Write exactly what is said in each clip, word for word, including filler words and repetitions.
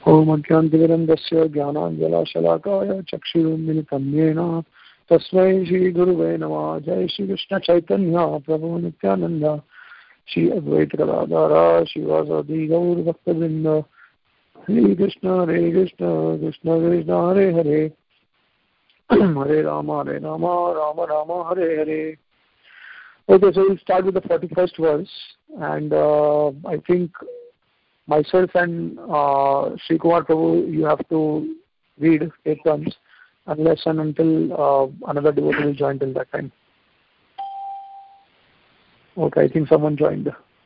ओम अज्ञानतिमिरन्दस्य ज्ञानाञ्जनशलाकाय चक्षुरुन्मिलितं येन तस्मै श्रीगुरुवे नमः। जय श्रीकृष्ण चैतन्य प्रभु नित्यानंद श्री अद्वैत गदाधर शिवासादि गौरभक्तवृंद। हरे कृष्ण हरे कृष्ण कृष्ण कृष्ण हरे हरे हरे राम हरे Ram Ram Ram Hare Hare. Okay, so we'll start with the forty-first verse, and uh, I think myself and uh, Sri Kumar Prabhu, you have to read, take turns, unless and until uh, another devotee will join till that time. Okay, I think someone joined.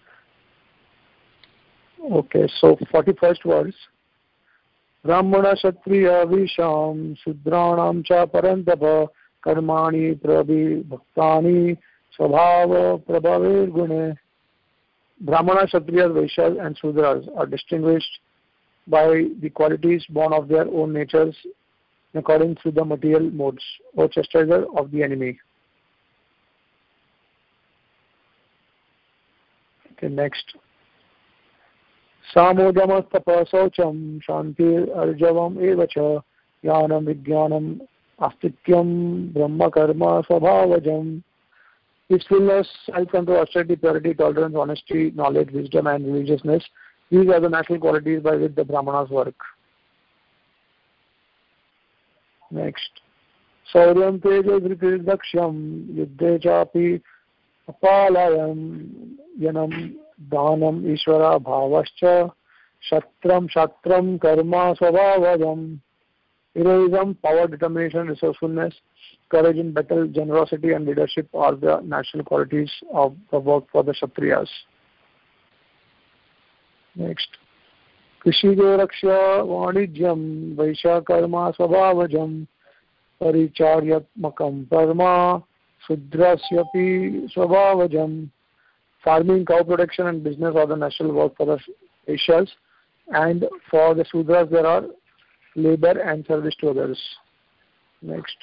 Okay, so forty-first verse. Brahmana Kshatriya Visham Shudranam Cha Parantapa Karmani Prabhi Bhaktani Swabhava Prabhavir Gune. Brahmana, Kshatriyas, Vaishyas and Sudras are distinguished by the qualities born of their own natures according to the material modes, or chastiser of the enemy. Okay, next. Samodamastapa Saucham Shantir Arjavam Evacha Yanam Vijnanam Astityam Brahma Karma Swabhavajam. Peacefulness, self-control, austerity, purity, tolerance, honesty, knowledge, wisdom, and religiousness. These are the natural qualities by which the Brahmanas work. Next. Sauryam tejo dhritir daksham yuddhe chapi apalayam yanam dhanam ishvara bhavascha shatram shatram karma swabhavadam. Heroism, power, determination, resourcefulness, courage in battle, generosity and leadership are the natural qualities of the work for the Kshatriyas. Next. Krishigo Raksha Vanijyam Vaishya Karma Swabhavajam Paricharyatmakam Karma Sudrasyapi Swabhavajam. Farming, cow protection and business are the natural work for the Vaishyas, and for the Sudras there are labor and service to others. Next.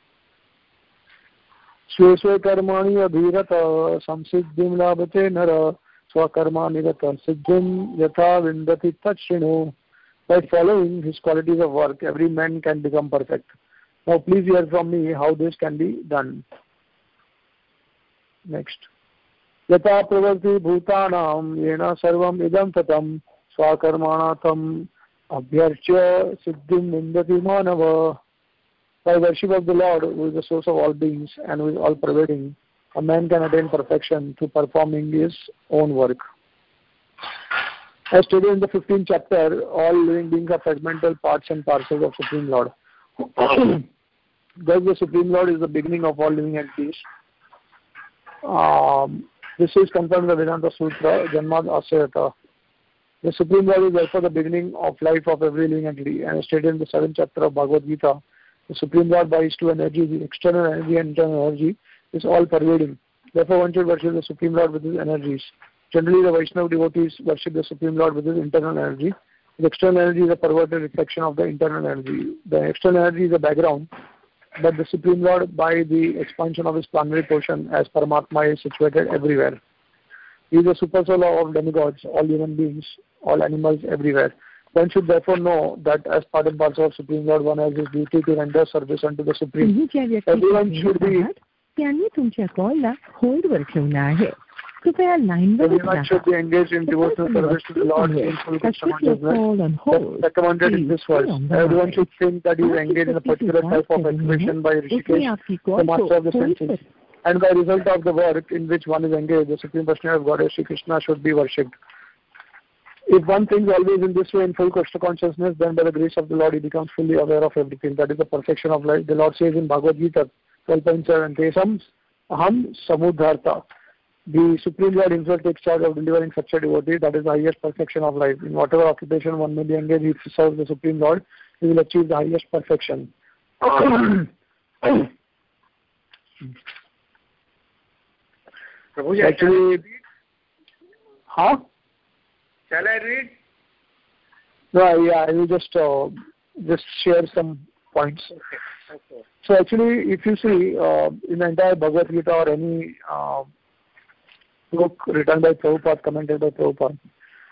Sweswe karmani adhirata samsiddhim labhate nara swakarma nirata siddhim yatha vindati tachrino. By following his qualities of work, every man can become perfect. Now please hear from me how this can be done. Next. Yatha pravarti bhutanam yena sarvam idam tatam swakarmana tam abhyarcha siddhim vindati manava. By worship of the Lord, who is the source of all beings and who is all-pervading, a man can attain perfection through performing his own work. As stated in the fifteenth chapter, all living beings are fragmental parts and parcels of Supreme Lord. Thus, the Supreme Lord is the beginning of all living entities. Um, this is confirmed in the Vedanta Sutra, Janmad Asayata. The Supreme Lord is therefore the beginning of life of every living entity, and as stated in the seventh chapter of Bhagavad Gita, the Supreme Lord, by his two energies, the external energy and internal energy, is all-pervading. Therefore, one should worship the Supreme Lord with his energies. Generally, the Vaishnava devotees worship the Supreme Lord with his internal energy. The external energy is a perverted reflection of the internal energy. The external energy is a background, but the Supreme Lord, by the expansion of his primary portion as Paramatma, is situated everywhere. He is the super soul of demigods, all human beings, all animals, everywhere. One should therefore know that as part and parcel of Supreme Lord, one has his duty to render service unto the Supreme. Everyone should be Everyone should be engaged in devotional service to the Lord in full Krishna consciousness. Recommended in this verse. Everyone should think that he is engaged in a particular type of expression by Rishikesh, the master of the senses. And by result of the work in which one is engaged, the Supreme Personality of Godhead Shri Krishna should be worshipped. If one thinks always in this way in full Krishna consciousness, then by the grace of the Lord he becomes fully aware of everything. That is the perfection of life. The Lord says in Bhagavad Gita twelve point seven, Tesam aham samudharta. The Supreme Lord himself takes charge of delivering such a devotee. That is the highest perfection of life. In whatever occupation one may be engaged, if he serves the Supreme Lord, he will achieve the highest perfection. Actually, huh? Shall I read? No, yeah, I will just uh, just share some points. Okay. Okay. So actually, if you see uh, in the entire Bhagavad Gita or any uh, book written by Prabhupada, commented by Prabhupada,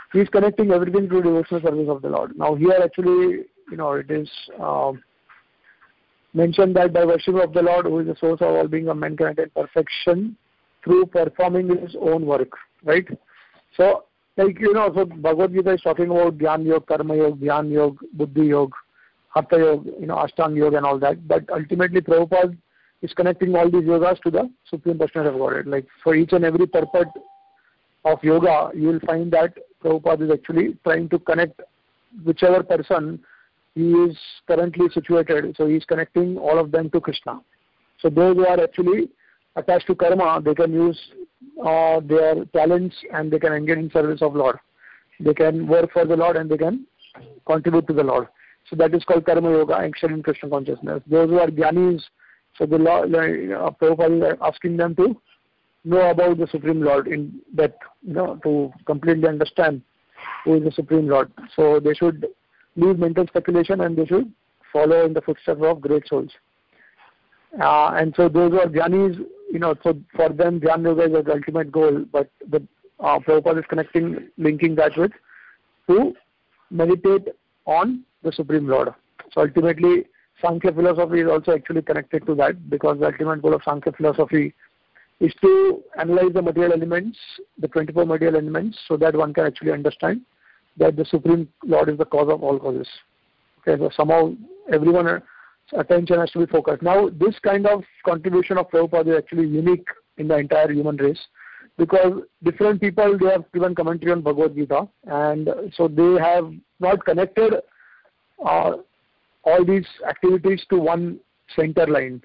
He is connecting everything to devotional service of the Lord. Now here actually, you know, it is uh, mentioned that by worship of the Lord, who is the source of all being, of man can attain perfection through performing his own work, right? So, like, you know, so Bhagavad Gita is talking about Dhyan Yoga, Karma Yoga, Dhyan Yoga, Buddhi Yoga, Hatha Yoga, you know, Ashtanga Yoga and all that. But ultimately, Prabhupada is connecting all these yogas to the Supreme Personality of Godhead. Like, for each and every purport of yoga, you will find that Prabhupada is actually trying to connect whichever person he is currently situated. So he is connecting all of them to Krishna. So those who are actually attached to karma, they can use uh, their talents and they can engage in service of Lord. They can work for the Lord and they can contribute to the Lord. So that is called karma yoga, action in Krishna consciousness. Those who are jnanis, so the Lord, uh, Prabhupada is asking them to know about the Supreme Lord in depth, you know, to completely understand who is the Supreme Lord. So they should leave mental speculation and they should follow in the footsteps of great souls. Uh, and so those who are jnanis, you know, so for them Dhyan Yoga is the ultimate goal, but the uh, Prabhupada is connecting, linking that with to meditate on the Supreme Lord. So ultimately, Sankhya philosophy is also actually connected to that, because the ultimate goal of Sankhya philosophy is to analyze the material elements, the twenty-four material elements, so that one can actually understand that the Supreme Lord is the cause of all causes. Okay, so somehow everyone's attention has to be focused. Now, this kind of contribution of Prabhupada is actually unique in the entire human race, because different people, they have given commentary on Bhagavad Gita, and so they have not connected uh, all these activities to one center line.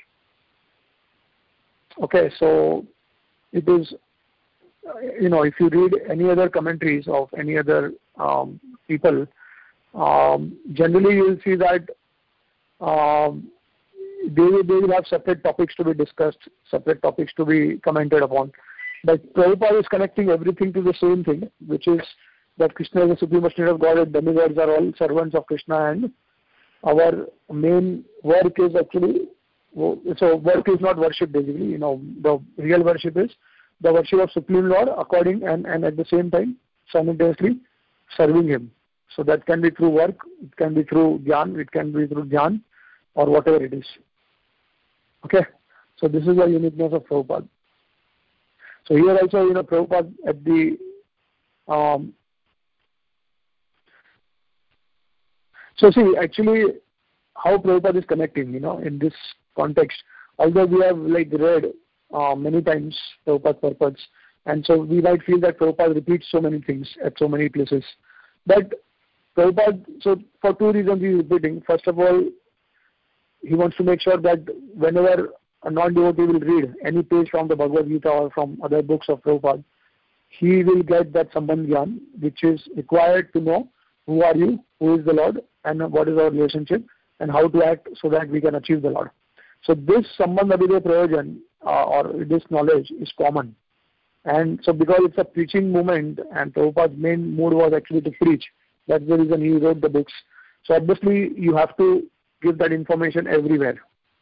Okay, so it is, you know, if you read any other commentaries of any other um, people, um, generally you will see that um, they, will, they will have separate topics to be discussed, separate topics to be commented upon. But Prabhupada is connecting everything to the same thing, which is that Krishna is the Supreme Personality of Godhead, demigods are all servants of Krishna, and our main work is actually, so work is not worship basically, you know, the real worship is the worship of Supreme Lord according and, and at the same time simultaneously serving Him. So that can be through work, it can be through Dhyan, it can be through Dhyan or whatever it is. Okay, so this is the uniqueness of Prabhupada. So here also, you know, Prabhupada at the um, so see actually how Prabhupada is connecting, you know, in this context. Although we have like read uh, many times Prabhupada's purports, and so we might feel that Prabhupada repeats so many things at so many places. But Prabhupada, so for two reasons he is repeating. First of all, he wants to make sure that whenever a non-devotee will read any page from the Bhagavad Gita or from other books of Prabhupada, he will get that Sambandh Gyan, which is required to know who are you, who is the Lord, and what is our relationship, and how to act so that we can achieve the Lord. So this Sambandha Abhideya Prayojan, uh, or this knowledge is common. And so because it's a preaching movement, and Prabhupada's main mood was actually to preach, that's the reason he wrote the books. So obviously you have to give that information everywhere.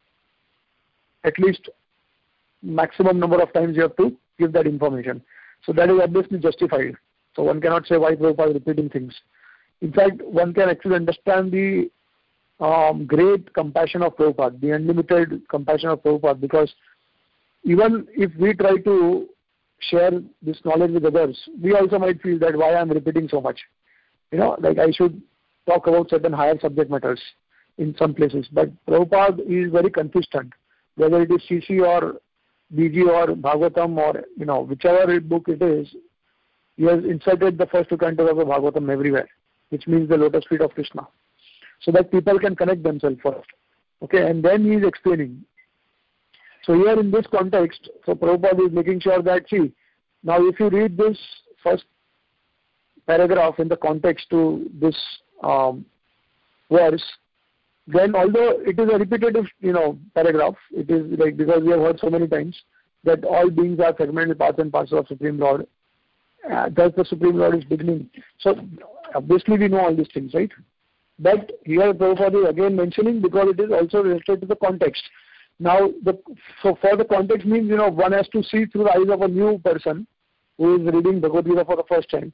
At least maximum number of times you have to give that information. So that is obviously justified. So one cannot say why Prabhupada is repeating things. In fact, one can actually understand the um, great compassion of Prabhupada, the unlimited compassion of Prabhupada, because even if we try to share this knowledge with others, we also might feel that why I am repeating so much. You know, like I should talk about certain higher subject matters in some places. But Prabhupada is very consistent, whether it is C C or B G or Bhagavatam or, you know, whichever book it is, he has inserted the first two cantos of the Bhagavatam everywhere, which means the lotus feet of Krishna, so that people can connect themselves first. Okay, and then he is explaining. So here in this context, so Prabhupada is making sure that, see, now if you read this first paragraph in the context to this um, verse, then although it is a repetitive, you know, paragraph, it is like, because we have heard so many times that all beings are fragmental parts and parcels of Supreme Lord. Uh, thus the Supreme Lord is beginning. So obviously we know all these things, right? But here Prabhupada is again mentioning because it is also related to the context. Now, the, so for the context means, you know, one has to see through the eyes of a new person who is reading Bhagavad Gita for the first time.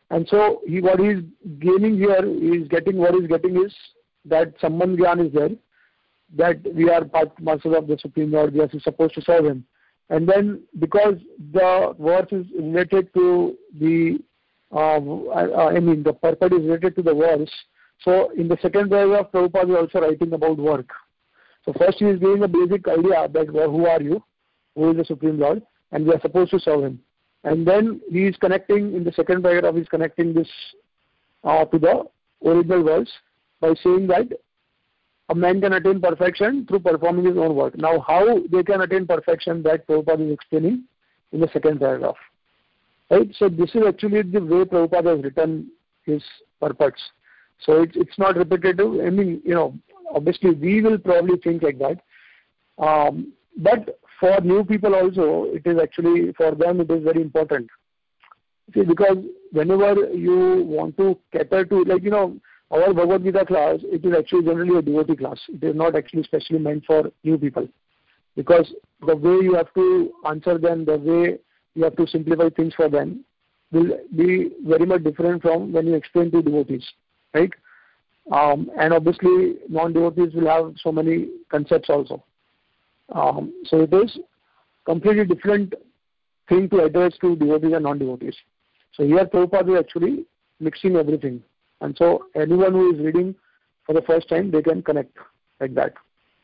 And so he, what he is gaining here, he is getting, what he is getting is that Sambandh Gyan is there, that we are part masters of the Supreme Lord, we are supposed to serve him. And then because the verse is related to the, uh, I mean the purport is related to the verse, so in the second paragraph Prabhupada is also writing about work. So first he is giving a basic idea that who are you, who is the Supreme Lord, and we are supposed to serve him. And then he is connecting, in the second paragraph he is connecting this uh, to the original verse by saying that a man can attain perfection through performing his own work. Now, how they can attain perfection, that Prabhupada is explaining in the second paragraph. Right? So this is actually the way Prabhupada has written his purports. So it, it's not repetitive. I mean, you know, obviously we will probably think like that. Um, but for new people also, it is actually, for them it is very important. See, because whenever you want to cater to, like, you know, our Bhagavad Gita class, it is actually generally a devotee class. It is not actually specially meant for new people. Because the way you have to answer them, the way you have to simplify things for them will be very much different from when you explain to devotees, right? Um, and obviously, non-devotees will have so many concepts also. Um, so it is completely different thing to address to devotees and non-devotees. So here Prabhupada is actually mixing everything. And so anyone who is reading for the first time, they can connect like that.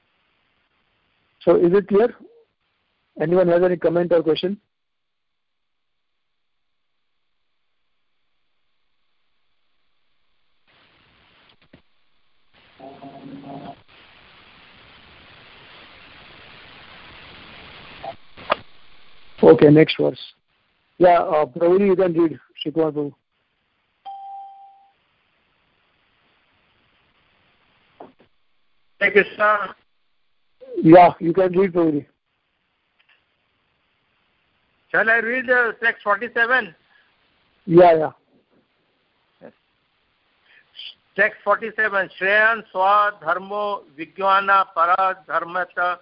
So is it clear? Anyone has any comment or question? Okay, next verse. Yeah, uh, Praveen, you can read. Shikumar Prabhu. Hare Krishna. Yeah, you can read, Praveen. Shall I read uh, text forty-seven? Yeah, yeah. Yes. Text forty-seven. Shreyan swa dharmo vijnana para dharmata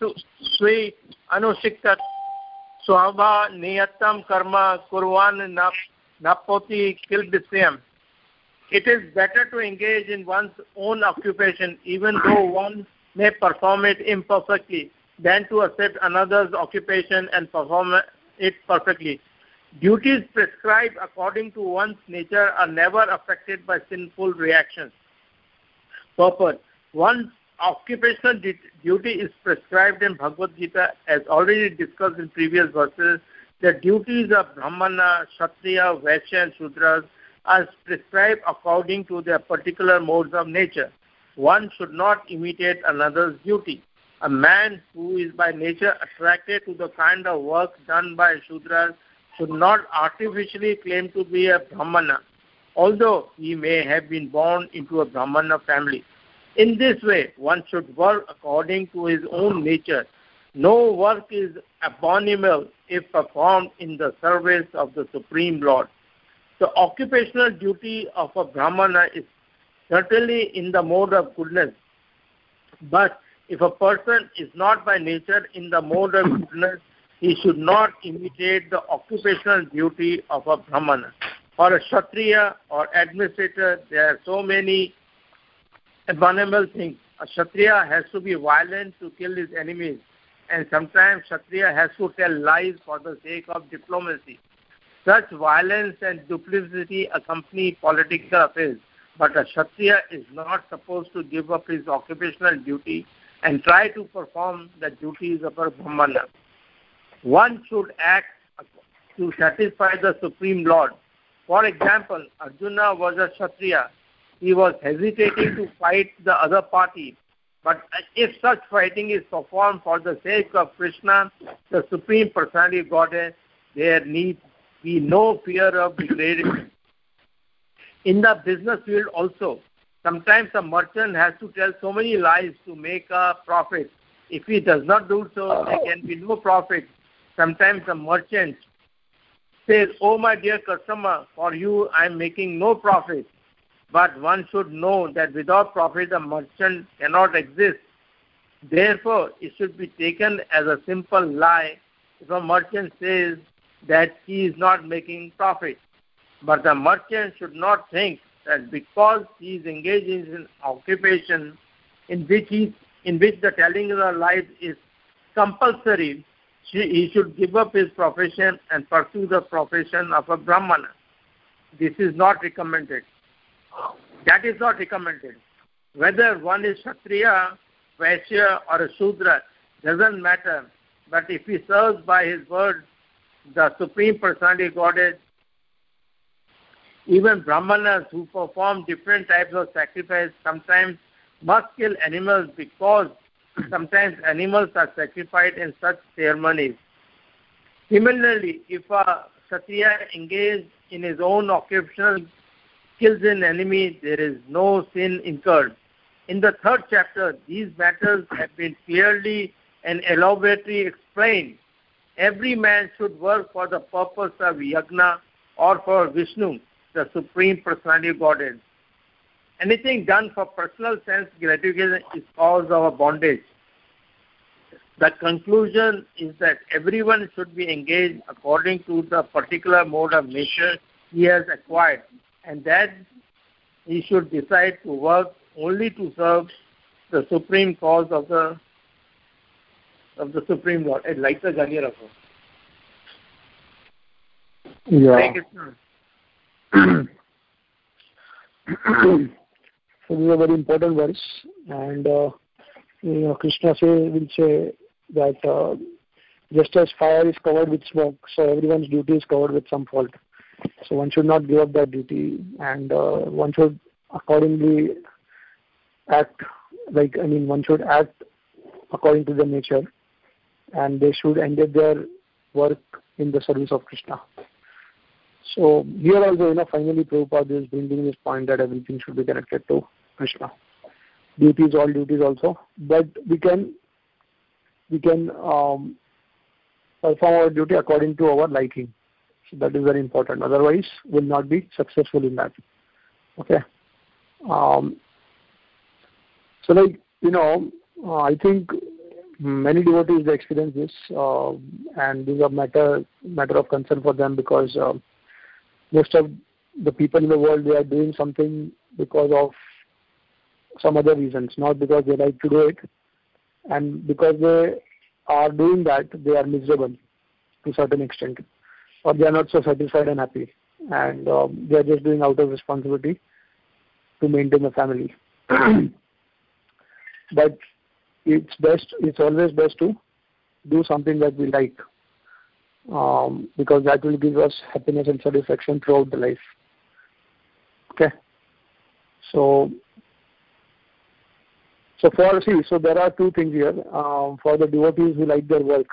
sui anushiktat swabha niyatam karma kurvan napoti kilbisriyam. It is better to engage in one's own occupation, even though one may perform it imperfectly, than to accept another's occupation and perform it perfectly. Duties prescribed according to one's nature are never affected by sinful reactions. Purport. One's occupational duty is prescribed in Bhagavad Gita, as already discussed in previous verses. The duties of Brahmana, Kshatriya, Vaishya and Shudras are prescribed according to their particular modes of nature. One should not imitate another's duty. A man who is by nature attracted to the kind of work done by Shudras should not artificially claim to be a Brahmana, although he may have been born into a Brahmana family. In this way, one should work according to his own nature. No work is abominable if performed in the service of the Supreme Lord. The occupational duty of a Brahmana is certainly in the mode of goodness. But if a person is not by nature in the mode of goodness, he should not imitate the occupational duty of a Brahmana. For a Kshatriya or administrator, there are so many abominable things. A Kshatriya has to be violent to kill his enemies, and sometimes Kshatriya has to tell lies for the sake of diplomacy. Such violence and duplicity accompany political affairs, but a Kshatriya is not supposed to give up his occupational duty and try to perform the duties of a Brahmana. One should act to satisfy the Supreme Lord. For example, Arjuna was a Kshatriya. He was hesitating to fight the other party. But if such fighting is performed for the sake of Krishna, the Supreme Personality of Godhead, there need be no fear of degradation. In the business field also, sometimes a merchant has to tell so many lies to make a profit. If he does not do so, there can be no profit. Sometimes a merchant says, "Oh my dear customer, for you I am making no profit." But one should know that without profit a merchant cannot exist. Therefore, it should be taken as a simple lie if a merchant says that he is not making profit. But the merchant should not think that because he is engaged in an occupation in which he, in which the telling of the life is compulsory, he should give up his profession and pursue the profession of a Brahmana. This is not recommended. That is not recommended. Whether one is Kshatriya, Vaishya or a Shudra doesn't matter. But if he serves by his word, the Supreme Personality Godhead, even Brahmanas who perform different types of sacrifice sometimes must kill animals because sometimes animals are sacrificed in such ceremonies. Similarly, if a Kshatriya engaged in his own occupation kills an enemy, there is no sin incurred. In the third chapter, these matters have been clearly and elaborately explained. Every man should work for the purpose of yajna or for Vishnu, the Supreme Personality Godhead. Anything done for personal sense gratification is cause of a bondage. The conclusion is that everyone should be engaged according to the particular mode of nature he has acquired, and that he should decide to work only to serve the supreme cause of the of the Supreme Lord. I'd like the Ganya Rakho. Yeah. So this is a very important verse, and uh, you know, Krishna say, will say that uh, just as fire is covered with smoke, so everyone's duty is covered with some fault. So one should not give up that duty, and uh, one should accordingly act like, I mean, one should act according to the nature, and they should engage their work in the service of Krishna. So here also, you know, finally Prabhupada is bringing this point that everything should be connected to Krishna. Duties, all duties also, but we can we can um, perform our duty according to our liking. So that is very important. Otherwise, we'll not be successful in that. Okay. Um, so, like you know, uh, I think many devotees they experience this, uh, and this is a matter matter of concern for them because uh, most of the people in the world, they are doing something because of some other reasons, not because they like to do it. And because they are doing that, they are miserable to a certain extent, or they are not so satisfied and happy, and um, they are just doing out of responsibility to maintain the family. But it's best, it's always best to do something that we like, um, because that will give us happiness and satisfaction throughout the life. Okay. So, so for see, so there are two things here. Um, for the devotees who like their work,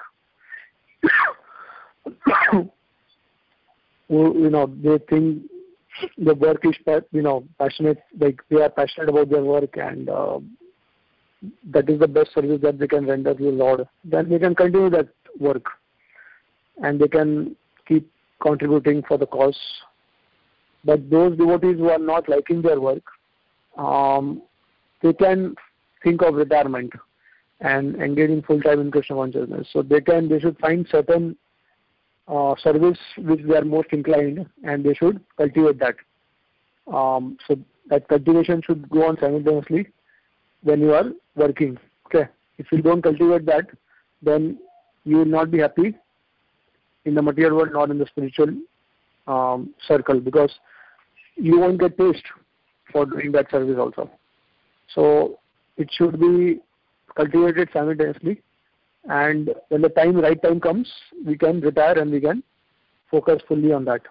who, you know, they think the work is, you know, passionate, like they are passionate about their work, and uh, that is the best service that they can render to the Lord. Then they can continue that work, and they can keep contributing for the cause. But those devotees who are not liking their work, um, they can think of retirement and engage in full-time in Krishna consciousness. So they can, they should find certain uh, service which they are most inclined, and they should cultivate that. Um, so that cultivation should go on simultaneously when you are working. Okay. If you don't cultivate that, then you will not be happy in the material world, not in the spiritual um, circle, because you won't get taste for doing that service also. So it should be cultivated simultaneously, and when the time, right time comes, we can retire and we can focus fully on that.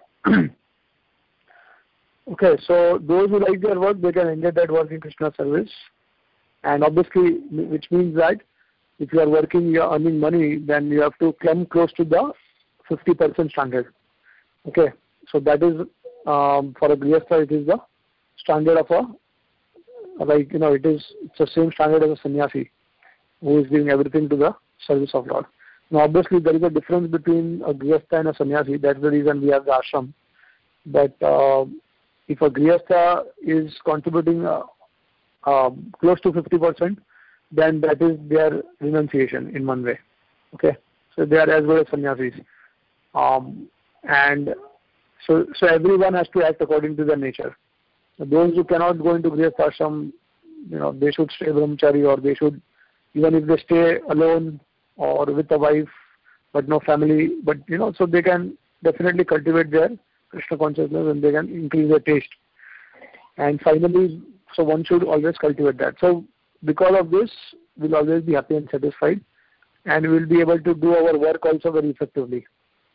Okay, so those who like their work, they can engage that work in Krishna service, and obviously, which means that if you are working, you are earning money, then you have to come close to the fifty percent standard. Okay, so that is um, for a Grihastha, it is the standard of a, like, you know, it is, it's the same standard as a sannyasi who is giving everything to the service of Lord. Now, obviously, there is a difference between a Grihastha and a sannyasi. That's the reason we have the ashram. But uh, if a Grihastha is contributing uh, uh, close to fifty percent, then that is their renunciation in one way. Okay, so they are as well as sannyasis. Um, and So, so everyone has to act according to their nature. Those who cannot go into Grihastha ashram, you know, they should stay brahmachari, or they should, even if they stay alone or with a wife, but no family, but, you know, so they can definitely cultivate their Krishna consciousness and they can increase their taste. And finally, so one should always cultivate that. So because of this, we'll always be happy and satisfied, and we'll be able to do our work also very effectively.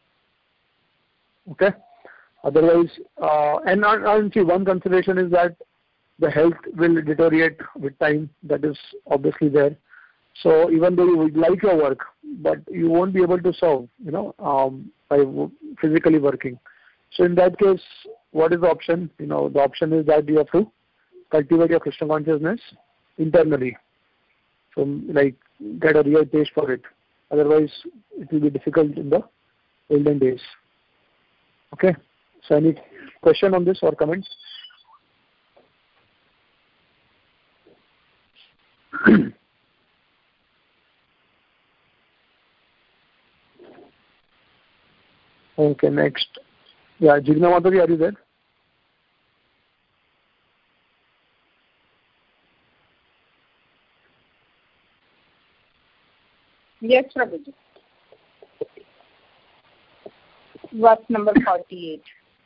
Okay? Otherwise, uh, and, and see, one consideration is that the health will deteriorate with time. That is obviously there. So even though you would like your work, but you won't be able to serve, you know, um, by w- physically working. So in that case, what is the option? You know, the option is that you have to cultivate your Krishna consciousness internally. So, like, get a real taste for it. Otherwise, it will be difficult in the olden days. Okay? So, any question on this or comment? Okay, next. Yeah, Jigna Madhavi, are you there? Yes, Prabhuji. Verse number forty-eight.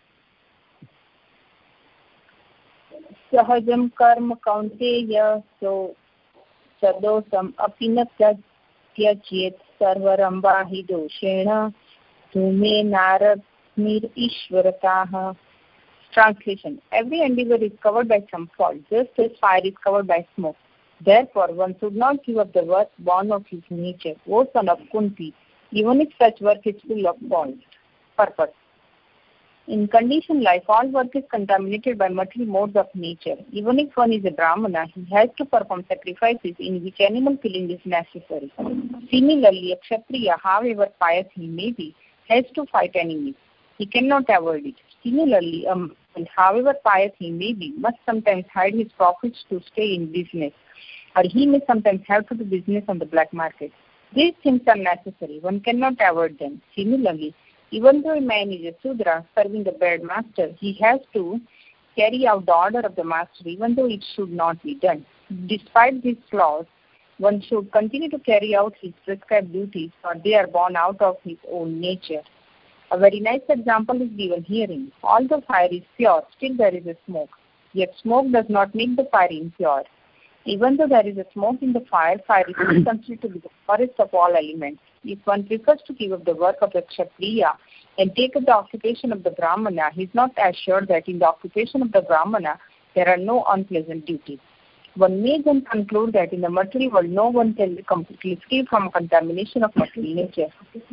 Sahajam karma kaunteya so sadosam apina tyajyet sarvaramba hi doshena dhume naramir ishvarataha. Translation. Every endeavor is covered by some fault, just as fire is covered by smoke. Therefore, one should not give up the work born of his nature, O son of Kunti, even if such work is full of fault. Purpose. In conditioned life, all work is contaminated by material modes of nature. Even if one is a Brahmana, he has to perform sacrifices in which animal killing is necessary. Similarly, a Kshatriya, however pious he may be, has to fight enemies. He cannot avoid it. Similarly, a merchant, however pious he may be, must sometimes hide his profits to stay in business, or he may sometimes have to do business on the black market. These things are necessary. One cannot avoid them. Similarly, even though a man is a Sudra serving the bad master, he has to carry out the order of the master, even though it should not be done. Despite these flaws, one should continue to carry out his prescribed duties, for they are born out of his own nature. A very nice example is given herein. Although fire is pure, still there is a smoke. Yet smoke does not make the fire impure. Even though there is a smoke in the fire, fire is still considered to be the purest of all elements. If one prefers to give up the work of a Kshatriya and take up the occupation of the Brahmana, he is not assured that in the occupation of the Brahmana there are no unpleasant duties. One may then conclude that in the material world no one can be completely free from contamination of material nature.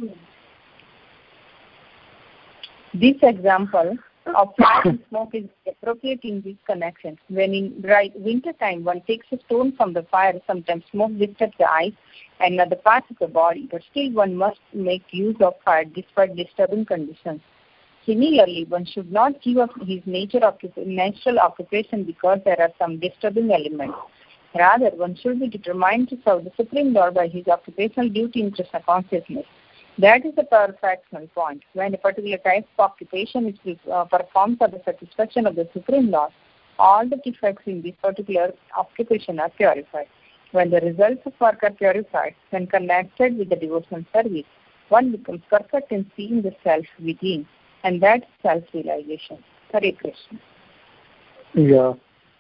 This example of fire and smoke is appropriate in this connection. When in dry winter time one takes a stone from the fire, sometimes smoke disturbs the eyes and other parts of the body, but still one must make use of fire despite disturbing conditions. Similarly, one should not give up his nature occup- natural occupation because there are some disturbing elements. Rather, one should be determined to serve the Supreme Lord by his occupational duty in Krishna consciousness. That is the perfectional point. When a particular type of occupation is uh, performed for the satisfaction of the Supreme Lord, all the defects in this particular occupation are purified. When the results of work are purified, when connected with the devotional service, one becomes perfect in seeing the self within, and that is self-realization. Hare Krishna. Yeah.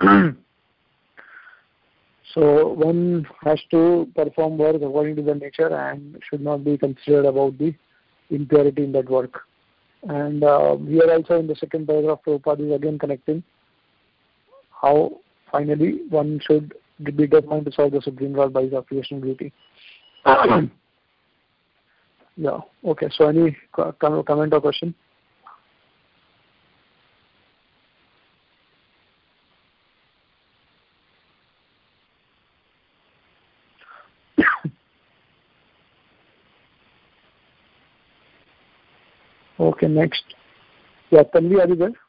So one has to perform work according to the nature and should not be considered about the impurity in that work. And uh, we are also in the second paragraph, Prabhupada is again connecting how finally one should be determined to serve the Supreme Lord by his occupational duty. Yeah. Okay. So any co- comment or question? Okay, next. Yeah, Tanvi, are you there?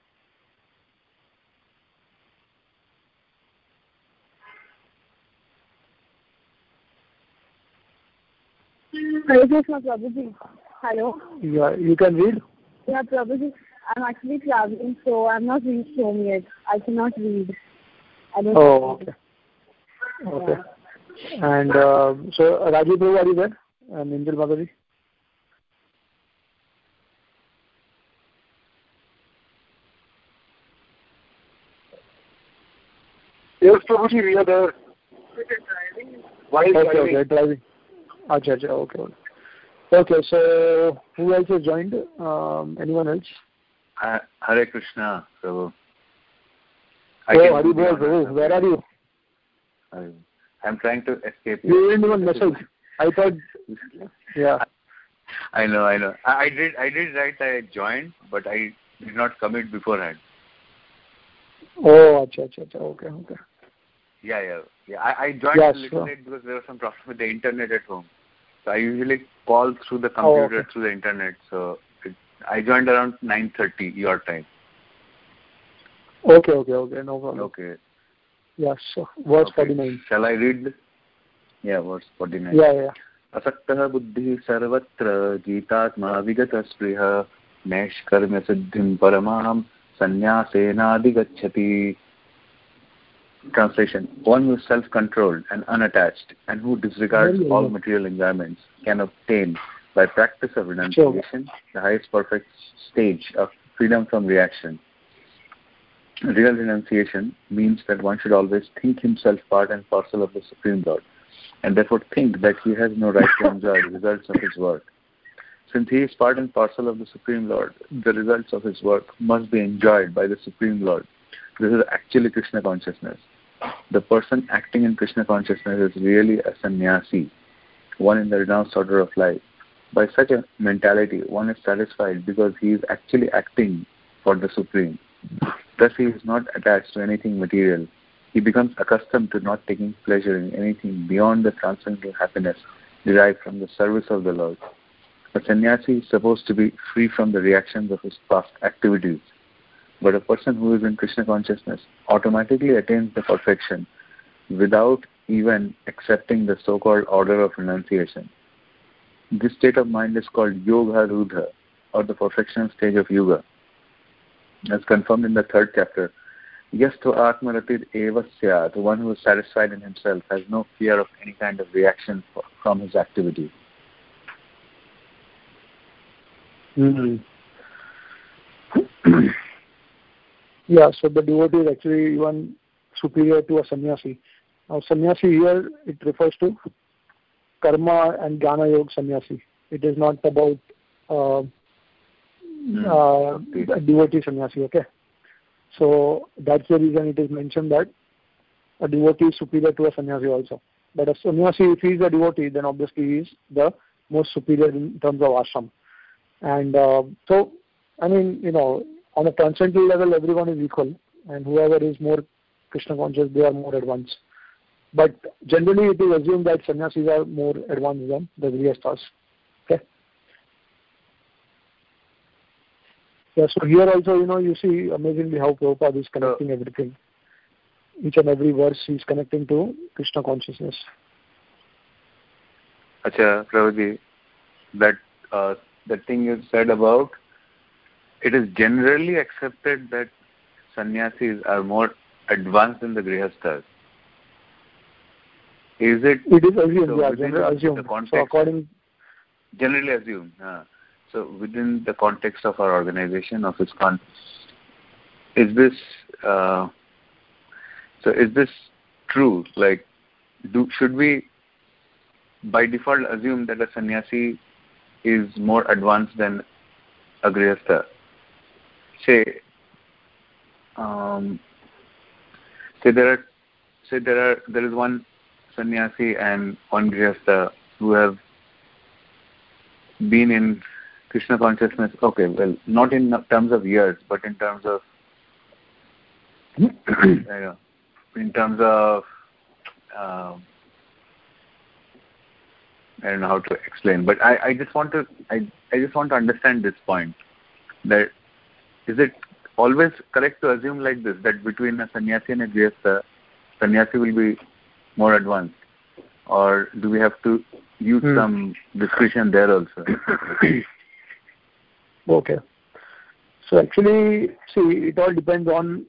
Hare Krishna, Prabhuji. Hello. Yeah, you can read. Yeah, Prabhuji. I'm actually traveling, so I'm not reached home yet. I cannot read. I don't Oh, read. okay. Okay. Yeah. And uh, so, Rajiv Prabhu, are you there? And Angel Mataji? Yes, Prabhuji, we are there. Why is okay, driving? okay, driving. Achha, achha, okay, okay. Okay, so who else has joined? Um, anyone else? Uh, Hare Krishna, Prabhu. I oh, can Hari Bol, Prabhu. Where are you? I, I'm trying to escape. You didn't even message. I thought, yeah. I know, I know. I, I did, I did write. I joined, but I did not commit beforehand. Oh, achha, achha, achha. Okay, okay. Yeah, yeah, yeah. I, I joined yes, a little sure. late because there was some problem with the internet at home. So I usually call through the computer, oh, okay. through the internet. So it, I joined around nine thirty your time. Okay, okay, okay. No problem. Okay. Yes, so verse okay. forty-nine. Shall I read this? Yeah, verse forty-nine. Yeah, yeah. Asaktah buddhi sarvatra jitatma vigata spriha neshkarmya siddhim paramaham sanyasena digacchati. Translation: one who is self-controlled and unattached and who disregards yeah, all yeah. material enjoyments can obtain, by practice of renunciation, sure. the highest perfect stage of freedom from reaction. Real renunciation means that one should always think himself part and parcel of the Supreme Lord, and therefore think that he has no right to enjoy the results of his work. Since he is part and parcel of the Supreme Lord, the results of his work must be enjoyed by the Supreme Lord. This is actually Krishna consciousness. The person acting in Krishna consciousness is really a sannyasi, one in the renounced order of life. By such a mentality, one is satisfied because he is actually acting for the Supreme. Thus, he is not attached to anything material. He becomes accustomed to not taking pleasure in anything beyond the transcendental happiness derived from the service of the Lord. A sannyasi is supposed to be free from the reactions of his past activities. But a person who is in Krishna consciousness automatically attains the perfection without even accepting the so-called order of renunciation. This state of mind is called Yoga Rudha, or the perfection stage of Yoga. As confirmed in the third chapter, Yastho Atmaratid Eva Syat, the one who is satisfied in himself, has no fear of any kind of reaction from his activity. Mm-hmm. Yeah, so the devotee is actually even superior to a sannyasi. Now, sannyasi here, it refers to karma and jnana yoga sannyasi. It is not about uh, mm, uh, a devotee sannyasi, okay? So that's the reason it is mentioned that a devotee is superior to a sannyasi also. But a sannyasi, if he is a devotee, then obviously he is the most superior in terms of ashram. And uh, so, I mean, you know, on a transcendental level, everyone is equal, and whoever is more Krishna conscious, they are more advanced. But generally, it is assumed that sannyasis are more advanced than the grihasthas. Okay. Yeah. So here also, you know, you see amazingly how Prabhupada is connecting so, everything. Each and every verse is connecting to Krishna consciousness. Acha, Prabhuji, that uh, the thing you said about, it is generally accepted that sannyasis are more advanced than the grihasthas. Is it? It is assumed, so yeah, generally assumed. The context, so according, generally assumed. Uh, so within the context of our organization, of ISKCON, is this uh, so? Is this true? Like, do should we by default assume that a sannyasi is more advanced than a grihastha? Say, um, say there are, say there are, there is one sannyasi and one grihastha who have been in Krishna consciousness. Okay, well, not in terms of years, but in terms of, you know, in terms of, um, I don't know how to explain, but I, I just want to, I, I just want to understand this point. That is it always correct to assume like this, that between a sannyasi and a grihastha, sannyasi will be more advanced, or do we have to use hmm. some discretion there also? Okay. So actually, see, it all depends on,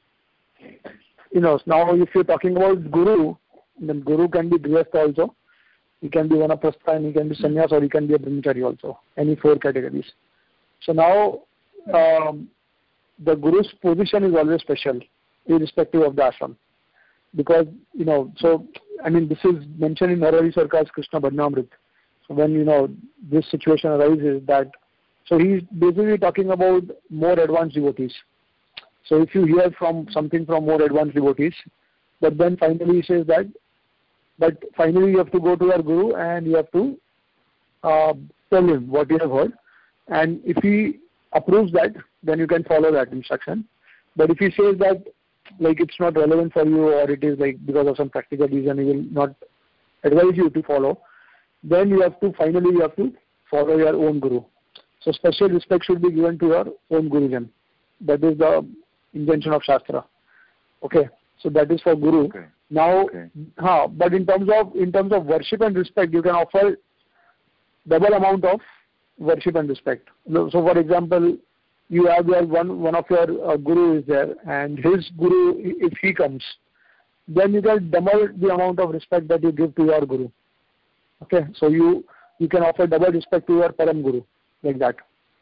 you know, now if you're talking about Guru, then Guru can be Grihastha also. He can be Vanaprastha, and he can be Sannyas, or he can be a Brahmachari also, any four categories. So now, um, the Guru's position is always special, irrespective of the ashram. Because, you know, so, I mean, this is mentioned in Narahari Sarkar's Krishna Bhajnamrit. So when, you know, this situation arises that, so he's basically talking about more advanced devotees. So if you hear from something from more advanced devotees, but then finally he says that, but finally you have to go to your Guru and you have to uh, tell him what you have heard. And if he approves that, then you can follow that instruction. But if he says that, like, it's not relevant for you, or it is like because of some practical reason he will not advise you to follow, then you have to, finally you have to follow your own Guru. So special respect should be given to your own Gurujan. That is the invention of Shastra. Okay, so that is for Guru. Okay. Now, okay. huh, but in terms of in terms of worship and respect, you can offer double amount of worship and respect. So, for example, you have your one one of your uh, Guru is there, and his Guru, if he comes, then you can double the amount of respect that you give to your Guru. Okay, so you you can offer double respect to your Param Guru, like that.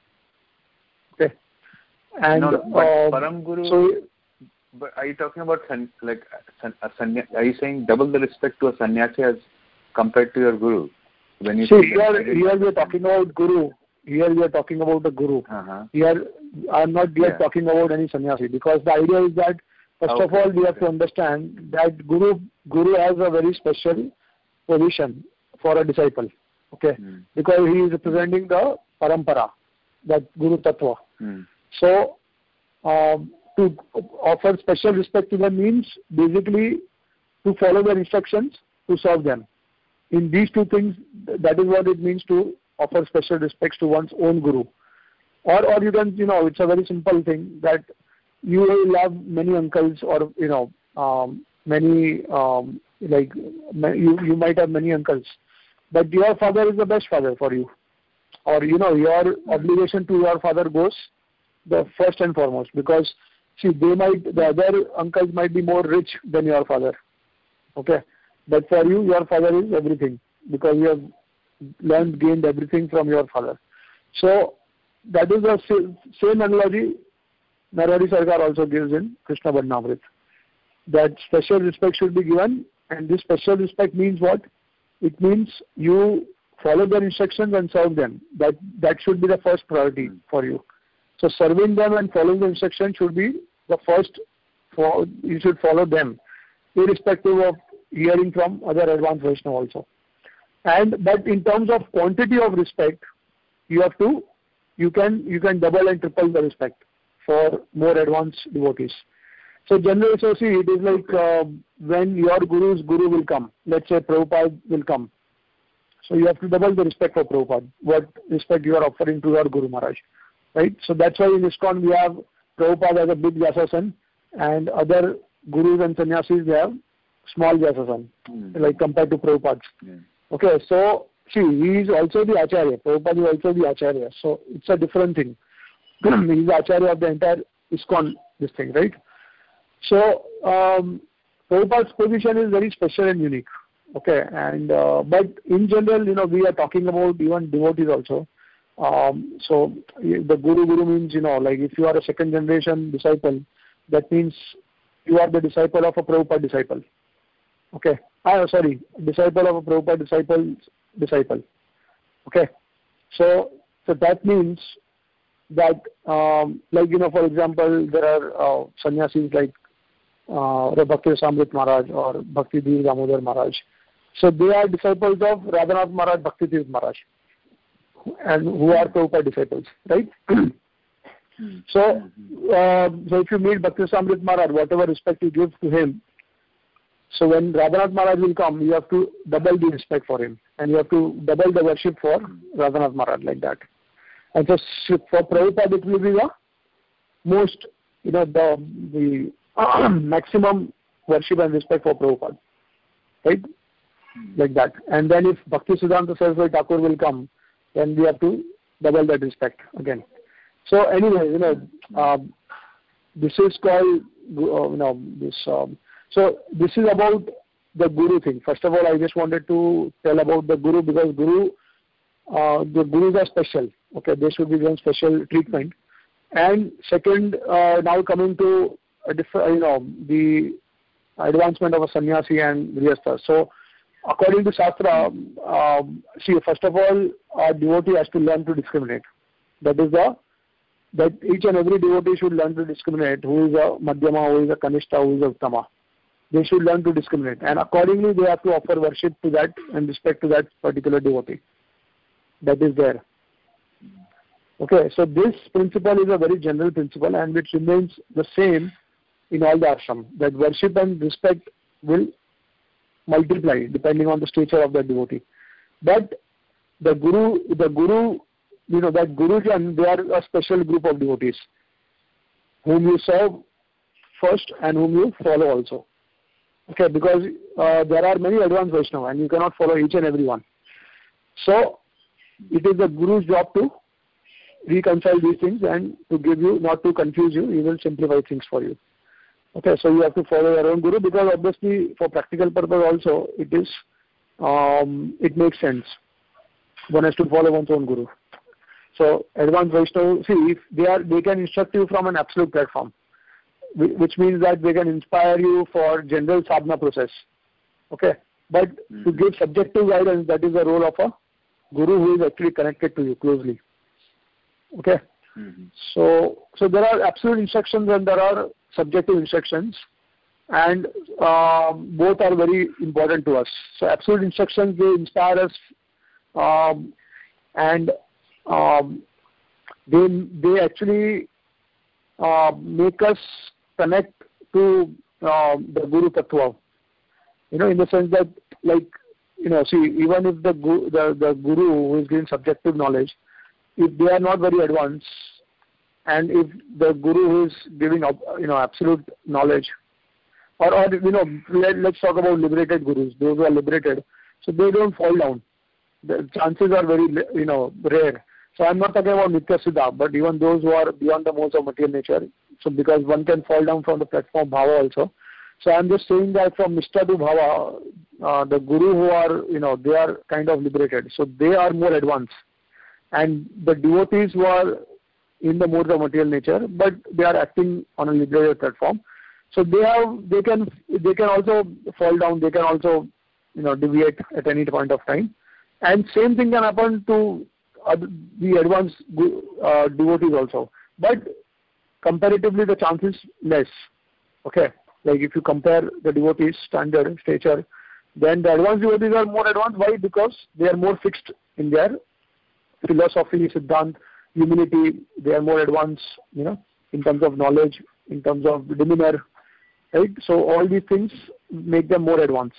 Okay, and no, no, but uh, Param Guru. So, but are you talking about san, like san, a sannya, are you saying double the respect to a sannyasi as compared to your Guru? When you see, here, here we are talking about Guru. Here we are talking about the Guru. Uh-huh. Here I am not yet yeah. talking about any sannyasi, because the idea is that first okay. of all we okay. have to understand that Guru Guru has a very special position for a disciple. Okay, mm. because he is representing the parampara, that Guru Tattva. Mm. So um, to offer special respect to them means basically to follow their instructions, to serve them. In these two things, that is what it means to offer special respects to one's own Guru. Or, or you can, you know, it's a very simple thing that you will have many uncles, or, you know, um, many, um, like, you, you might have many uncles, but your father is the best father for you. Or, you know, your obligation to your father goes the first and foremost, because, see, they might, the other uncles might be more rich than your father. Okay. But for you, your father is everything, because you have learned, gained everything from your father. So that is the same analogy Narahari Sarkar also gives in Krishna Bhajnamrit. That special respect should be given, and this special respect means what? It means you follow their instructions and serve them. That that should be the first priority mm. for you. So serving them and following the instructions should be the first. For you should follow them, irrespective of hearing from other advanced Vaishnava also. And but in terms of quantity of respect, you have to, you can you can double and triple the respect for more advanced devotees. So generally, so see, it is like uh, when your Guru's Guru will come, let's say Prabhupada will come. So you have to double the respect for Prabhupada, what respect you are offering to your Guru Maharaj. Right? So that's why in ISKCON we have Prabhupada as a big Vyasasan, and other Gurus and Sannyasis, they have small Vyasasan, mm. like compared to Prabhupada's. Yeah. Okay, so see, he is also the Acharya. Prabhupada is also the Acharya. So it's a different thing. He is the Acharya of the entire ISKCON, this thing, right? So um, Prabhupada's position is very special and unique. Okay, and uh, but in general, you know, we are talking about even devotees also. Um, so the Guru Guru means, you know, like if you are a second generation disciple, that means you are the disciple of a Prabhupada disciple. Okay. Ah, sorry, disciple of a Prabhupada disciple, disciple. Okay. So, so that means that, um, like, you know, for example, there are uh, sannyasis like uh, Bhakti Rasamrit Maharaj or Bhakti Dhir Damodar Maharaj. So they are disciples of Radhanath Maharaj, Bhakti Dhir Maharaj, and who are Prabhupada disciples, right? so, uh, so if you meet Bhakti Rasamrit Maharaj, whatever respect you give to him, so when Radhanath Maharaj will come, you have to double the respect for him, and you have to double the worship for Radhanath Maharaj, like that. And so for Prabhupada, it will be the most, you know, the the uh, maximum worship and respect for Prabhupada, right? Like that. And then if Bhakti Siddhanta Saraswati Thakur will come, then we have to double that respect again. So anyway, you know, um, this is called, uh, you know, this. Um, so this is about the guru thing. First of all, I just wanted to tell about the guru because guru, uh, the gurus are special. Okay, they should be given special treatment. And second, uh, now coming to a different, you know, the advancement of a sannyasi and grihastha. So according to Shastra, um, see, first of all, a devotee has to learn to discriminate. That is the, that each and every devotee should learn to discriminate who is a Madhyama, who is a Kanishta, who is a Uttama. They should learn to discriminate. And accordingly, they have to offer worship to that and respect to that particular devotee. That is there. Okay, so this principle is a very general principle and which remains the same in all the ashram. That worship and respect will multiply depending on the stature of the devotee. But the guru, the guru, you know, that Gurujan, they are a special group of devotees whom you serve first and whom you follow also. Okay, because uh, there are many advanced Vaishnava and you cannot follow each and every one. So it is the Guru's job to reconcile these things and to give you, not to confuse you, he will simplify things for you. Okay, so you have to follow your own Guru because obviously for practical purpose also it is, um, it makes sense. One has to follow one's own Guru. So advanced Vaishnava, see, if they are, they can instruct you from an absolute platform, which means that they can inspire you for general sadhana process. Okay, but mm-hmm. to give subjective guidance, that is the role of a Guru who is actually connected to you closely. Okay, mm-hmm. so so there are absolute instructions and there are subjective instructions, and um, both are very important to us. So absolute instructions, they inspire us, um, and um, they they actually uh, make us connect to uh, the Guru Tattva. You know, in the sense that, like, you know, see, even if the the the Guru who is giving subjective knowledge, if they are not very advanced, and if the Guru who is giving, you know, absolute knowledge, or, or you know, let, let's talk about liberated Gurus, those who are liberated, so they don't fall down. The chances are very, you know, rare. So I'm not talking about Nitya Siddha, but even those who are beyond the modes of material nature, so because one can fall down from the platform Bhava also. So I'm just saying that from Nishta to Bhava, uh, the Guru who are, you know, they are kind of liberated. So they are more advanced. And the devotees who are in the modes of material nature, but they are acting on a liberated platform. So they have, they can, they can also fall down. They can also, you know, deviate at any point of time. And same thing can happen to other, the advanced uh, devotees also. But comparatively, the chance is less. Okay, like if you compare the devotees' standard stature, then the advanced devotees are more advanced. Why? Because they are more fixed in their philosophy, siddhant, humility. They are more advanced, you know, in terms of knowledge, in terms of demeanor, right? So all these things make them more advanced,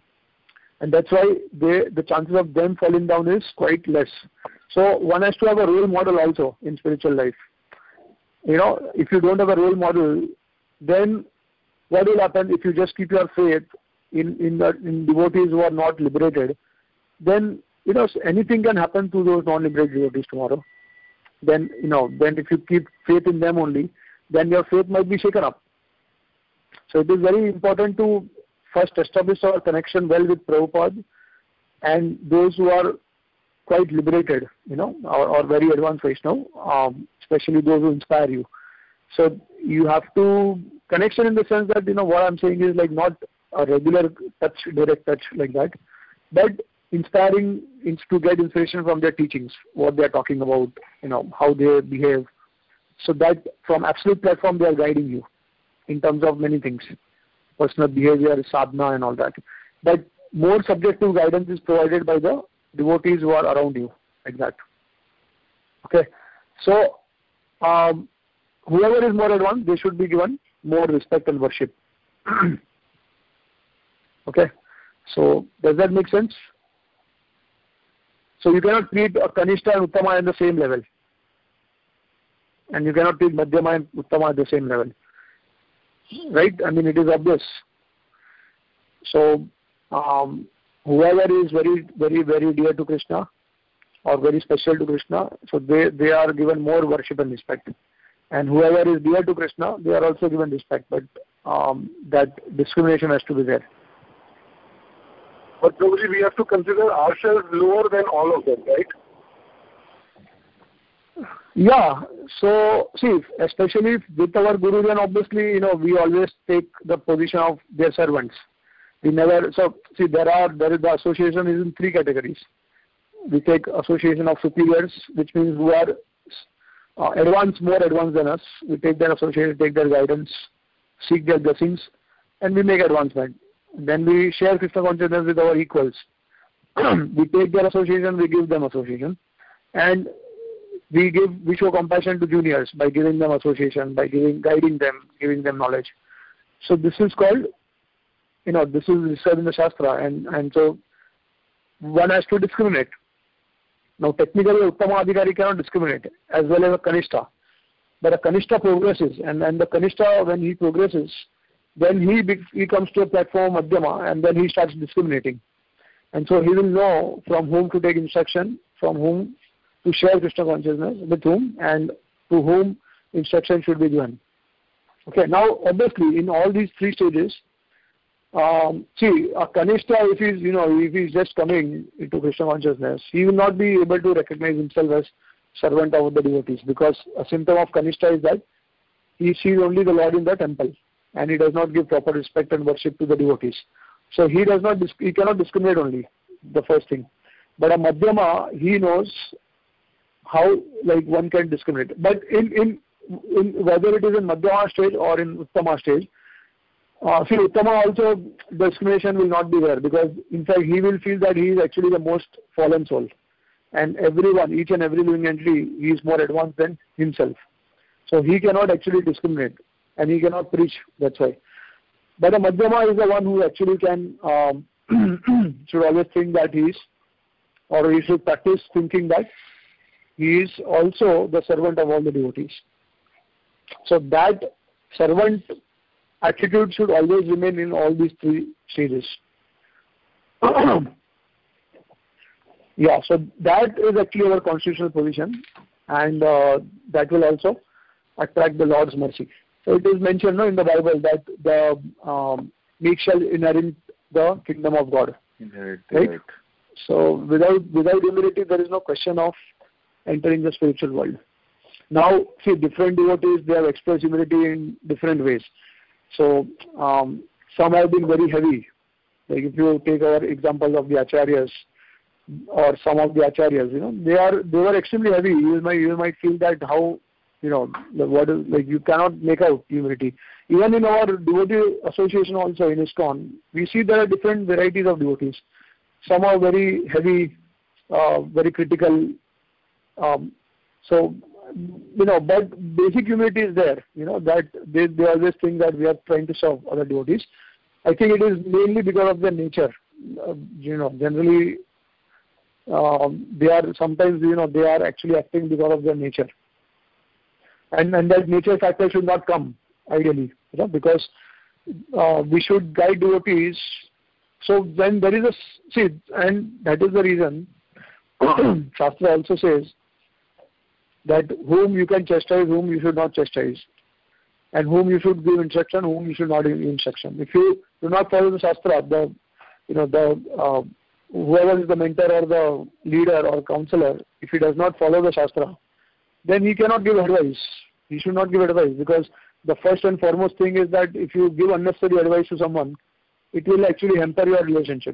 and that's why they, the chances of them falling down is quite less. So one has to have a role model also in spiritual life. You know, if you don't have a role model, then what will happen if you just keep your faith in in the in devotees who are not liberated? Then, you know, anything can happen to those non-liberated devotees tomorrow. Then, you know, then if you keep faith in them only, then your faith might be shaken up. So it is very important to first establish our connection well with Prabhupada and those who are quite liberated, you know, or, or very advanced Vaishnava, um, especially those who inspire you. So you have to, connection in the sense that, you know, what I'm saying is like not a regular touch, direct touch like that, but inspiring to get inspiration from their teachings, what they are talking about, you know, how they behave, so that from absolute platform they are guiding you in terms of many things, personal behavior, sadhana and all that. But more subjective guidance is provided by the devotees who are around you, like that. Okay, so um, whoever is more advanced, they should be given more respect and worship. Okay, so does that make sense? So you cannot treat a Kanishta and Uttama at the same level, and you cannot treat Madhyama and Uttama at the same level, right? I mean, it is obvious. So um, whoever is very, very, very dear to Krishna, or very special to Krishna, so they, they are given more worship and respect. And whoever is dear to Krishna, they are also given respect, but um, that discrimination has to be there. But Prabhuji, we have to consider ourselves lower than all of them, right? Yeah, so see, especially with our Guru, then obviously, you know, we always take the position of their servants. We never, so see, there are, there is the association is in three categories. We take association of superiors, which means who are uh, advanced, more advanced than us. We take their association, take their guidance, seek their blessings, and we make advancement. Then we share Krishna consciousness with our equals. We take their association, we give them association. And we give, we show compassion to juniors by giving them association, by giving, guiding them, giving them knowledge. So this is called, you know, this is said in the Shastra, and, and so one has to discriminate. Now technically, Uttama Adhikari cannot discriminate, as well as a Kanishta. But a Kanishta progresses, and, and the Kanishta, when he progresses, then he he comes to a platform Madhyama, and then he starts discriminating. And so he will know from whom to take instruction, from whom to share Krishna consciousness, with whom, and to whom instruction should be given. Okay, now obviously in all these three stages, um, see, a Kanishta, if he's, you know, if he's just coming into Krishna consciousness, he will not be able to recognize himself as servant of the devotees, because a symptom of Kanishta is that he sees only the Lord in the temple, and he does not give proper respect and worship to the devotees. So he does not, he cannot discriminate only, the first thing. But a Madhyama, he knows how, like, one can discriminate. But in, in, in whether it is in Madhyama stage or in Uttama stage, uh, see, Uttama also, discrimination will not be there, because in fact he will feel that he is actually the most fallen soul. And everyone, each and every living entity, he is more advanced than himself. So he cannot actually discriminate, and he cannot preach, that's why. But a Madhyama is the one who actually can, um, should always think that he is, or he should practice thinking that he is also the servant of all the devotees. So that servant attitude should always remain in all these three stages. Yeah, so that is actually our constitutional position, and uh, that will also attract the Lord's mercy. So it is mentioned, no, in the Bible that the um, meek shall inherit the kingdom of God. Inherit, right? right. So without without humility, there is no question of entering the spiritual world. Now, see, different devotees, they have expressed humility in different ways. So um, some have been very heavy. Like if you take our examples of the acharyas, or some of the acharyas, you know, they are they were extremely heavy. You might you might feel that how, you know, what is, like, you cannot make out humility. Even in our devotee association also in ISKCON, we see there are different varieties of devotees. Some are very heavy, uh, very critical. Um, so, you know, but basic humility is there. You know, that they, they always think that we are trying to serve other devotees. I think it is mainly because of their nature. Uh, you know, generally, um, they are sometimes, you know, they are actually acting because of their nature. And, and that nature factor should not come, ideally, you know, because uh, we should guide devotees. So when there is a, see, and that is the reason, Shastra also says that whom you can chastise, whom you should not chastise, and whom you should give instruction, whom you should not give instruction. If you do not follow the Shastra, the, you know, the, uh, whoever is the mentor or the leader or counselor, if he does not follow the Shastra, then he cannot give advice. He should not give advice, because the first and foremost thing is that if you give unnecessary advice to someone, it will actually hamper your relationship.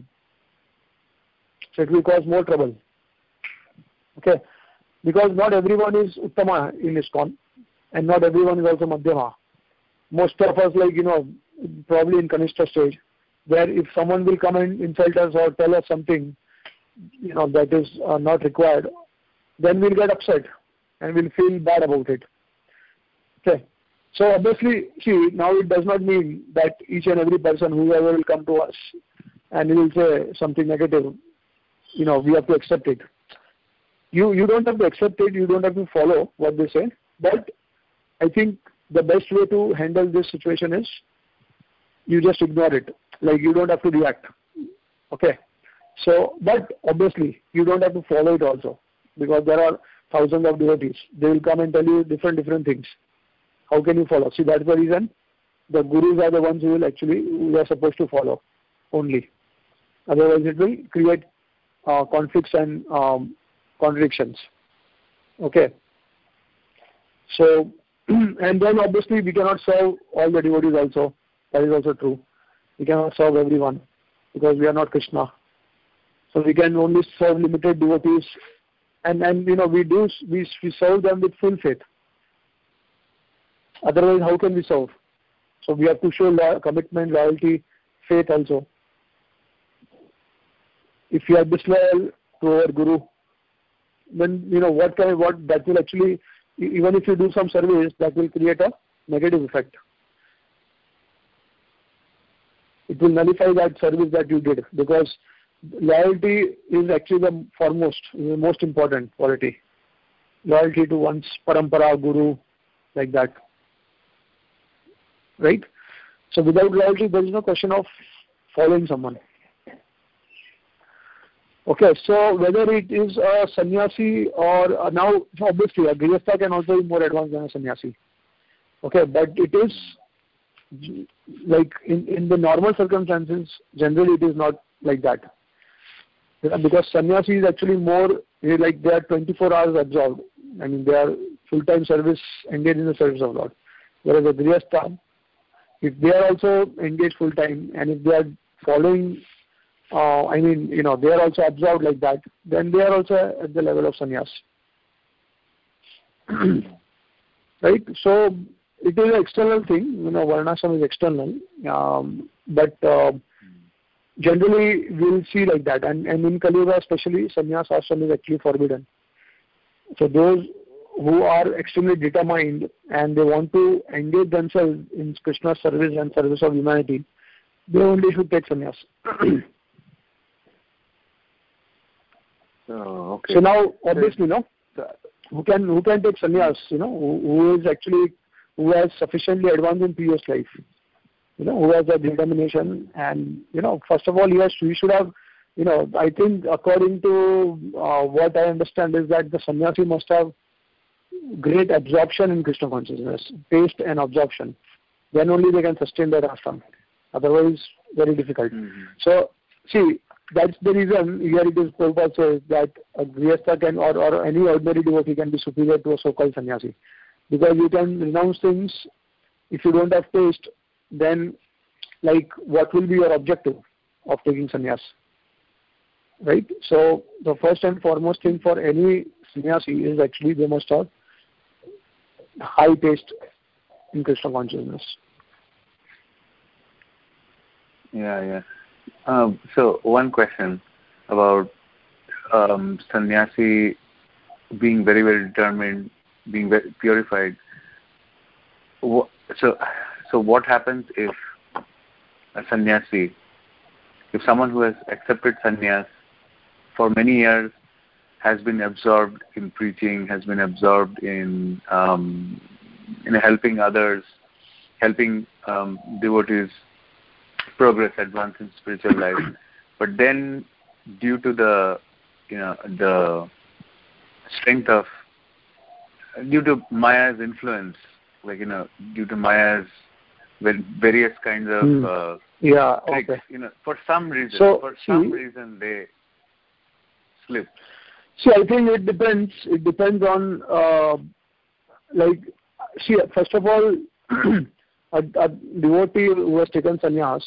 So it will cause more trouble. Okay? Because not everyone is Uttama in ISKCON, and not everyone is also Madhyama. Most of us, like, you know, probably in Kanishta stage, where if someone will come and insult us or tell us something, you know, that is uh, not required, then we'll get upset and we'll feel bad about it. Okay. So obviously, see, now it does not mean that each and every person, whoever will come to us and he will say something negative, you know, we have to accept it. You you don't have to accept it, you don't have to follow what they say, but I think the best way to handle this situation is you just ignore it. Like, you don't have to react. Okay. So, but obviously, you don't have to follow it also. because there are thousands of devotees. They will come and tell you different, different things. How can you follow? See, that's the reason the gurus are the ones who will actually, who are supposed to follow only. Otherwise, it will create uh, conflicts and um, contradictions. Okay. So, and then obviously we cannot serve all the devotees also. That is also true. We cannot serve everyone because we are not Krishna. So we can only serve limited devotees, and and you know we do we we serve them with full faith. Otherwise, how can we serve? So we have to show lo- commitment, loyalty, faith also. If you are disloyal to our guru, then you know what kind of, what that will actually, even if you do some service, that will create a negative effect. It will nullify that service that you did, because loyalty is actually the foremost, the most important quality. Loyalty to one's parampara, guru, like that. Right? So without loyalty, there is no question of following someone. Okay, so whether it is a sannyasi or uh, now, obviously, a grihastha can also be more advanced than a sannyasi. Okay, but it is like in, in the normal circumstances, generally it is not like that. Because sannyasi is actually more like they are twenty-four hours absorbed. I mean, they are full-time service, engaged in the service of Lord. Whereas a grihastha, if they are also engaged full-time and if they are following, uh, I mean, you know, they are also absorbed like that, then they are also at the level of sannyas. Right? So, it is an external thing, you know, varnashram is external, um, but uh, generally we will see like that, and, and in Kali Yuga especially, sannyas ashram is actually forbidden. So those who are extremely determined and they want to engage themselves in Krishna's service and service of humanity, they only should take sannyas. Oh, okay. So now, obviously, no, who can who can take sannyas? You know, who, who is actually who has sufficiently advanced in previous life. You know, who has a determination, and you know, first of all, he has he should have. You know, I think according to uh, what I understand is that the sannyasi must have great absorption in Krishna consciousness, taste and absorption. Then only they can sustain their ashram. Otherwise, very difficult. Mm-hmm. So, see, that's the reason here it is Prabhupada says that a grihastha can, or, or any ordinary devotee can be superior to a so-called sannyasi. Because you can renounce things. If you don't have taste, then like what will be your objective of taking sannyas? Right? So the first and foremost thing for any sannyasi is actually they must have high taste in Krishna consciousness. Yeah, yeah. Um, so one question about um, sannyasi being very, very determined, being very purified. So, so what happens if a sannyasi, if someone who has accepted sannyas for many years has been absorbed in preaching, has been absorbed in um, in helping others, helping um, devotees progress, advance in spiritual life, but then due to the you know the strength of due to Maya's influence, like you know due to Maya's various kinds of hmm. uh, yeah tricks, okay. you know for some reason so, for see, some reason they slip. See, I think it depends. It depends on uh, like see. First of all, a, a devotee who has taken sannyas,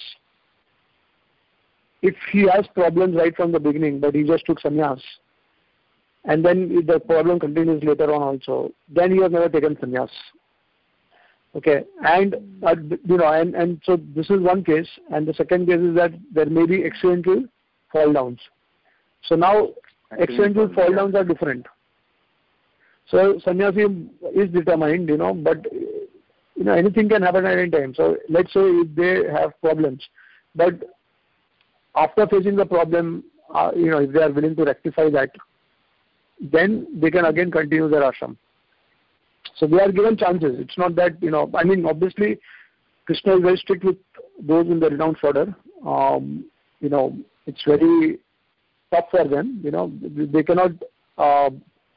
if he has problems right from the beginning, but he just took sannyas, and then the problem continues later on also, then he has never taken sannyas. Okay, and uh, you know, and, and so this is one case, and the second case is that there may be accidental fall downs. So now, accidental fall downs are different. So sannyasi is determined, you know, but you know anything can happen at any time. So let's say if they have problems, but after facing the problem, uh, you know, if they are willing to rectify that, then they can again continue their ashram. So they are given chances. It's not that, you know, I mean, obviously, Krishna is very strict with those in the renounced order. Um, you know, it's very tough for them. You know, they cannot uh,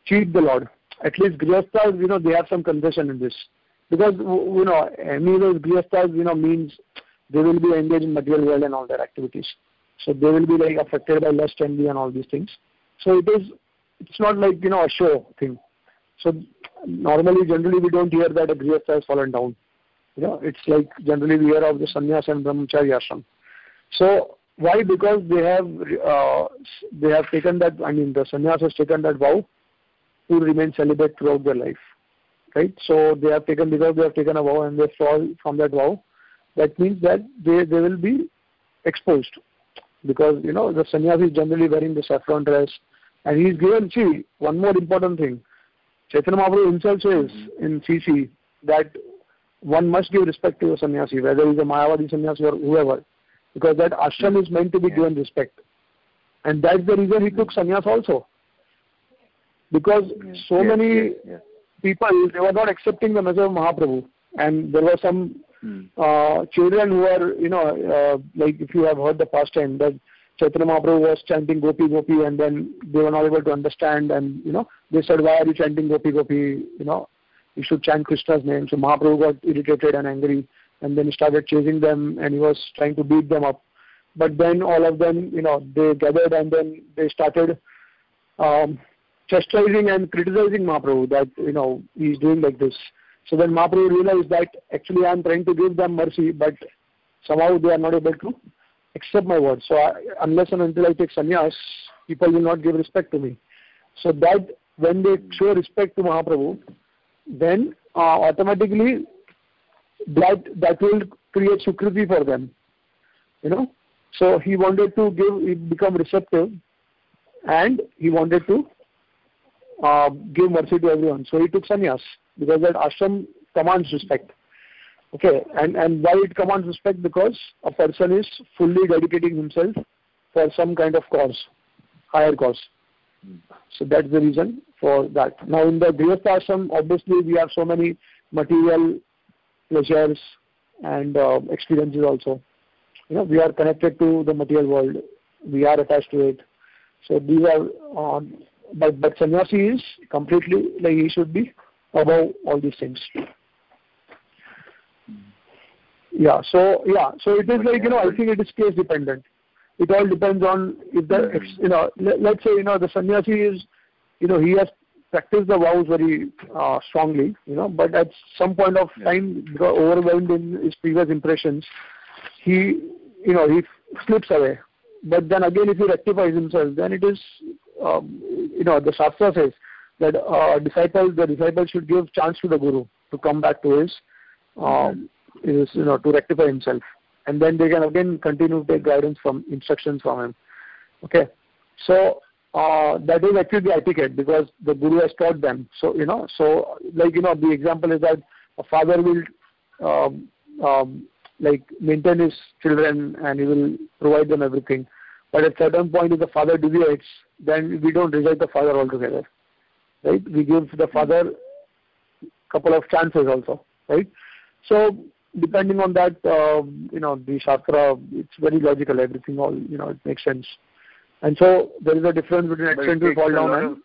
cheat the Lord. At least Grihasthas, you know, they have some concession in this. Because, you know, anyways, Grihasthas, you know, means they will be engaged in material world and all their activities. So they will be like affected by lust, envy and all these things. So it is, it's not like, you know, a show thing. So normally, generally, we don't hear that a Grihastha has fallen down. You know, it's like generally we hear of the sannyas and brahmacharya ashram. So why? Because they have uh, they have taken that. I mean, the sannyas has taken that vow to remain celibate throughout their life, right? So they have taken because they have taken a vow and they fall from that vow. That means that they they will be exposed, because you know the sannyas is generally wearing the saffron dress, and he is given. See, one more important thing. Chaitanya Mahaprabhu himself says in C C that one must give respect to a sannyasi, whether he's a Mayavadi sannyasi or whoever, because that ashram is meant to be given respect. And that's the reason he took sannyas also. Because so yes, many yes, yes. people, they were not accepting the message of Mahaprabhu. And there were some hmm. uh, children who were, you know, uh, like if you have heard the past time, that Chaitanya Mahaprabhu was chanting Gopi Gopi, and then they were not able to understand, and, you know, they said, why are you chanting Gopi Gopi, you know, you should chant Krishna's name. So Mahaprabhu got irritated and angry, and then he started chasing them, and he was trying to beat them up. But then all of them, you know, they gathered, and then they started um, chastising and criticizing Mahaprabhu that, you know, he's doing like this. So then Mahaprabhu realized that actually I'm trying to give them mercy, but somehow they are not able to accept my word. So I, unless and until I take sannyas, people will not give respect to me. So that when they show respect to Mahaprabhu, then uh, automatically that that will create sukriti for them, you know. So he wanted to give, become receptive, and he wanted to uh, give mercy to everyone. So he took sannyas, because that ashram commands respect. Okay, and and why it commands respect? Because a person is fully dedicating himself for some kind of cause, higher cause. So that's the reason for that. Now in the Grihastha ashram, obviously we have so many material pleasures and uh, experiences also. You know, we are connected to the material world. We are attached to it. So these are, uh, but but sannyasi is completely, like, he should be above all these things. Yeah. So yeah. So it is like, you know, I think it is case dependent. It all depends on if the, you know, let, let's say, you know, the sannyasi is, you know, he has practiced the vows very uh, strongly, you know, but at some point of time, because overwhelmed in his previous impressions, he, you know, he slips away. But then again, if he rectifies himself, then it is, um, you know, the Shastra says that uh, disciple, the disciple should give chance to the Guru to come back to his, um, his, you know, to rectify himself. And then they can again continue to take guidance from, instructions from him. Okay. So, uh, that is actually the etiquette, because the Guru has taught them. So, you know, so, like, you know, the example is that a father will, um, um, like, maintain his children and he will provide them everything. But at a certain point, if the father deviates, then we don't reject the father altogether. Right? We give the father a couple of chances also. Right? So, depending on that, uh, you know, the Shastra, it's very logical, everything all, you know, it makes sense. And so, there is a difference between accidental fall down and...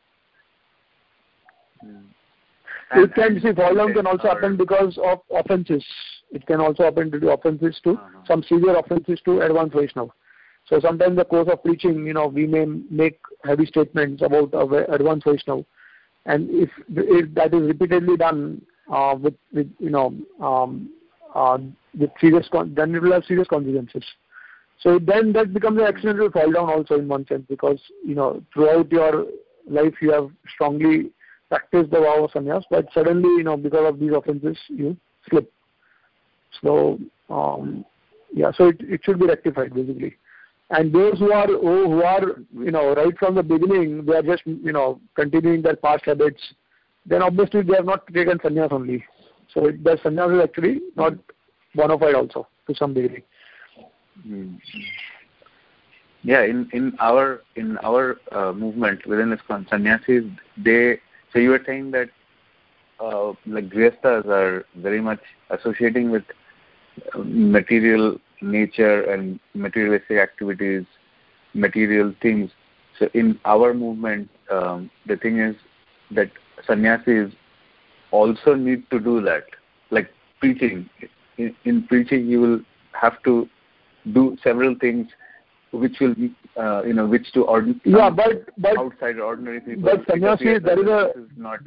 Hmm. And, it can, see, fall down can also happen because of offenses. It can also happen due to offenses to, uh-huh. some severe offenses to advanced Vaishnava. So sometimes in the course of preaching, you know, we may make heavy statements about uh, advanced Vaishnava. And if, if that is repeatedly done uh, with, with, you know, um, uh, with serious, con- then it will have serious consequences. So then that becomes an accidental fall down also in one sense, because, you know, throughout your life you have strongly practiced the vow of sannyas, but suddenly, you know, because of these offenses, you slip. So, um, yeah, so it, it should be rectified basically. And those who are, who, who are, you know, right from the beginning, they are just, you know, continuing their past habits, then obviously they have not taken sannyas only. So it, their sannyas is actually not bona fide also to some degree. Mm-hmm. Yeah, in, in our in our uh, movement within ISKCON, sannyasis, they, so you were saying that uh, like grihasthas are very much associating with material nature and materialistic activities, material things. So in our movement, um, the thing is, that sannyasis also need to do that. Like preaching. In, in preaching, you will have to do several things which will, uh, you know, which to ordinary, yeah, but, but outside ordinary people. But sannyasi, there is a is not,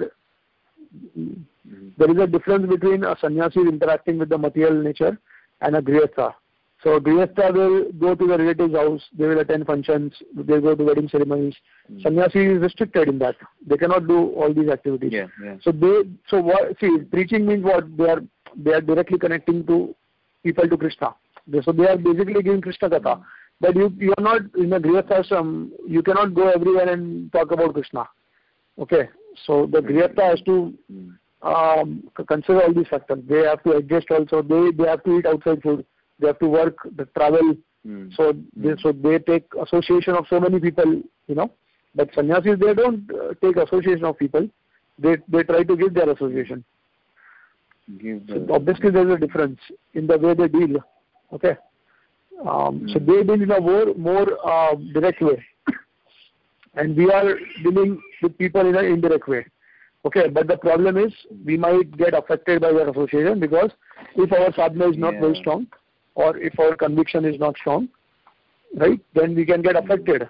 mm-hmm. there is a difference between a sannyasi interacting with the material nature and a grihastha. So grihastha will go to the relative's house, they will attend functions, they go to wedding ceremonies. Mm-hmm. Sannyasi is restricted in that. They cannot do all these activities. Yeah, yeah. So they, so what? See, preaching means what? They are they are directly connecting to people to Krishna. So they are basically giving Krishna Katha. Mm-hmm. But you you are not in a grihastha ashram. You cannot go everywhere and talk about Krishna. Okay. So the grihastha has to um, consider all these factors. They have to adjust also. They they have to eat outside food. They have to work, the travel. Mm. So they mm. so they take association of so many people, you know. But sannyasis, they don't uh, take association of people. They they try to give their association. Give the, so obviously there is a difference in the way they deal. Okay. Um, mm. So they deal in a more more uh, direct way, and we are dealing with people in an indirect way. Okay, but the problem is we might get affected by their association, because if our sadhana is not yeah. very strong, or if our conviction is not strong, right, then we can get affected.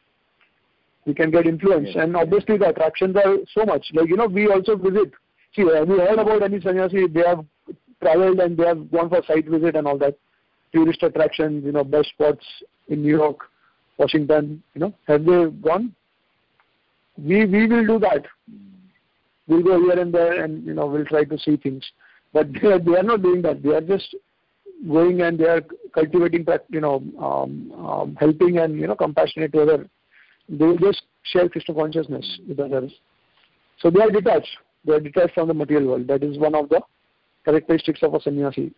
We can get influenced. Yes. And obviously the attractions are so much. Like, you know, we also visit. See, have you heard about any sannyasi? They have traveled and they have gone for site visit and all that. Tourist attractions, you know, best spots in New York, Washington, you know. Have they gone? We we will do that. We'll go here and there and, you know, we'll try to see things. But they are, they are not doing that. They are just going and they are cultivating, you know, um, um, helping and, you know, compassionate to others. They will just share Krishna consciousness with others. So they are detached. They are detached from the material world. That is one of the characteristics of a sannyasi.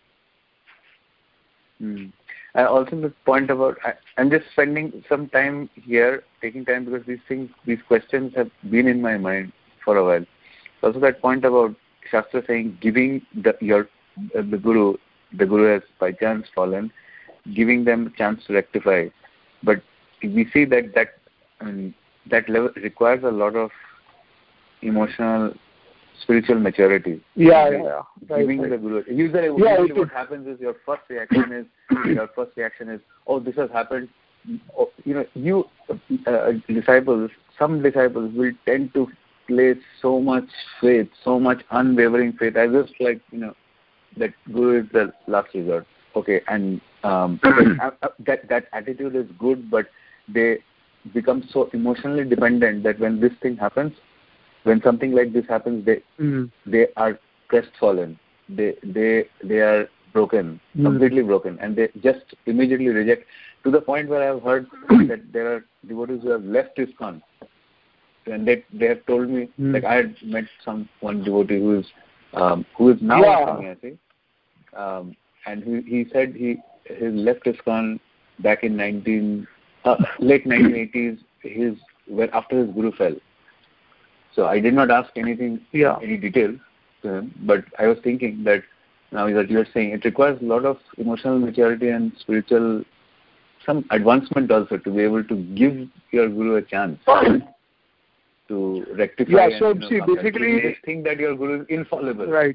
Mm. I also the point about, I, I'm just spending some time here, taking time, because these things, these questions have been in my mind for a while. Also that point about Shastra saying giving the, your uh, the Guru, the Guru has by chance fallen, giving them a chance to rectify. But we see that that um, that level requires a lot of emotional, spiritual maturity. Yeah, yeah, yeah. Giving right, the right. Guru. Usually, yeah, usually what happens is your first reaction is your first reaction is, oh, this has happened. Oh, you know, you uh, disciples, some disciples will tend to place so much faith, so much unwavering faith. I just like, you know, that Guru is the last resort. Okay, and um, that that attitude is good, but they become so emotionally dependent that when this thing happens, when something like this happens, they mm. they are crestfallen. They they they are broken, mm. completely broken, and they just immediately reject. To the point where I have heard that there are devotees who have left ISKCON. And they they have told me, mm. like I had met some one devotee who is um, who is now yeah. a sannyasi, um, and he he said he he left ISKCON back in nineteen uh, late nineteen eighties. His where after his Guru fell. So I did not ask anything yeah. any details to him, but I was thinking that now that you are saying it requires a lot of emotional maturity and spiritual some advancement also to be able to give your Guru a chance. To rectify yeah, and, so you know, see, basically just think that your Guru is infallible. Right.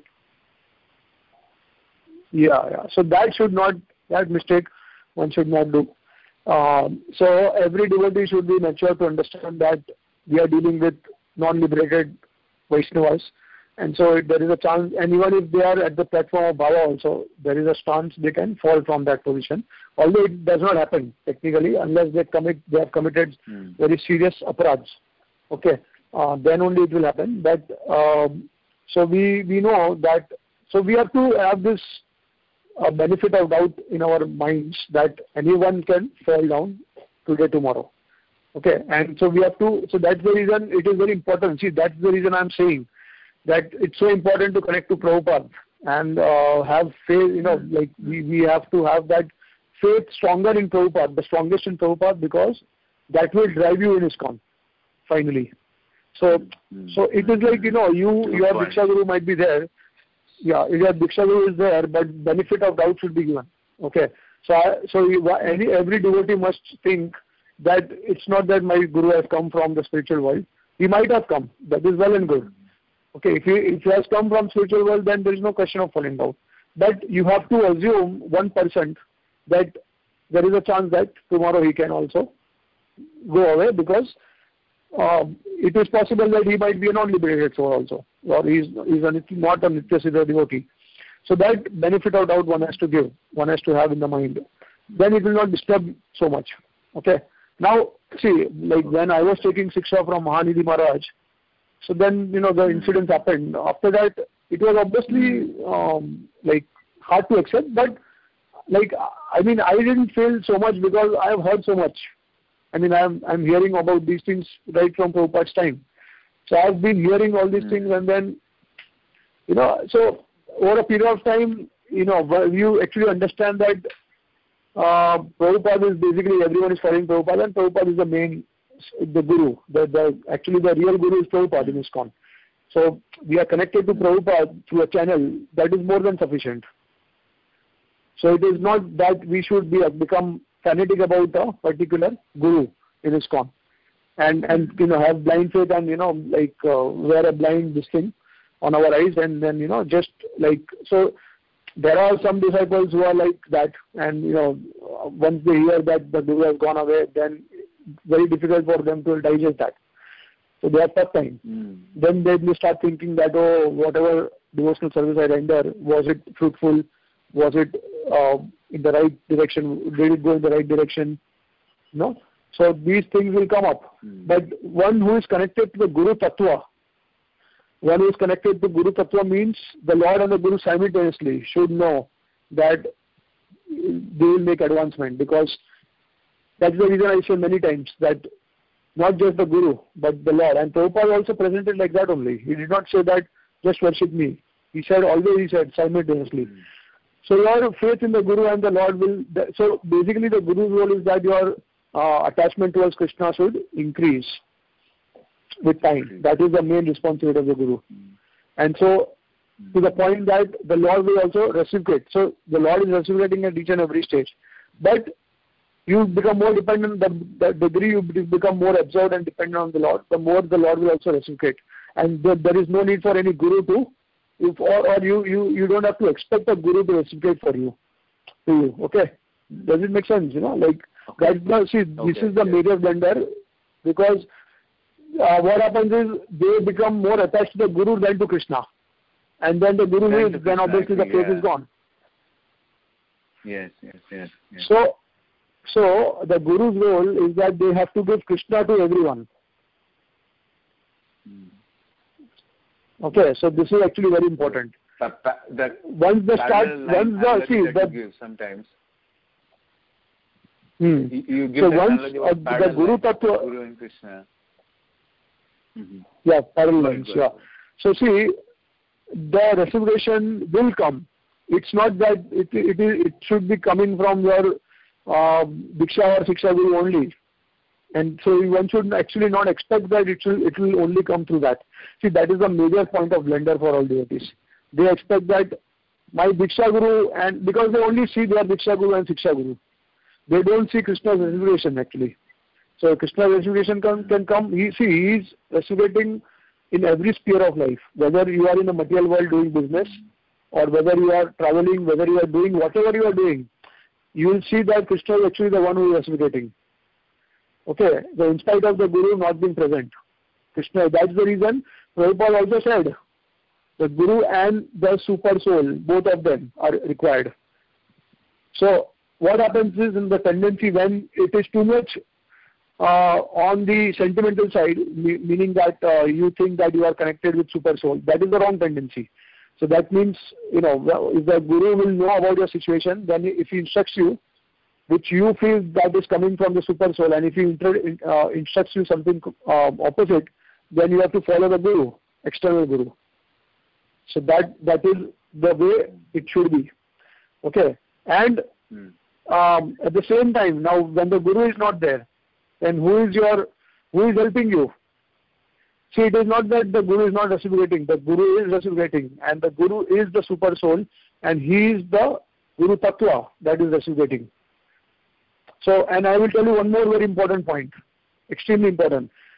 Yeah, yeah. So that should not, that mistake one should not do. Um, so every devotee should be mature to understand that we are dealing with non-liberated Vaishnavas. And so there is a chance, and even if they are at the platform of Bhava also, there is a chance they can fall from that position. Although it does not happen technically unless they commit, they have committed hmm. very serious aparadhs. Okay, uh, then only it will happen. But um, so we we know that. So we have to have this uh, benefit of doubt in our minds that anyone can fall down today, tomorrow. Okay, and so we have to. So that's the reason it is very important. See, that's the reason I'm saying that it's so important to connect to Prabhupada and uh, have faith. You know, like we we have to have that faith stronger in Prabhupada, the strongest in Prabhupada, because that will drive you in ISKCON. Finally, so mm-hmm. so it is like, you know, you Good your point. Diksha Guru might be there, yeah, your Diksha Guru is there, but benefit of doubt should be given. Okay, so I, so you, any every devotee must think that it's not that my Guru has come from the spiritual world, He might have come. That is well and good. Okay, if he, if he has come from spiritual world, then there is no question of falling down. But you have to assume one percent that there is a chance that tomorrow he can also go away, because uh, it is possible that he might be a non-liberated soul also, or he is he's a, not a Nityasiddha devotee. So that benefit of doubt one has to give, one has to have in the mind. Then it will not disturb so much. Okay. Now, see, like when I was taking Siksha from Mahanidhi Maharaj, so then, you know, the incidents happened. After that, it was obviously um, like hard to accept, but like, I mean, I didn't feel so much because I have heard so much. I mean, I'm, I'm hearing about these things right from Prabhupada's time. So I've been hearing all these things, and then, you know, so over a period of time, you know, you actually understand that uh, Prabhupada is basically, everyone is following Prabhupada, and Prabhupada is the main, the guru. The, the, actually, the real guru is Prabhupada in ISKCON. So we are connected to Prabhupada through a channel that is more than sufficient. So it is not that we should be become fanatic about a particular guru in ISKCON, and and you know, have blind faith and, you know, like uh, wear a blind this thing on our eyes, and then, you know, just like, so there are some disciples who are like that, and, you know, once they hear that the guru has gone away, then very difficult for them to digest that. So they have tough time. Mm. Then they may start thinking that, oh, whatever devotional service I render, was it fruitful? Was it uh, in the right direction? Did it go in the right direction? No. So these things will come up. Mm. But one who is connected to the Guru Tattva, one who is connected to Guru Tattva means the Lord and the Guru simultaneously should know that they will make advancement, because that's the reason I say many times that not just the Guru, but the Lord. And Prabhupada also presented like that only. He did not say that just worship me. He said, always he said, simultaneously. Mm. So your faith in the Guru and the Lord will, so basically the Guru's role is that your uh, attachment towards Krishna should increase with time. That is the main responsibility of the Guru. Mm. And so to the point that the Lord will also reciprocate. So the Lord is reciprocating at each and every stage. But you become more dependent, the, the degree you become more absorbed and dependent on the Lord, the more the Lord will also reciprocate. And there, there is no need for any Guru to, if or, or you, you, you don't have to expect a Guru to reciprocate for you. To you. Okay? Does it make sense? You know, like, okay. That's the, see, okay. This is the major blunder, because uh, what happens is they become more attached to the Guru than to Krishna. And then the Guru leaves, then obviously the faith yeah. is gone. Yes, yes, yes, yes. So, So the Guru's role is that they have to give Krishna to everyone. Mm. Okay, so this is actually very important. The, the once the start, once the see that you give sometimes. Hmm. You, you give so the once uh, the Guru Tattva, Guru and Krishna. Mm-hmm. Yeah, parallel lines. Yeah. So see, the reciprocation will come. It's not that it it it should be coming from your Uh, Diksha or Siksha Guru only, and so one should actually not expect that it will it will only come through that. See, that is the major point of blunder for all devotees. They expect that my Diksha Guru, and because they only see their Diksha Guru and Siksha Guru, they don't see Krishna's reciprocation actually. So Krishna's reciprocation can, can come. He see he is reciprocating in every sphere of life, whether you are in the material world doing business, or whether you are traveling, whether you are doing whatever you are doing. You will see that Krishna is actually the one who is reciprocating. Okay, so in spite of the Guru not being present, Krishna, that's the reason Prabhupada also said, the Guru and the Super Soul, both of them are required. So what happens is, in the tendency when it is too much uh, on the sentimental side, me- meaning that uh, you think that you are connected with Super Soul, that is the wrong tendency. So that means, you know, if the Guru will know about your situation, then if he instructs you, which you feel that is coming from the Super Soul, and if he inter- uh, instructs you something uh, opposite, then you have to follow the Guru, external Guru. So that that is the way it should be. Okay. And hmm. um, at the same time, now when the Guru is not there, then who is your, who is helping you? See, it is not that the Guru is not reciprocating. The Guru is reciprocating, and the Guru is the Super Soul, and he is the Guru Tattva that is reciprocating. So, and I will tell you one more very important point, extremely important.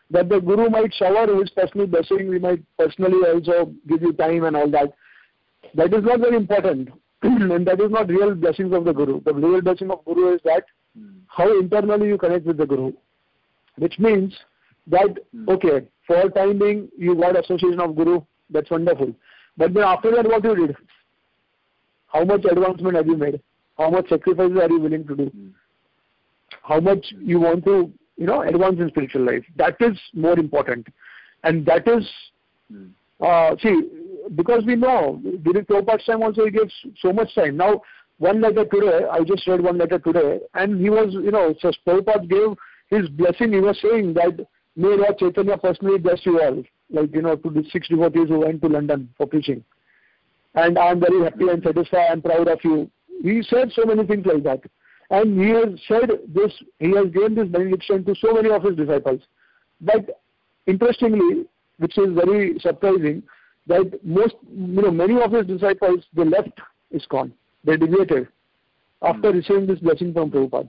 that the Guru might shower his personal blessing, he might personally also give you time and all that. That is not very important. And that is not real blessings of the Guru. The real blessing of Guru is that how internally you connect with the Guru. Which means that, okay, for time being, you got association of Guru, that's wonderful. But then after that, what you did? How much advancement have you made? How much sacrifices are you willing to do? How much you want to, you know, advance in spiritual life? That is more important. And that is, uh, see, because we know, during Prabhupada's time also he gives so much time. Now, one letter today, I just read one letter today, and he was, you know, so Prabhupada gave his blessing. He was saying that, may Lord Chaitanya personally bless you all, like, you know, to the six devotees who went to London for preaching. And I am very happy and satisfied and proud of you. He said so many things like that. And he has said this, he has given this benediction to so many of his disciples. But interestingly, which is very surprising, that most, you know, many of his disciples, they left ISKCON. They deviated after receiving this blessing from Prabhupada.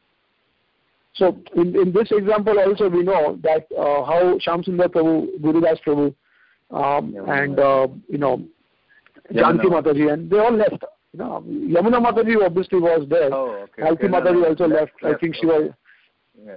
So, in, in this example also we know that uh, how Shyam Sundar Prabhu, Gurudas Prabhu, um, yeah, and, uh, you know, Janki Mataji, and they all left. You know, Yamuna Mataji obviously was there. Oh, okay. Malki okay. Mataji no, no, also left. left. I think she was... Yeah,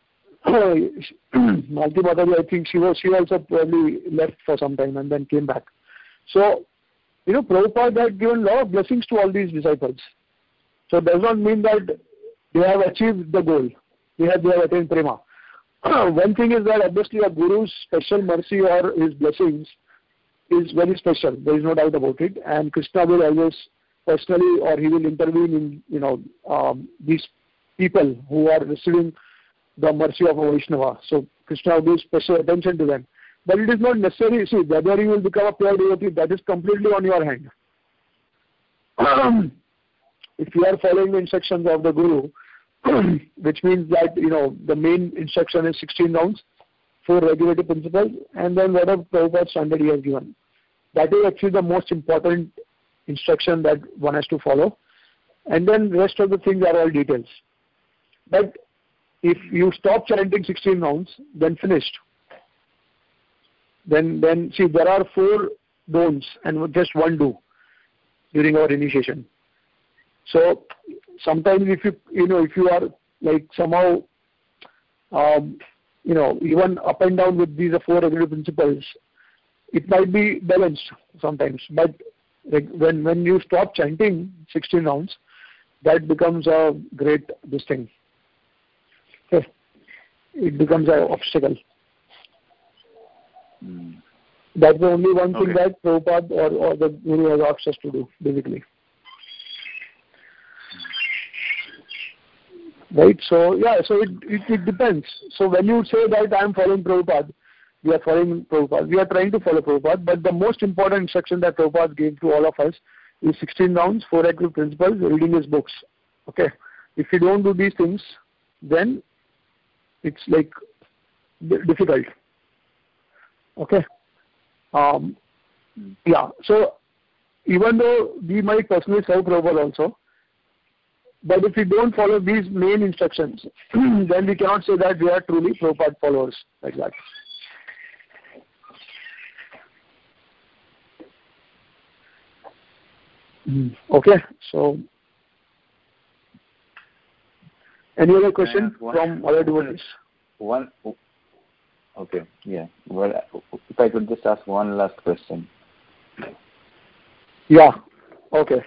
yeah. Malki Mataji, I think she was, she also probably left for some time and then came back. So, you know, Prabhupada had given a lot of blessings to all these disciples. So it does not mean that they have achieved the goal. They have, they have attained prema. One thing is that obviously a Guru's special mercy or his blessings is very special. There is no doubt about it. And Krishna will always personally, or he will intervene in, you know, um, these people who are receiving the mercy of a Vaishnava. So Krishna will give special attention to them. But it is not necessary, see, whether you will become a pure devotee, that is completely on your hand. If you are following the instructions of the Guru, which means that, you know, the main instruction is sixteen rounds, four regulative principles, and then whatever Prabhupada standard he has given. That is actually the most important instruction that one has to follow. And then the rest of the things are all details. But if you stop chanting sixteen rounds, then finished. Then, then see, there are four don'ts and just one do during our initiation. So sometimes if you, you know, if you are like somehow, um, you know, even up and down with these four regular principles, it might be balanced sometimes. But when when you stop chanting sixteen rounds, that becomes a great this thing. Okay. It becomes an obstacle. Mm. That's the only one thing okay. that Prabhupada or, or the Guru has asked us to do, basically. Right? So, yeah, so it, it, it depends. So when you say that I am following Prabhupada, we are following Prabhupada, we are trying to follow Prabhupada, but the most important instruction that Prabhupada gave to all of us is sixteen rounds, four active principles, reading his books. Okay? If you don't do these things, then it's like difficult. Okay? Um, yeah, so even though we might personally serve Prabhupada also, but if we don't follow these main instructions, then we cannot say that we are truly Prabhupada followers like that. Mm. Okay, so any other question from other devotees? One. Okay, yeah. Well, if I could just ask one last question. Yeah, okay.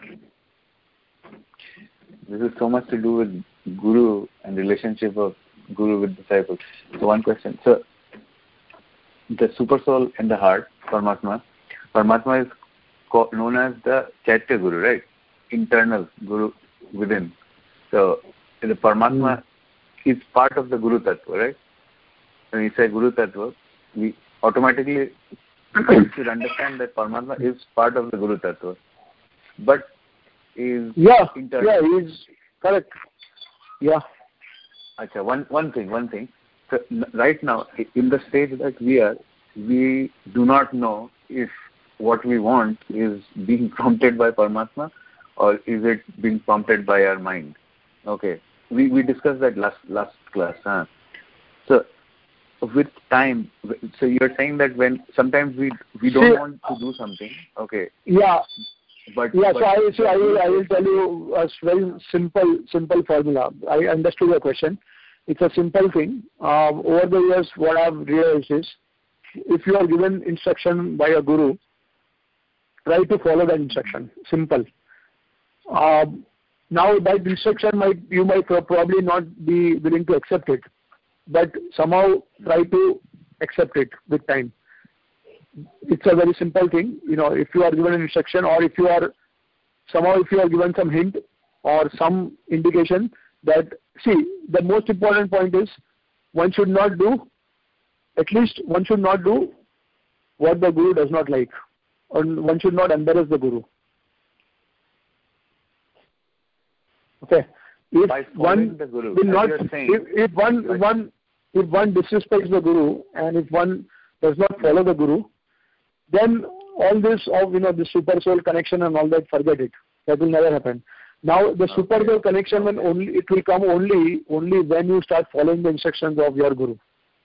This is so much to do with Guru and relationship of Guru with disciples. So one question. So the super soul in the heart, Paramatma, Paramatma is known as the Chaitya Guru, right? Internal Guru within. So the Paramatma mm. is part of the Guru Tattva, right? When we say Guru Tattva, we automatically should understand that Paramatma is part of the Guru Tattva. But is yeah, internal. Yeah, he's correct. Yeah. Achha, one, one thing, one thing. So right now, in the stage that we are, we do not know if what we want is being prompted by Paramatma or is it being prompted by our mind. Okay. We we discussed that last last class. Huh? So with time, so you're saying that when sometimes we we don't See, want to do something, okay? Yeah. But Yeah, but, so I so I will I will tell you a very simple simple formula. I understood your question. It's a simple thing. Um, over the years, what I've realized is, if you are given instruction by a guru, try to follow that instruction. Simple. Um, now that instruction might you might probably not be willing to accept it, but somehow try to accept it with time. It's a very simple thing. You know, if you are given an instruction, or if you are somehow if you are given some hint or some indication that, see, the most important point is one should not do, at least one should not do what the guru does not like, or one should not embarrass the guru. Okay. If by one the guru, will not, saying, if, if one right. one if one disrespects the guru, and if one does not follow the guru, then all this of, you know, the super soul connection and all that, forget it. That will never happen. Now the okay. super soul connection, when only it will come only only when you start following the instructions of your guru.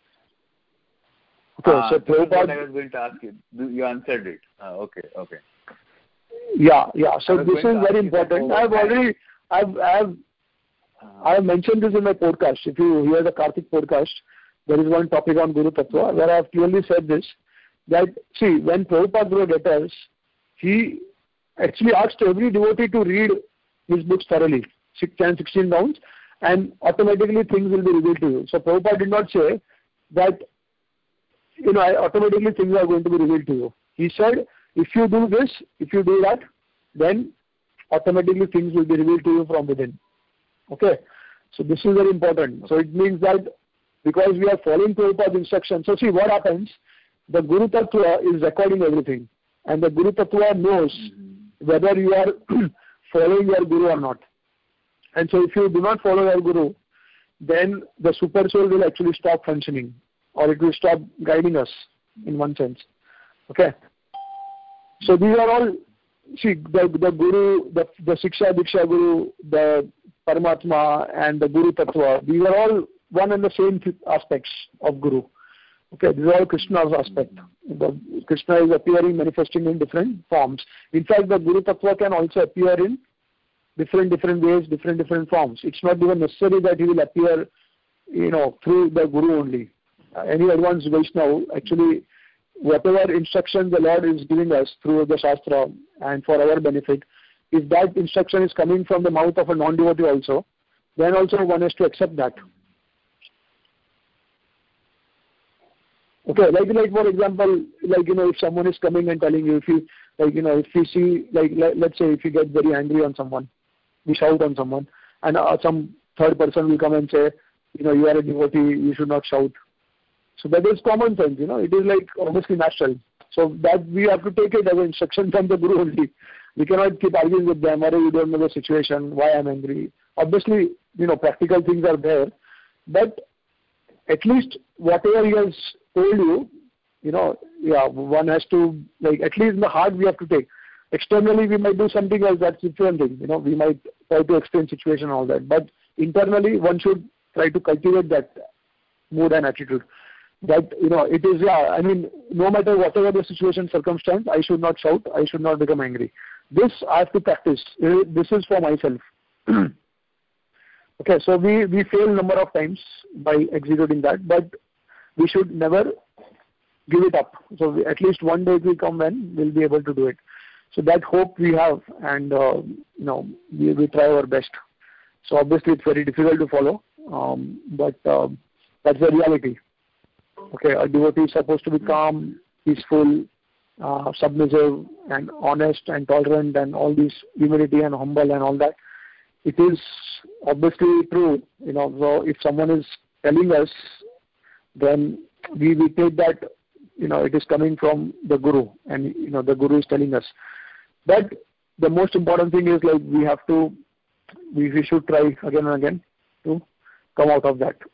Okay, ah, so Prabhupada, I was going to ask you. You answered it. Ah, okay, okay. Yeah, yeah. So this is very important. I've already, I've, I've, I have mentioned this in my podcast. If you hear the Karthik podcast, there is one topic on Guru Tattva where I have clearly said this, that, see, when Prabhupada wrote letters, he actually asked every devotee to read his books thoroughly, ten, sixteen rounds, and automatically things will be revealed to you. So Prabhupada did not say that, you know, automatically things are going to be revealed to you. He said, if you do this, if you do that, then automatically things will be revealed to you from within. Okay? So this is very important. So it means that because we are following Prabhupada's instructions, so see what happens, the Guru Tattva is recording everything, and the Guru Tattva knows mm-hmm. whether you are following your Guru or not. And so if you do not follow your Guru, then the super soul will actually stop functioning, or it will stop guiding us in one sense. Okay? So these are all, see, the, the Guru, the, the Siksha, Diksha Guru, the Paramatma, and the Guru Tattva, these are all one and the same aspects of Guru. Okay, these are all Krishna's aspect. The, Krishna is appearing, manifesting in different forms. In fact, the Guru Tattva can also appear in different, different ways, different, different forms. It's not even necessary that he will appear, you know, through the Guru only. Uh, any advanced Vaishnava, actually, whatever instruction the Lord is giving us through the Shastra and for our benefit, if that instruction is coming from the mouth of a non-devotee also, then also one has to accept that. Okay, like, like for example, like, you know, if someone is coming and telling you, if you, like, you know, if you see, like, let, let's say if you get very angry on someone, we shout on someone, and uh, some third person will come and say, you know, you are a devotee, you should not shout. So that is common sense, you know, it is like obviously natural. So that we have to take it as an instruction from the Guru only. We cannot keep arguing with them, or you don't know the situation, why I'm angry. Obviously, you know, practical things are there, but at least whatever he has told you, you know, yeah, one has to, like, at least in the heart we have to take. Externally we might do something else, that's a different thing, you know, we might try to explain situation and all that, but internally one should try to cultivate that mood and attitude. That, you know, it is, yeah, I mean, no matter whatever the situation, circumstance, I should not shout, I should not become angry. This I have to practice. This is for myself. Okay, so we, we fail number of times by executing that, but we should never give it up. So we, at least one day it will come when we'll be able to do it. So that hope we have, and, uh, you know, we, we try our best. So obviously it's very difficult to follow, um, but uh, that's the reality. Okay, a devotee is supposed to be calm, peaceful, uh, submissive, and honest, and tolerant, and all this humility and humble and all that. It is obviously true, you know. So if someone is telling us, then we, we take that, you know, it is coming from the Guru, and, you know, the Guru is telling us. But the most important thing is, like, we have to, we, we should try again and again to come out of that.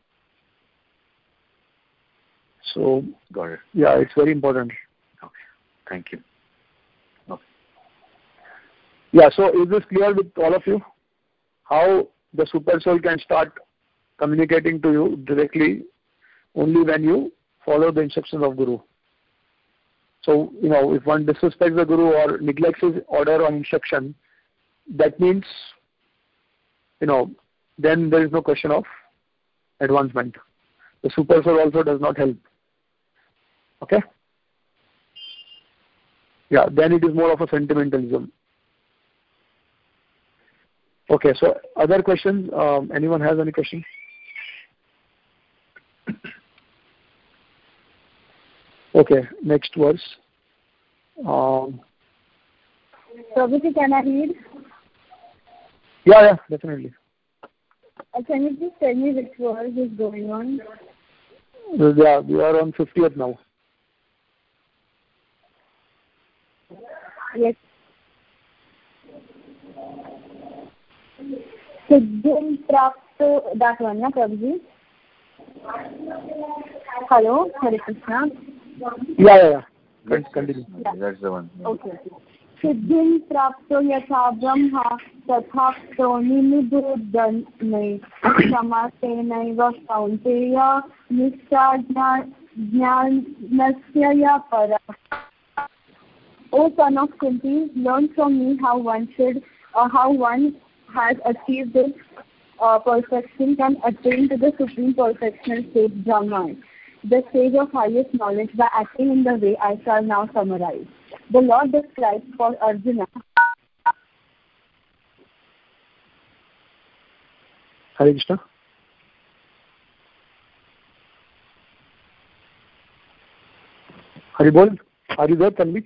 So, got it. Yeah, it's very important. Okay, thank you. Okay. Yeah, so is this clear with all of you? How the super soul can start communicating to you directly only when you follow the instructions of Guru. So, you know, if one disrespects the Guru or neglects his order or instruction, that means, you know, then there is no question of advancement. The super soul also does not help. Okay? Yeah, then it is more of a sentimentalism. Okay, so other questions? Um, anyone has any questions? Okay, next verse. Um, Prabhuji, can I read? Yeah, yeah, definitely. Uh, can you just tell me which verse is going on? Yeah, we are on fiftieth now. Yes. Siddhim Prapto, that one, yeah, Prabhuji? Hello, Hare Krishna. Yeah, yeah, yeah. Continue. Yeah. That's the one. Okay. Siddhim Prapto Yatha Brahma Tatha Pronimidodhanme Samasenaiva Kaunteya Nischa Jnanasya Ya Para. O son of Kunti, learn from me how one should, or uh, how one has achieved this uh, perfection can attain to the supreme perfectional state Brahman, the stage of highest knowledge, by acting in the way I shall now summarize. The Lord describes for Arjuna. Hare Krishna. Haribol, are you there, Tanvi?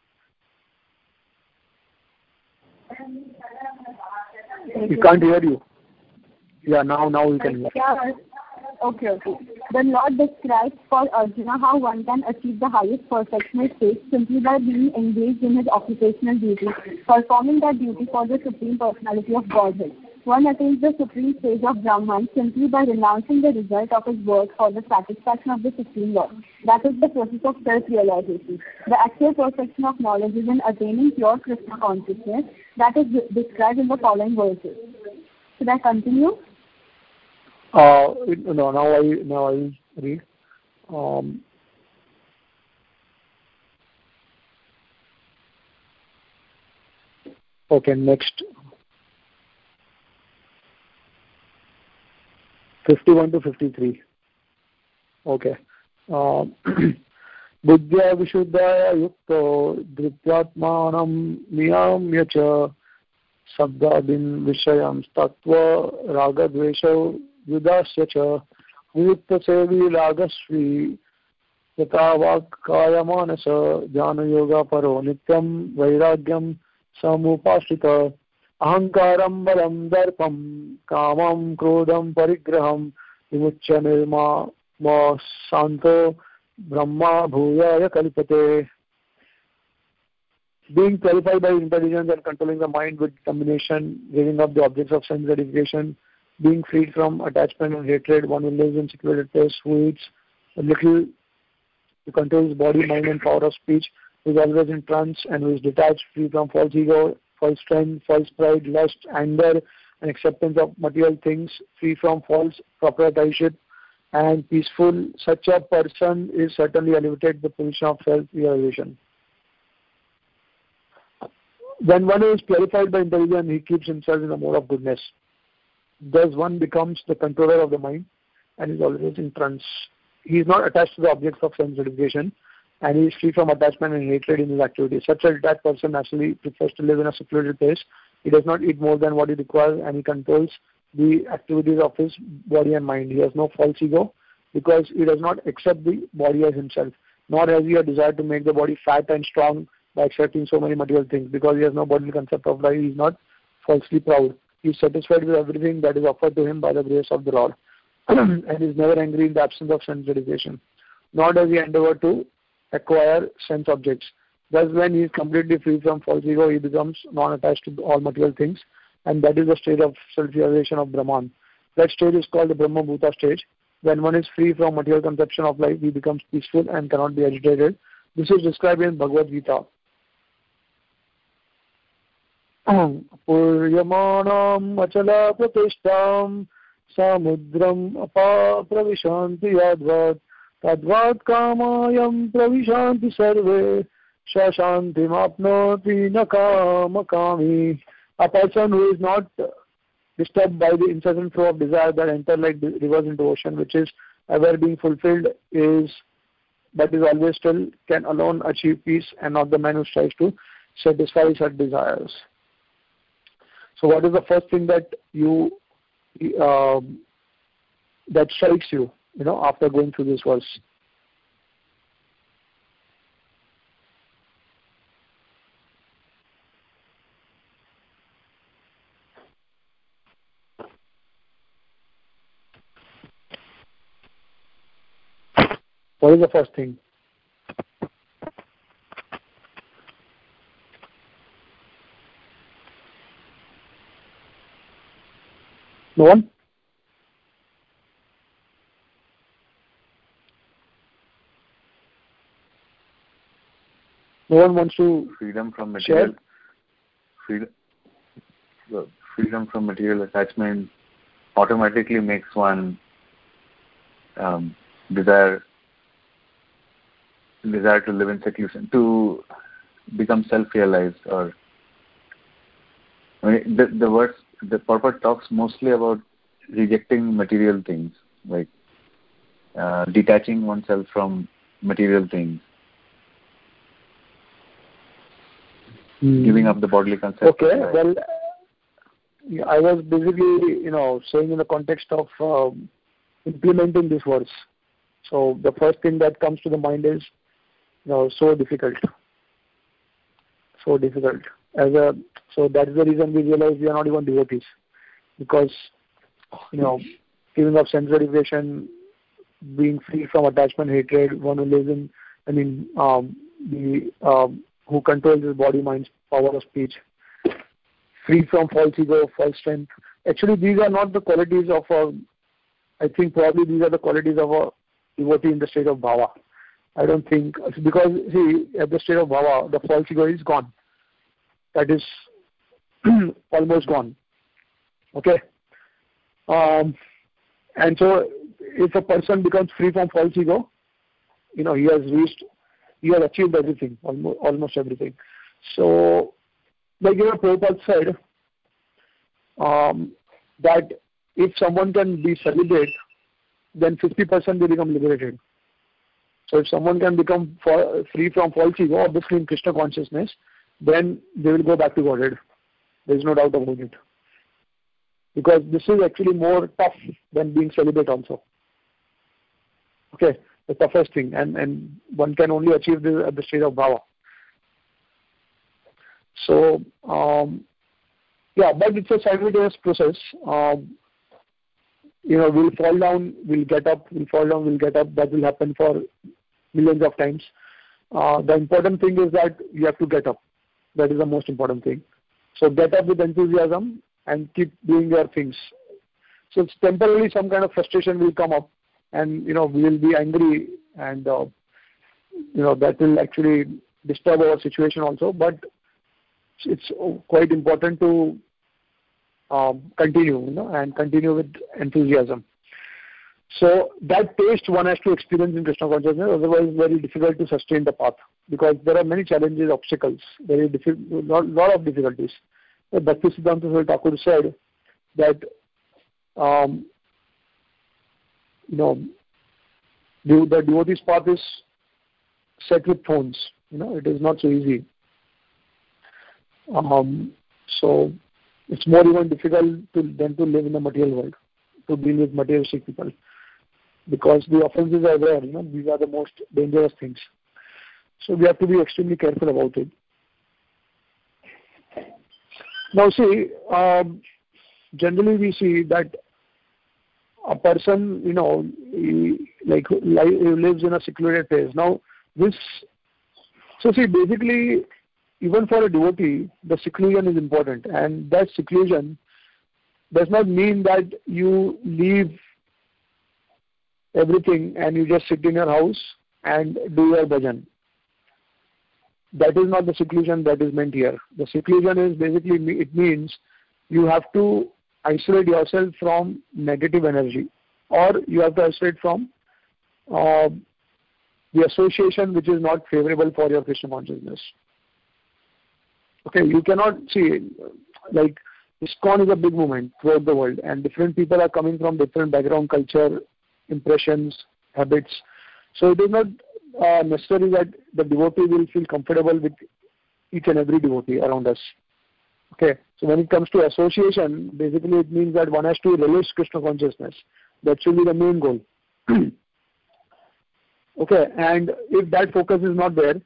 We can't hear you. Yeah, now, now we can hear. Yeah. Okay, okay. The Lord describes for Arjuna how one can achieve the highest perfectional state simply by being engaged in his occupational duty, performing that duty for the Supreme Personality of Godhead. One attains the supreme stage of Brahman simply by renouncing the result of his work for the satisfaction of the Supreme Lord. That is the process of self-realization. The actual perfection of knowledge is in attaining pure Krishna consciousness. That is described in the following verses. Should I continue? Uh, no, now I now I read. Um, okay, next. fifty-one to fifty-three. Okay. Um, Buddhya Vishuddhaya Yukto Dhrityatmanam Niyamya Cha Sabdadin Vishayam Tattva Ragadvesho Yudasya Cha Vivukta Sevi Ragasvi Yatavakaya Manasa Jnana Yoga Paro Nityam Vairagyam Samupashita Ahankaram Balam Darpam Kamam Krodam Parigraham Vimuchya Nirma Ma Santo Brahma Bhuyaya Kalipate. Being qualified by intelligence and controlling the mind with determination, giving up the objects of sense gratification, being freed from attachment and hatred, one who lives in secluded place, who eats a little, who controls body, mind and power of speech, who is always in trance and who is detached, free from false ego, false strength, false pride, lust, anger and acceptance of material things, free from false proprietorship and peaceful. Such a person is certainly elevated to the position of self-realization. When one is purified by intelligence, he keeps himself in the mode of goodness. Thus one becomes the controller of the mind and is always in trance. He is not attached to the objects of sense gratification and he is free from attachment and hatred in his activities. Such a detached person actually prefers to live in a secluded place. He does not eat more than what he requires and he controls the activities of his body and mind. He has no false ego because he does not accept the body as himself, nor has he a desire to make the body fat and strong by accepting so many material things. Because he has no bodily concept of life, he is not falsely proud. He is satisfied with everything that is offered to him by the grace of the Lord and is never angry in the absence of sense gratification. Nor does he endeavor to acquire sense objects. Thus, when he is completely free from false ego, he becomes non-attached to all material things, and that is the stage of self-realization of Brahman. That stage is called the Brahma Bhuta stage. When one is free from material conception of life, he becomes peaceful and cannot be agitated. This is described in Bhagavad Gita. Puryamanam achala pratishtam samudram apa pravishanti yadvat tadvat kamayam pravishanti sarve shashantim apnoti nakama kami. A person who is not disturbed by the incessant flow of desire that enter like rivers into ocean, which is ever being fulfilled, is that is always still, can alone achieve peace, and not the man who strives to satisfy such desires. So what is the first thing that you uh, that strikes you, you know, after going through this verse? What is the first thing? No one? No one wants to freedom from material. Share? Freedom, the freedom from material attachment automatically makes one um, desire desire to live in seclusion, to become self-realized, or I mean, the the verse, the purport talks mostly about rejecting material things, like uh, detaching oneself from material things, mm. giving up the bodily concept. Okay, well, I was basically, you know, saying in the context of um, implementing this verse. So the first thing that comes to the mind is, you know, so difficult, so difficult. As a so that is the reason we realize we are not even devotees, because, you know, giving up sense gratification, being free from attachment, hatred, one who lives in, I mean, um, the um, who controls his body, mind, power of speech, free from false ego, false strength. Actually, these are not the qualities of a. I think probably these are the qualities of a devotee in the state of bhava. I don't think, because see, at the state of bhava, the false ego is gone. That is almost gone. Okay. Um, and so, if a person becomes free from false ego, you know, he has reached, he has achieved everything, almost, almost everything. So, like, you know, Prabhupada said um, that if someone can be celibate, then fifty percent they become liberated. So if someone can become for, free from false ego, obviously in Krishna consciousness, then they will go back to Godhead. There is no doubt about it. Because this is actually more tough than being celibate also. Okay, the toughest thing. And, and one can only achieve this at the state of bhava. So, um, yeah, but it's a simultaneous process. Um, you know, we'll fall down, we'll get up, we'll fall down, we'll get up. That will happen for millions of times. Uh, the important thing is that you have to get up. That is the most important thing. So get up with enthusiasm and keep doing your things. So it's temporarily some kind of frustration will come up, and, you know, we will be angry, and, uh, you know, that will actually disturb our situation also. But it's quite important to um, continue, you know, and continue with enthusiasm. So that taste one has to experience in Krishna consciousness, otherwise it's very difficult to sustain the path, because there are many challenges, obstacles, very difficult, lot, lot of difficulties. But Bhaktisiddhanta Saraswati Thakur said that, um, you know, the, the devotee's path is set with thorns. You know, it is not so easy. Um, so it's more even difficult to, than to live in the material world, to deal with materialistic people, because the offenses are there. You know, these are the most dangerous things. So we have to be extremely careful about it. Now, see, um, generally we see that a person, you know, he, like he lives in a secluded place. Now, this, so see, basically, even for a devotee, the seclusion is important, and that seclusion does not mean that you leave everything and you just sit in your house and do your bhajan. That is not the seclusion that is meant here. The seclusion is basically, it means you have to isolate yourself from negative energy, or you have to isolate from uh, the association which is not favorable for your Krishna consciousness. Okay, you cannot see, like, ISKCON is a big movement throughout the world, and different people are coming from different background, culture, impressions, habits. So it is not uh, necessary that the devotee will feel comfortable with each and every devotee around us. Okay, so when it comes to association, basically it means that one has to relish Krishna consciousness. That should be the main goal. Okay, and if that focus is not there,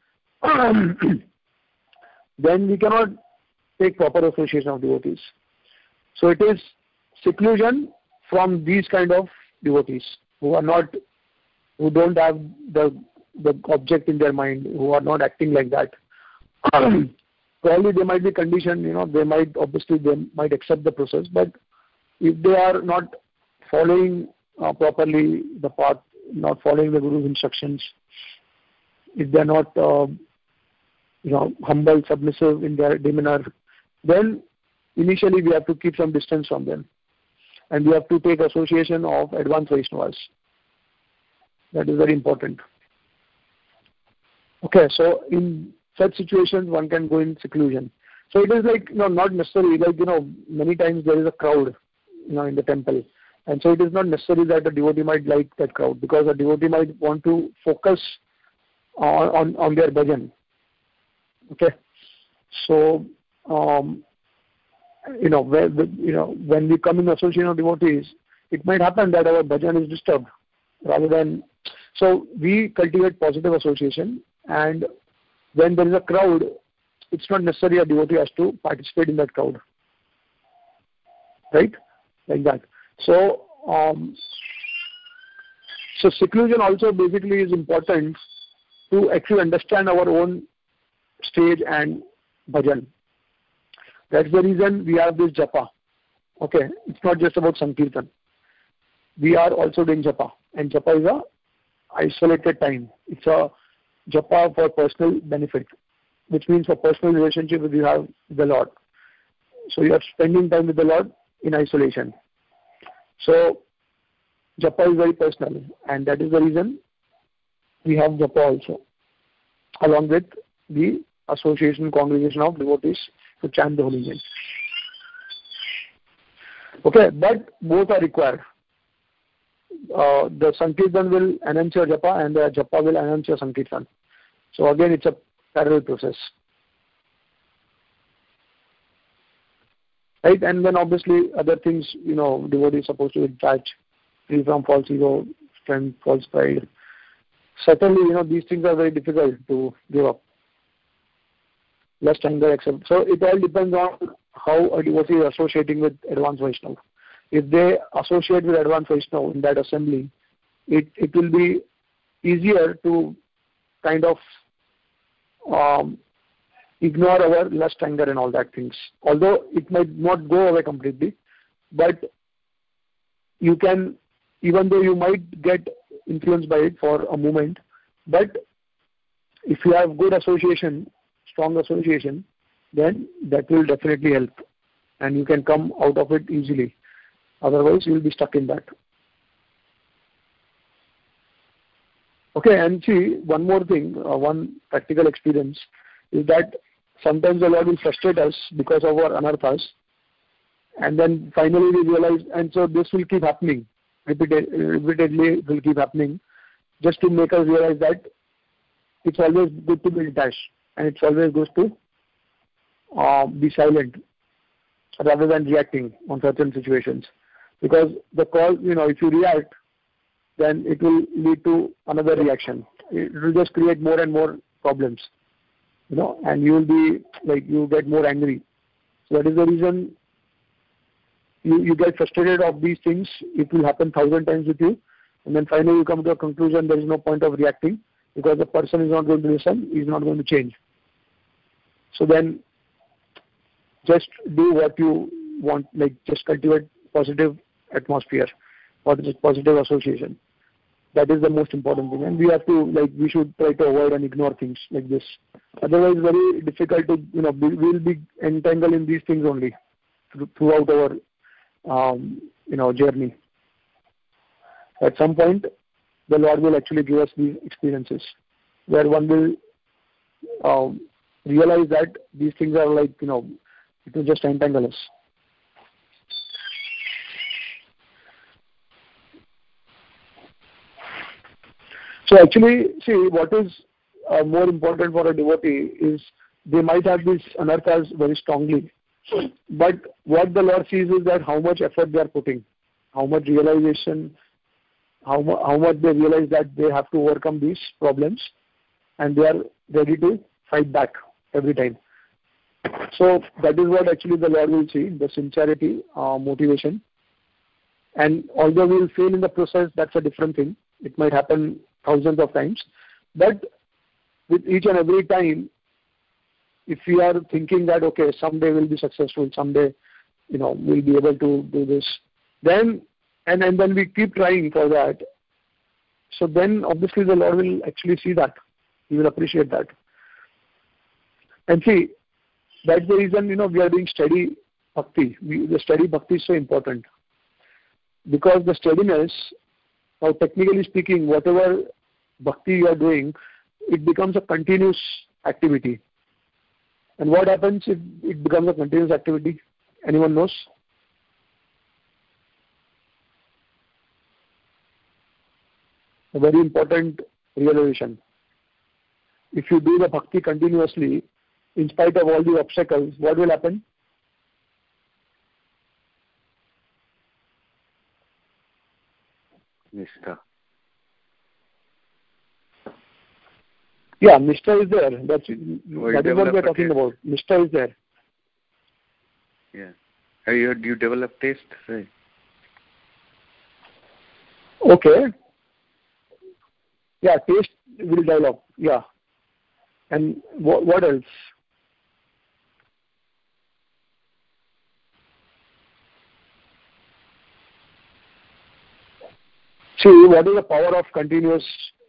then we cannot take proper association of devotees. So it is seclusion from these kind of devotees who are not, who don't have the the object in their mind, who are not acting like that. Probably they might be conditioned, you know, they might, obviously they might accept the process, but if they are not following uh, properly the path, not following the Guru's instructions, if they are not, uh, you know, humble, submissive in their demeanor, then initially we have to keep some distance from them. And we have to take association of advanced Vaishnavas. That is very important. Okay, so in such situations, one can go in seclusion. So it is like, you know, not necessary, like, you know, many times there is a crowd, you know, in the temple. And so it is not necessary that a devotee might like that crowd, because a devotee might want to focus on, on, on their bhajan. Okay. So, um, you know, where, you know, when we come in association of devotees, it might happen that our bhajan is disturbed rather than, so we cultivate positive association, and when there is a crowd, it's not necessary a devotee has to participate in that crowd. Right? Like that. So, um, so seclusion also basically is important to actually understand our own stage and bhajan. That's the reason we have this japa. Okay, it's not just about Sankirtan. We are also doing japa, and japa is a isolated time. It's a japa for personal benefit, which means for personal relationship with you have with the Lord. So you are spending time with the Lord in isolation. So japa is very personal, and that is the reason we have japa also, along with the association, congregation of devotees to chant the holy name. Okay, but both are required. Uh, the Sankirtan will enhance your japa, and the japa will enhance your Sankirtan. So again, it's a parallel process. Right, and then obviously other things, you know, devotee is supposed to detach, free from false ego, strength, false pride. Certainly, you know, these things are very difficult to give up. Lust, anger, accept. So it all depends on how a devotee is associating with advanced Vaishnava. If they associate with advanced Vaishnava in that assembly, it, it will be easier to kind of um, ignore our lust, anger and all that things. Although it might not go away completely, but you can, even though you might get influenced by it for a moment, but if you have good association, strong association, then that will definitely help, and you can come out of it easily. Otherwise, you will be stuck in that. Okay, and see, one more thing, uh, one practical experience is that sometimes the Lord will frustrate us because of our anarthas, and then finally we realize, and so this will keep happening, repeated, repeatedly it will keep happening, just to make us realize that it's always good to be detached, and it's always good to uh, be silent rather than reacting on certain situations. Because the cause, you know, if you react, then it will lead to another reaction. It will just create more and more problems, you know, and you will be like, you get more angry. So that is the reason you, you get frustrated of these things. It will happen thousand times with you, and then finally you come to a conclusion there is no point of reacting, because the person is not going to listen, he is not going to change. So then just do what you want, like just cultivate positive atmosphere, positive association. That is the most important thing, and we have to, like, we should try to avoid and ignore things like this. Otherwise, very difficult to, you know, we will be entangled in these things only throughout our um, you know, journey. At some point, the Lord will actually give us these experiences where one will um, realize that these things are like, you know, it will just entangle us. So actually, see, what is uh, more important for a devotee is they might have these anarthas very strongly, but what the Lord sees is that how much effort they are putting, how much realization, how, mu- how much they realize that they have to overcome these problems, and they are ready to fight back every time. So that is what actually the Lord will see, the sincerity, uh, motivation. And although we will fail in the process, that's a different thing. It might happen thousands of times. But with each and every time, if we are thinking that, okay, someday we'll be successful, someday, you know, we'll be able to do this, then, and, and then we keep trying for that, so then obviously the Lord will actually see that. He will appreciate that. And see, that's the reason, you know, we are doing steady bhakti. We, the steady bhakti is so important. Because the steadiness, now technically speaking, whatever bhakti you are doing, it becomes a continuous activity. And what happens if it becomes a continuous activity? Anyone knows? A very important realization. If you do the bhakti continuously, in spite of all the obstacles, what will happen? Nishtha. Yeah, Nishtha is there. That's, Or that is what we are develop a talking taste. about. Nishtha is there. Yeah. Have you, you develop taste, right? Okay. Yeah, taste will develop. Yeah. And what, what else? See, what is the power of continuous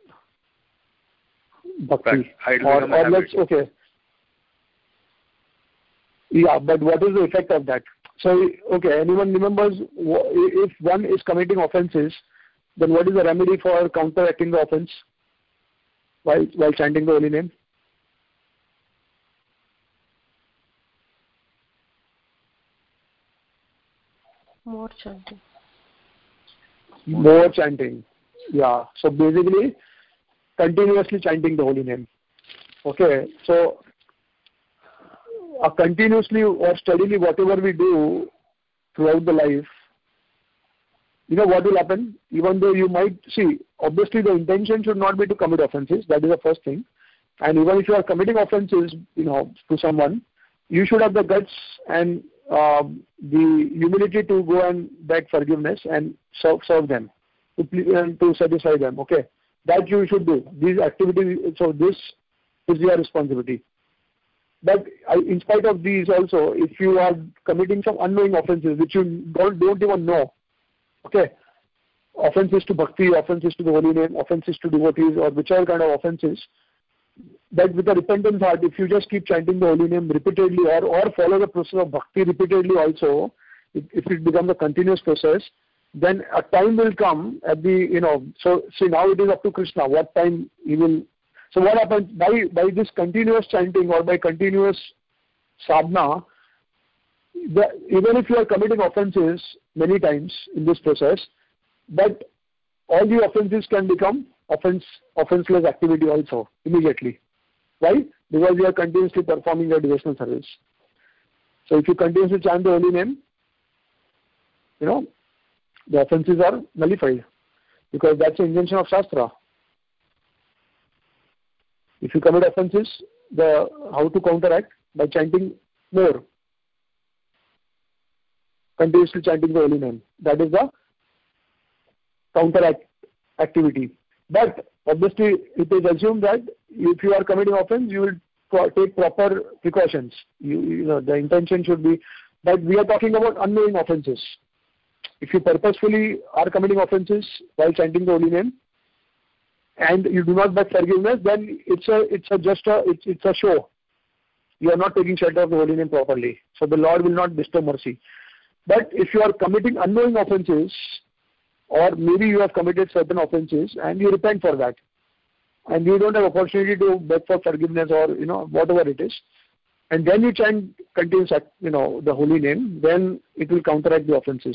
bhakti? Right. Or, or let's, okay. Yeah, but what is the effect of that? So, okay, anyone remembers if one is committing offenses, then what is the remedy for counteracting the offense while, while chanting the holy name? More chanting. More chanting. Yeah. So basically, continuously chanting the holy name. Okay. So uh, continuously or steadily, whatever we do throughout the life, you know what will happen? Even though you might see, obviously the intention should not be to commit offenses. That is the first thing. And even if you are committing offenses, you know, to someone, you should have the guts and um, the humility to go and beg forgiveness and serve, serve them, to, and to satisfy them. Okay, that you should do. These activities, so this is your responsibility. But I, in spite of these also, if you are committing some unknowing offenses which you don't, don't even know, okay, offenses to bhakti, offenses to the holy name, offenses to devotees, or whichever kind of offenses, that with a repentant heart, if you just keep chanting the holy name repeatedly or, or follow the process of bhakti repeatedly also, if, if it becomes a continuous process, then a time will come at the, you know, so see now it is up to Krishna, what time he will, so what happens, by, by this continuous chanting or by continuous sadhana, the, even if you are committing offenses many times in this process, but all the offenses can become offense, offenseless activity also immediately. Why? Because you are continuously performing your devotional service. So if you continuously chant the holy name, you know, the offenses are nullified, because that's the intention of Shastra. If you commit offenses, the how to counteract? By chanting more, continuously chanting the holy name. That is the counteract activity. But obviously, it is assumed that if you are committing offense, you will pro- take proper precautions. You, you know, the intention should be. But we are talking about unknowing offenses. If you purposefully are committing offenses while chanting the holy name, and you do not beg forgiveness, then it's a it's a just a it's, it's a show. You are not taking shelter of the holy name properly. So the Lord will not bestow mercy. But if you are committing unknowing offenses, or maybe you have committed certain offenses and you repent for that, and you don't have opportunity to beg for forgiveness or, you know, whatever it is, and then you chant continuous, you know, the holy name, then it will counteract the offenses.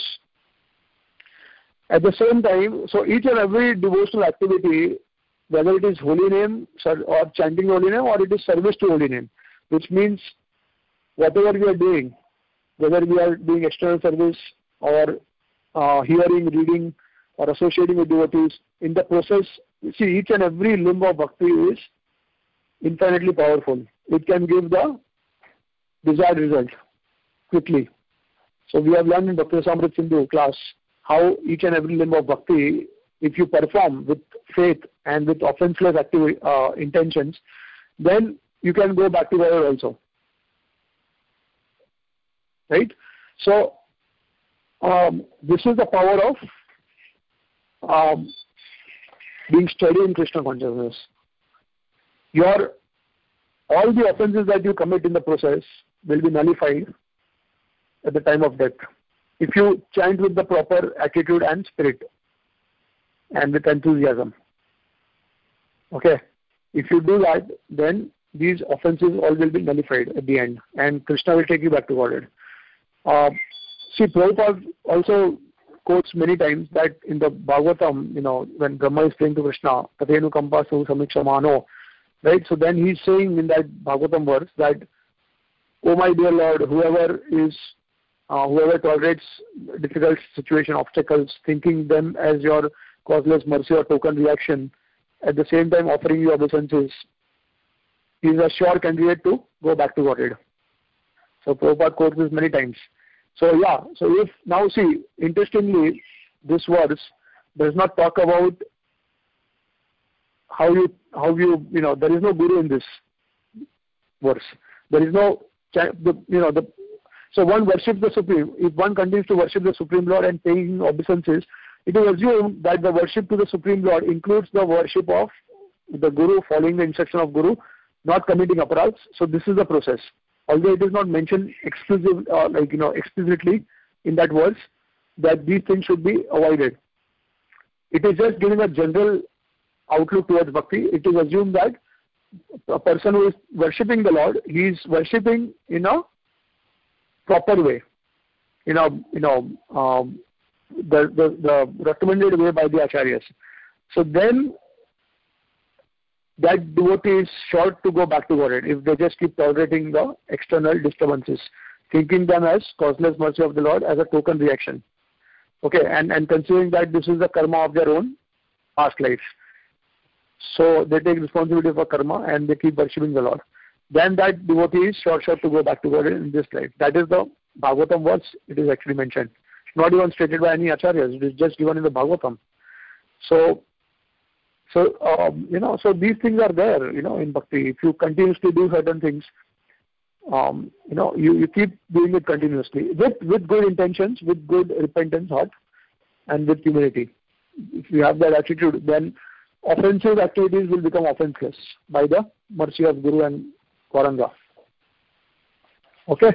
At the same time, so each and every devotional activity, whether it is holy name or chanting holy name, or it is service to holy name, which means whatever we are doing, whether we are doing external service or uh, hearing, reading, or associating with devotees, in the process, see, each and every limb of bhakti is infinitely powerful. It can give the desired result quickly. So we have learned in Bhakti Rasamrita Sindhu class how each and every limb of bhakti, if you perform with faith and with offenseless active, uh, intentions, then you can go back to God also. Right? So, um, this is the power of um, being steady in Krishna consciousness. Your all the offenses that you commit in the process will be nullified at the time of death if you chant with the proper attitude and spirit and with enthusiasm. Okay, if you do that, then these offenses all will be nullified at the end, and Krishna will take you back to Godhead. Uh, see, Prabhupada also quotes many times that in the Bhagavatam, you know, when Brahma is praying to Krishna, Tatenu Kampasu Samikshamano, right? So then he's saying in that Bhagavatam verse that, oh my dear Lord, whoever is, uh, whoever tolerates difficult situation, obstacles, thinking them as your causeless mercy or token reaction, at the same time offering you obeisances, he is a sure candidate to go back to Godhead. So Prabhupada quotes this many times. So yeah, so if, now see, interestingly, this verse does not talk about how you, how you, you know, there is no guru in this verse. There is no, the, you know, the, so one worships the Supreme. If one continues to worship the Supreme Lord and paying obeisances, it is assumed that the worship to the Supreme Lord includes the worship of the Guru, following the instruction of Guru, not committing aparats. So this is the process. Although it is not mentioned exclusive, uh, like, you know, explicitly in that verse, that these things should be avoided. It is just giving a general outlook towards bhakti. It is assumed that a person who is worshipping the Lord, he is worshipping in a proper way, in a, you know, um, the, the, the recommended way by the acharyas. So then that devotee is sure to go back to Godhead if they just keep tolerating the external disturbances, thinking them as causeless mercy of the Lord as a token reaction. Okay, and, and considering that this is the karma of their own past lives. So they take responsibility for karma and they keep worshipping the Lord. Then that devotee is sure, sure to go back to Godhead in this life. That is the Bhagavatam verse, it is actually mentioned. Not even stated by any acharyas, it is just given in the Bhagavatam. So, So, um, you know, so these things are there, you know, in bhakti. If you continuously do certain things, um, you know, you, you keep doing it continuously with, with good intentions, with good repentance heart, and with humility. If you have that attitude, then offensive activities will become offenseless by the mercy of Guru and Gauranga. Okay?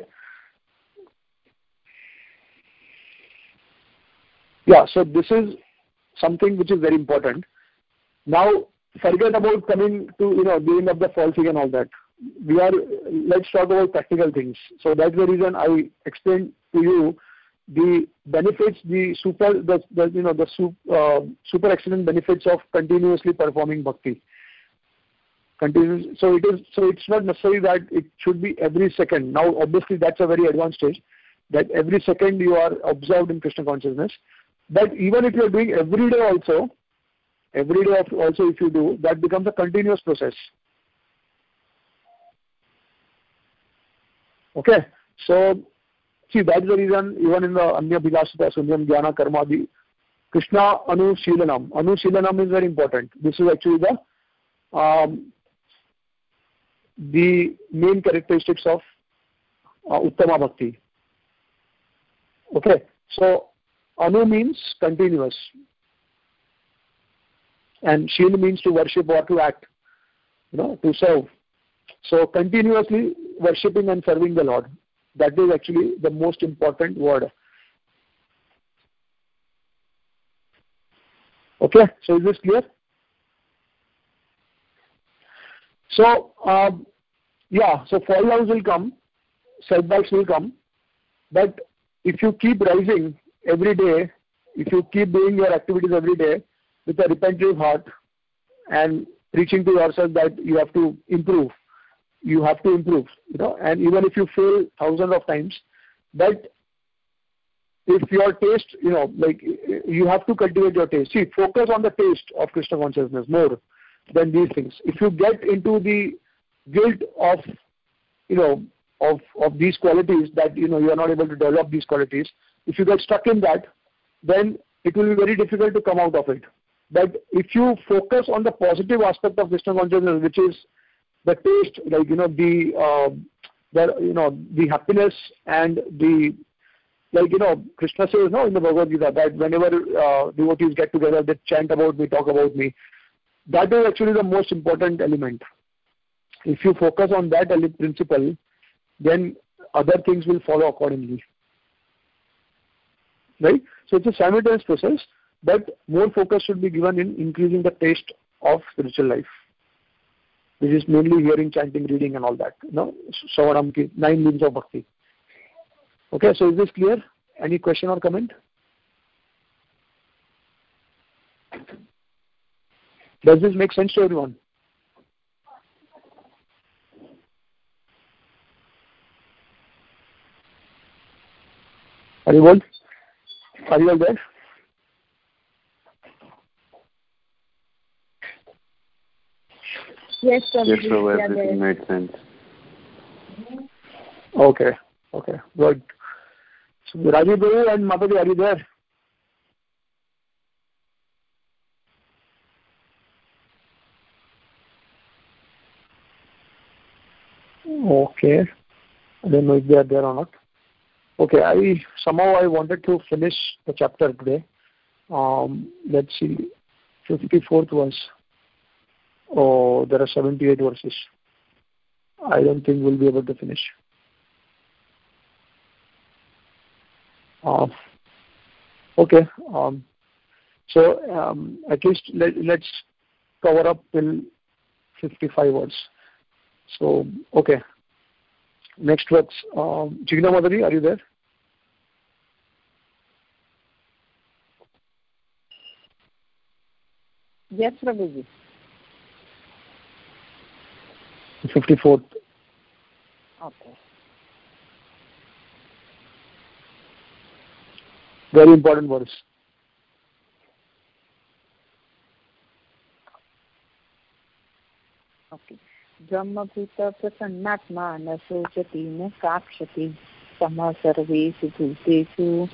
Yeah, so this is something which is very important. Now, forget about coming to, you know, giving up the falsing and all that. We are, let's talk about practical things. So that's the reason I explained to you the benefits, the super, the, the you know, the super, uh, super excellent benefits of continuously performing bhakti. Continuous, so it is, so it's not necessary that it should be every second. Now, obviously, that's a very advanced stage, that every second you are observed in Krishna consciousness. But even if you are doing every day also, every day also if you do, that becomes a continuous process. Okay, so see, that's the reason even in the Anya Bhilasita, Sunyam, Jnana, Karma, the Krishna Anushīlanam. Anushīlanam is very important. This is actually the um, the main characteristics of uh, Uttama Bhakti. Okay, so Anu means continuous. And Shil means to worship or to act, you know, to serve. So continuously worshipping and serving the Lord. That is actually the most important word. Okay, so is this clear? So, um, yeah, so fall downs will come, setbacks will come, but if you keep rising every day, if you keep doing your activities every day with a repentant heart and preaching to yourself that you have to improve, you have to improve, you know, and even if you fail thousands of times, but if your taste, you know, like you have to cultivate your taste. See, focus on the taste of Krishna consciousness more than these things. If you get into the guilt of, you know, of, of these qualities that, you know, you are not able to develop these qualities, if you get stuck in that, then it will be very difficult to come out of it. But if you focus on the positive aspect of Krishna consciousness, which is the taste, like, you know, the, uh, the, you know, the happiness and the, like, you know, Krishna says, no, in the Bhagavad Gita, that whenever uh, devotees get together, they chant about me, talk about me. That is actually the most important element. If you focus on that principle, then other things will follow accordingly. Right? So it's a simultaneous process, but more focus should be given in increasing the taste of spiritual life, which is mainly hearing, chanting, reading and all that. You know, Shravanam ki nine means of bhakti. Okay, so is this clear? Any question or comment? Does this make sense to everyone? Are you all? Are you all there? Yes, sir. Yes, sir, everything made sense. Okay, okay, good. So, Rajiv Babu and Mataji, are you there? Okay, I don't know if they are there or not. Okay, I somehow I wanted to finish the chapter today. Um, let's see, fifty-fourth verse. Oh, there are seventy-eight verses. I don't think we'll be able to finish. Uh, okay, um, so um, at least let, let's cover up till fifty-five words. So, okay. Next words. Um, Jigna Madhuri, are you there? Yes, Prabhuji. fifty-fourth. Okay. Very important words. Okay. Brahmabhuta prasannatma na sojati na kakshati sama sarvesu bhutesu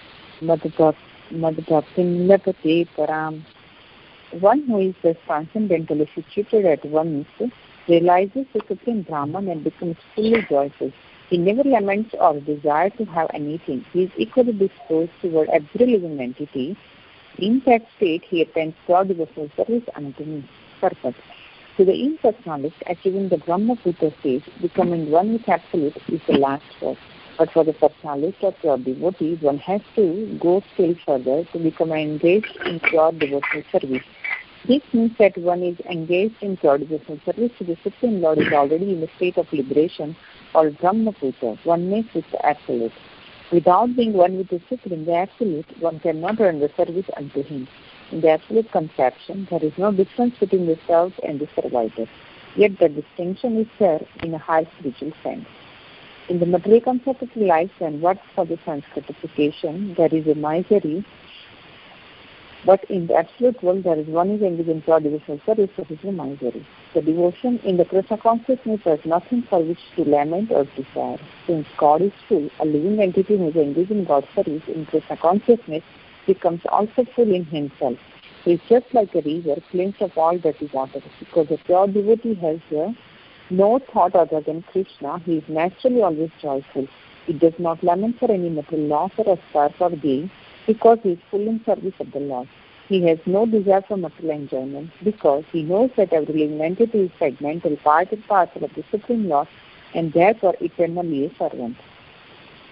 madbhaktin lapate param. One who is thus transcendentally situated at once realizes the Supreme Brahman and becomes fully joyful. He never laments or desires to have anything. He is equally disposed toward every living entity. In that state, he attends God devotional service unto me. Purpose. To the impersonalist, achieving the Brahma-Bhuta stage, becoming one with Absolute, is the last step. But for the personalist or pure devotee, one has to go still further to become engaged in pure devotional service. This means that one is engaged in pure devotional service to the Supreme Lord is already in a state of liberation or Brahma-Bhuta, oneness with the Absolute. Without being one with the Supreme, the Absolute, one cannot render service unto him. In the Absolute conception, there is no difference between the served and the servitor. Yet the distinction is there in a high spiritual sense. In the material concept of life and what for the sanctification, there is a misery. But in the absolute world, there is one is engaged in pure devotional service, that is a misery. The devotion in the Krishna consciousness has nothing for which to lament or desire. Since God is full, a living entity who is engaged in God's service in Krishna consciousness becomes also full in himself. He is just like a river, cleansed of all dirty water. Because a pure devotee has uh, no thought other than Krishna, he is naturally always joyful. He does not lament for any material loss or aspire for gain, because he is full in service of the Lord. He has no desire for material enjoyment, because he knows that every living entity is segmental, part and parcel of the Supreme Lord, and therefore eternally a servant.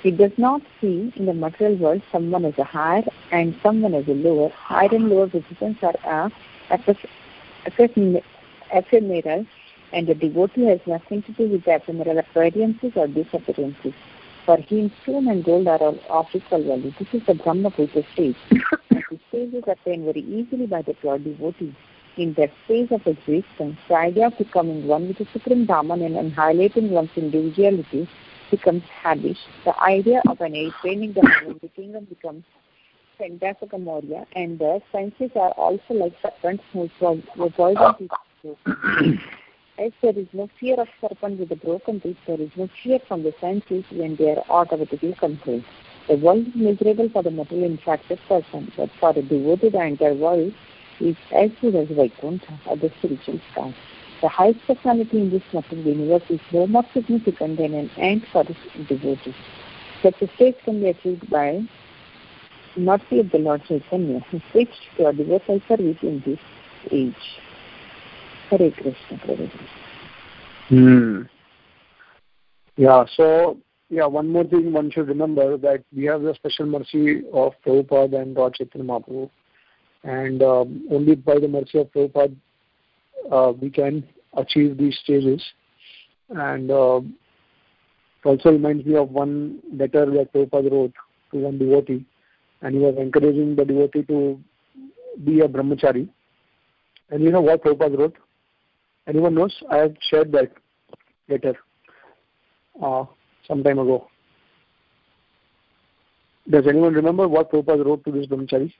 He does not see in the material world someone as a higher and someone as a lower. Higher and lower positions are uh, ephemeral, and the devotee has nothing to do with the ephemeral appearances or disappearances. For him, stone and gold are all of equal value. This is the Brahma-Bhuta stage. And this stage is attained very easily by the pure devotee. In that phase of existence, the idea of becoming one with the Supreme Brahman and highlighting one's individuality becomes habit. The idea of an attaining the heavenly kingdom becomes phantasmagoria, and the senses are also like serpents whose poison is broken. As there is no fear of serpent with the broken teeth, there is no fear from the senses when they are automatically controlled. The world is miserable for the material infracted person, but for a devotee, the entire world is as good as Vaikuntha or the spiritual sky. The highest personality in this material universe is no more significant than an ant for the devotee. Such a state can be achieved by not of the Lord Chaitanya, who switched to a devotional service in this age. Hare Krishna, Hare Krishna. Hmm. Yeah, so, yeah, one more thing one should remember, that we have the special mercy of Prabhupada and Lord Chaitanya Mahaprabhu. And um, only by the mercy of Prabhupada uh, we can achieve these stages. And uh, it also reminds me of one letter that Prabhupada wrote to one devotee, and he was encouraging the devotee to be a brahmachari. And you know what Prabhupada wrote? Anyone knows? I have shared that letter uh, some time ago. Does anyone remember what Prabhupada wrote to this brahmachari?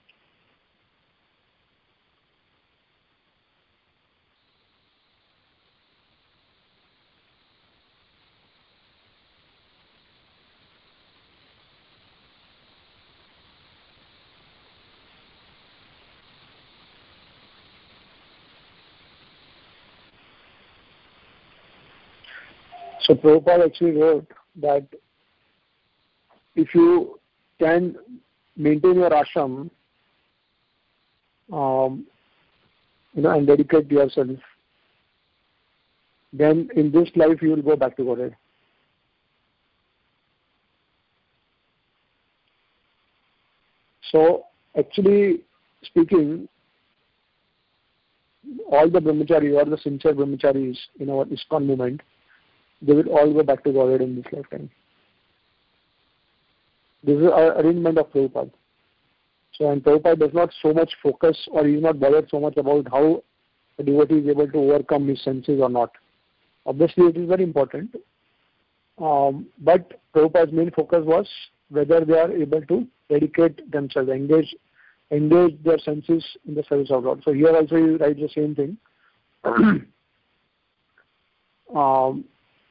So Prabhupada actually wrote that if you can maintain your ashram, um, you know, and dedicate yourself, then in this life you will go back to Godhead. So actually speaking, all the brahmacharis, all the sincere brahmacharis in our ISKCON movement, they will all go back to Godhead in this lifetime. This is an arrangement of Prabhupada. So, and Prabhupada does not so much focus, or he is not bothered so much about how a devotee is able to overcome his senses or not. Obviously, it is very important. Um, but Prabhupada's main focus was whether they are able to dedicate themselves, engage, engage their senses in the service of God. So here also he writes the same thing. um,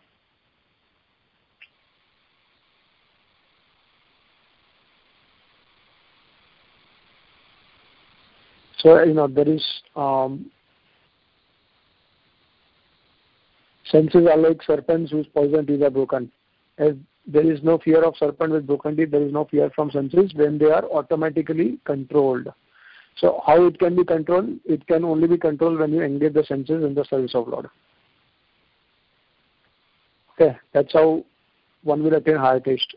So, you know, there is, um, senses are like serpents whose poison teeth are broken. As there is no fear of serpent with broken teeth, there is no fear from senses when they are automatically controlled. So, how it can be controlled? It can only be controlled when you engage the senses in the service of Lord. Okay, that's how one will attain higher taste.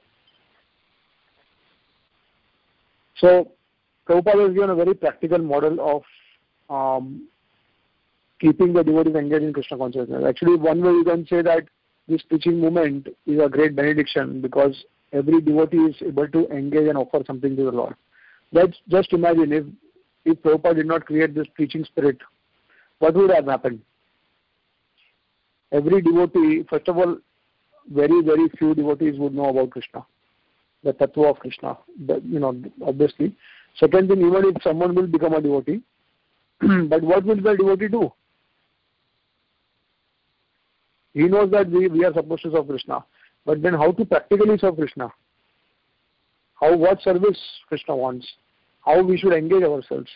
So, Prabhupada has given a very practical model of um, keeping the devotees engaged in Krishna consciousness. Actually, one way you can say that this teaching movement is a great benediction, because every devotee is able to engage and offer something to the Lord. Let's just imagine if, if Prabhupada did not create this preaching spirit, what would have happened? Every devotee, first of all, very, very few devotees would know about Krishna, the tattva of Krishna, the, you know, obviously. Second thing, even if someone will become a devotee, but what will the devotee do? He knows that we, we are supposed to serve Krishna, but then how to practically serve Krishna? How, what service Krishna wants? How we should engage ourselves?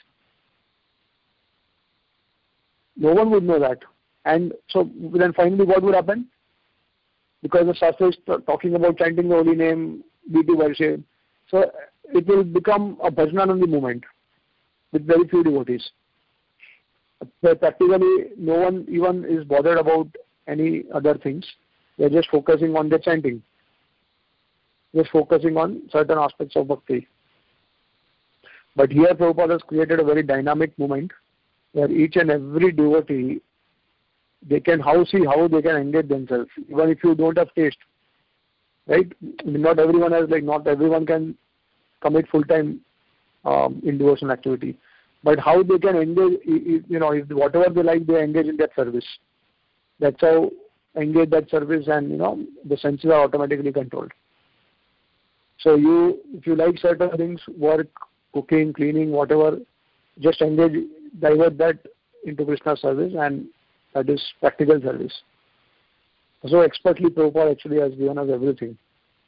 No one would know that. And so then finally what would happen? Because the Shastra is talking about chanting the holy name, B T worship, so it will become a Bhajananandi movement with very few devotees. But practically, no one even is bothered about any other things. They are just focusing on the chanting. just focusing on certain aspects of bhakti. But here Prabhupada has created a very dynamic movement where each and every devotee, they can how see how they can engage themselves, even if you don't have taste, right? I mean, not everyone has, like, not everyone can commit full time um, in devotional activity, but how they can engage, you know, if whatever they like, they engage in that service. That's how engage that service, and you know the senses are automatically controlled. So you, if you like certain things, work, cooking, cleaning, whatever, just engage, divert that into Krishna's service, and that is practical service. So expertly Prabhupada actually has given us everything.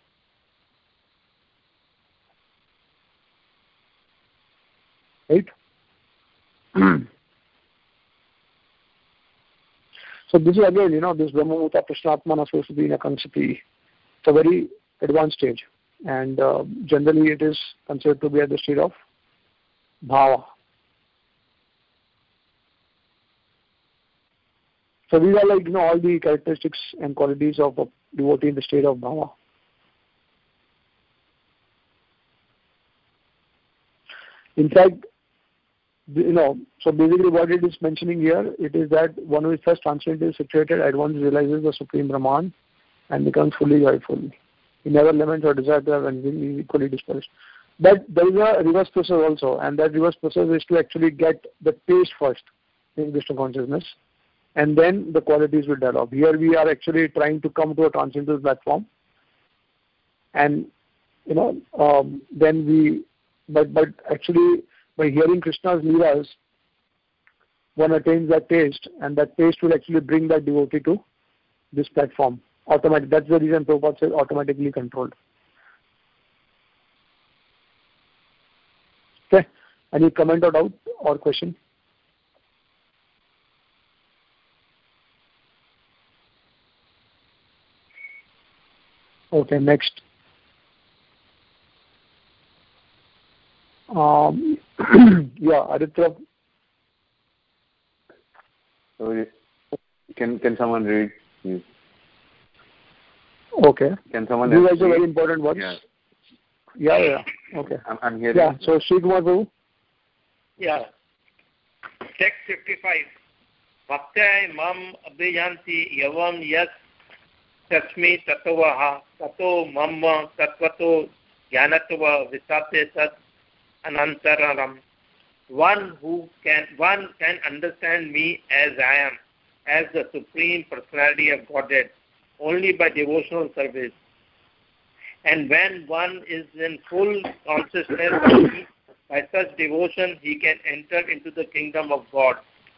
Right? So this is again, you know, this Brahma-Bhuta Prashnatmana supposed to be in a Kangsati. It's a very advanced stage, and uh, generally it is considered to be at the state of Bhava. So these are, like, you know, all the characteristics and qualities of a devotee in the state of Bhava. In fact, you know, so basically what it is mentioning here, it is that one who is first transcendental situated at once realizes the Supreme Brahman and becomes fully joyful. He never laments or desires to have anything, he is equally dispersed. But there is a reverse process also, and that reverse process is to actually get the taste first in Krishna consciousness, and then the qualities will develop. Here we are actually trying to come to a transcendental platform, and you know, um, then we, but but actually by hearing Krishna's leelas, one attains that taste, and that taste will actually bring that devotee to this platform. Automatic. That's the reason Prabhupada says automatically controlled. Okay. Any comment or doubt or question? Okay, next. Um, yeah, Aditya. So can can someone read? Please? Okay. Can someone? These are also very important words. Yeah. Yeah, yeah. Okay. I'm, I'm hearing. Yeah. So Sri Kumar Prabhu. Yeah. Text fifty-five. Bhaktya mam abhijanti yavam yas tasmi tatavaha tato mamma tatvato jnanatva visate tat anantaram. One who can one can understand me as I am, as the Supreme Personality of Godhead, only by devotional service. And when one is in full consciousness of me, by such devotion he can enter into the kingdom of God.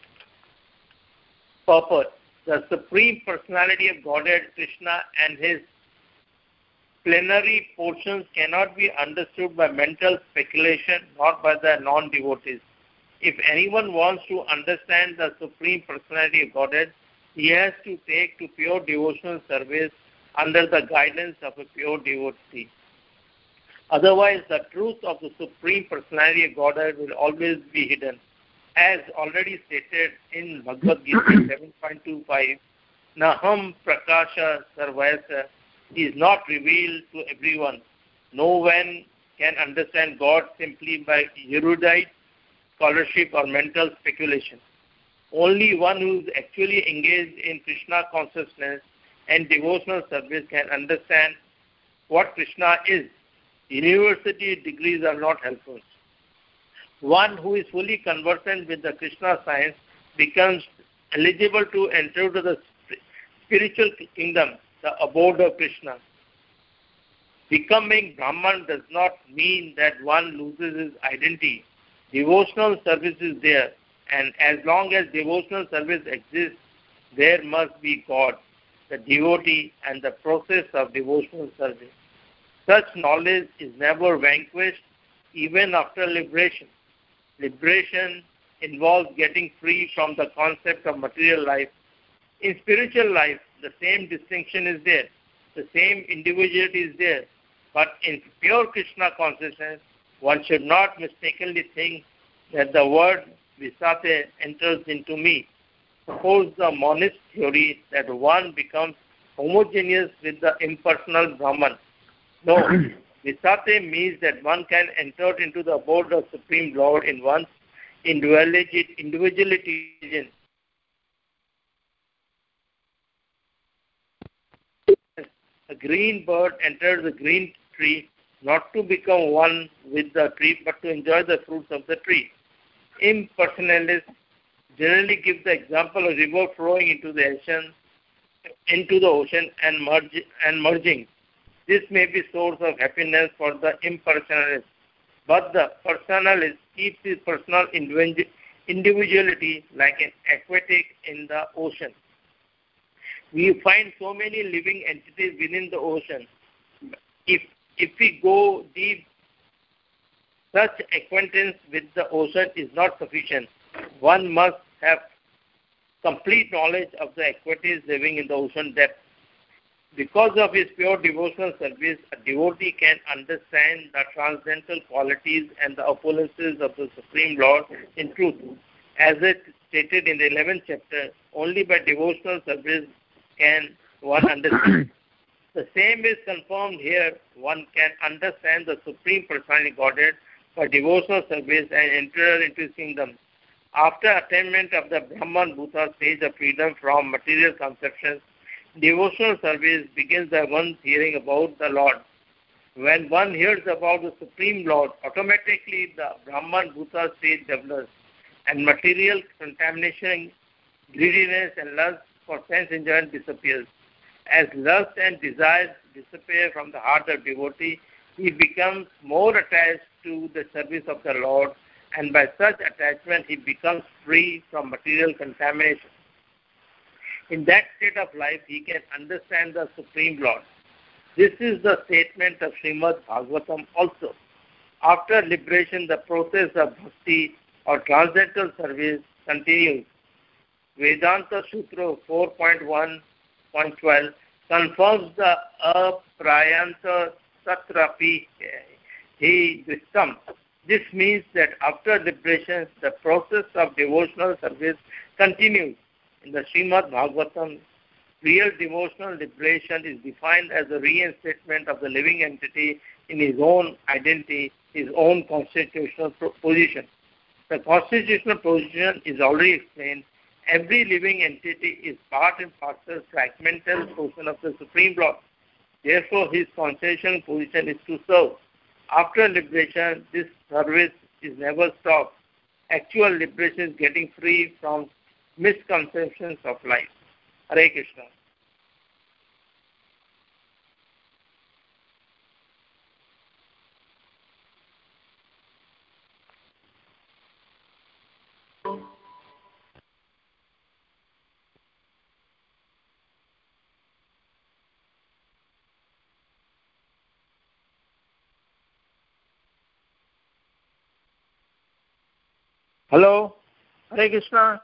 Purport. The Supreme Personality of Godhead, Krishna, and his plenary portions cannot be understood by mental speculation nor by the non-devotees. If anyone wants to understand the Supreme Personality of Godhead, he has to take to pure devotional service under the guidance of a pure devotee. Otherwise, the truth of the Supreme Personality of Godhead will always be hidden. As already stated in Bhagavad Gita seven point two five, Naham Prakasha Sarvayasa is not revealed to everyone. No one can understand God simply by erudite scholarship or mental speculation. Only one who is actually engaged in Krishna consciousness and devotional service can understand what Krishna is. University degrees are not helpful. One who is fully conversant with the Krishna science becomes eligible to enter to the spiritual kingdom, the abode of Krishna. Becoming Brahman does not mean that one loses his identity. Devotional service is there, and as long as devotional service exists, there must be God, the devotee, and the process of devotional service. Such knowledge is never vanquished, even after liberation. Liberation involves getting free from the concept of material life. In spiritual life, the same distinction is there, the same individuality is there, but in pure Krishna consciousness, one should not mistakenly think that the word Visate enters into me. Suppose the monist theory that one becomes homogeneous with the impersonal Brahman. No, Visate means that one can enter into the abode of Supreme Lord in one's individuality. individuality. A green bird enters the green tree not to become one with the tree but to enjoy the fruits of the tree. Impersonalists generally give the example of river flowing into the ocean, into the ocean and, merge, and merging. This may be source of happiness for the impersonalist, but the personalist keeps his personal individuality like an aquatic in the ocean. We find so many living entities within the ocean. If if we go deep, such acquaintance with the ocean is not sufficient. One must have complete knowledge of the aquatics living in the ocean depth. Because of his pure devotional service, a devotee can understand the transcendental qualities and the opulences of the Supreme Lord in truth. As it stated in the eleventh chapter, only by devotional service can one understand. The same is confirmed here. One can understand the Supreme Personality Godhead by devotional service and enter into his kingdom. After attainment of the Brahman Bhuta stage of freedom from material conceptions, devotional service begins by one hearing about the Lord. When one hears about the Supreme Lord, automatically the Brahman Bhuta stage develops, and material contamination, greediness, and lust for sense enjoyment disappears. As lust and desires disappear from the heart of devotee, he becomes more attached to the service of the Lord, and by such attachment he becomes free from material contamination. In that state of life, he can understand the Supreme Lord. This is the statement of Srimad Bhagavatam also. After liberation, the process of bhakti or transcendental service continues. Vedanta Sutra four point one point twelve confirms the aprayanta satrapi he vistam. This means that after liberation, the process of devotional service continues. In the Srimad Bhagavatam, real devotional liberation is defined as a reinstatement of the living entity in his own identity, his own constitutional position. The constitutional position is already explained. Every living entity is part and parcel, fragmental portion of the Supreme Lord. Therefore, his constitutional position is to serve. After liberation, this service is never stopped. Actual liberation is getting free from misconceptions of life. Hare Krishna. Hello, Hare Krishna.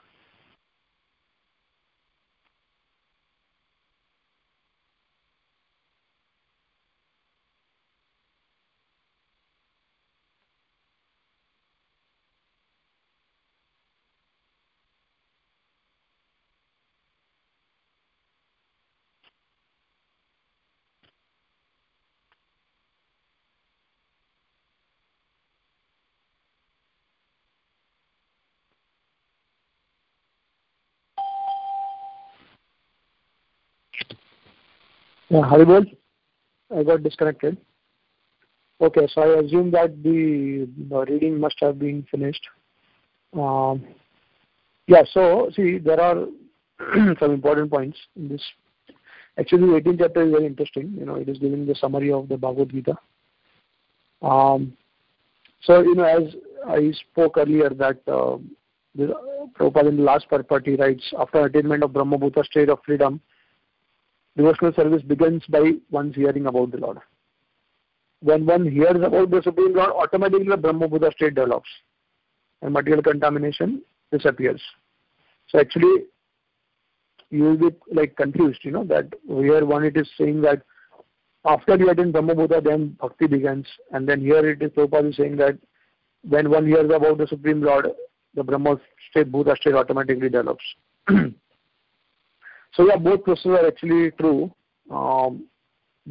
Yeah, Haribol, I got disconnected. Okay, so I assume that the, the reading must have been finished. Um, yeah, so see, there are some important points in this. Actually, the eighteenth chapter is very interesting. You know, it is giving the summary of the Bhagavad Gita. Um, so, you know, as I spoke earlier that uh, the, Prabhupada in the last part he writes, after attainment of Brahma Bhuta state of freedom, devotional service begins by one's hearing about the Lord. When one hears about the Supreme Lord, automatically the Brahma Bhuta state develops and material contamination disappears. So actually, you will be like confused, you know, that here one it is saying that after you attain Brahma Bhuta, then bhakti begins, and then here it is Prabhupada is saying that when one hears about the Supreme Lord, the Brahma state, Bhuta state automatically develops. So yeah, both processes are actually true, um, but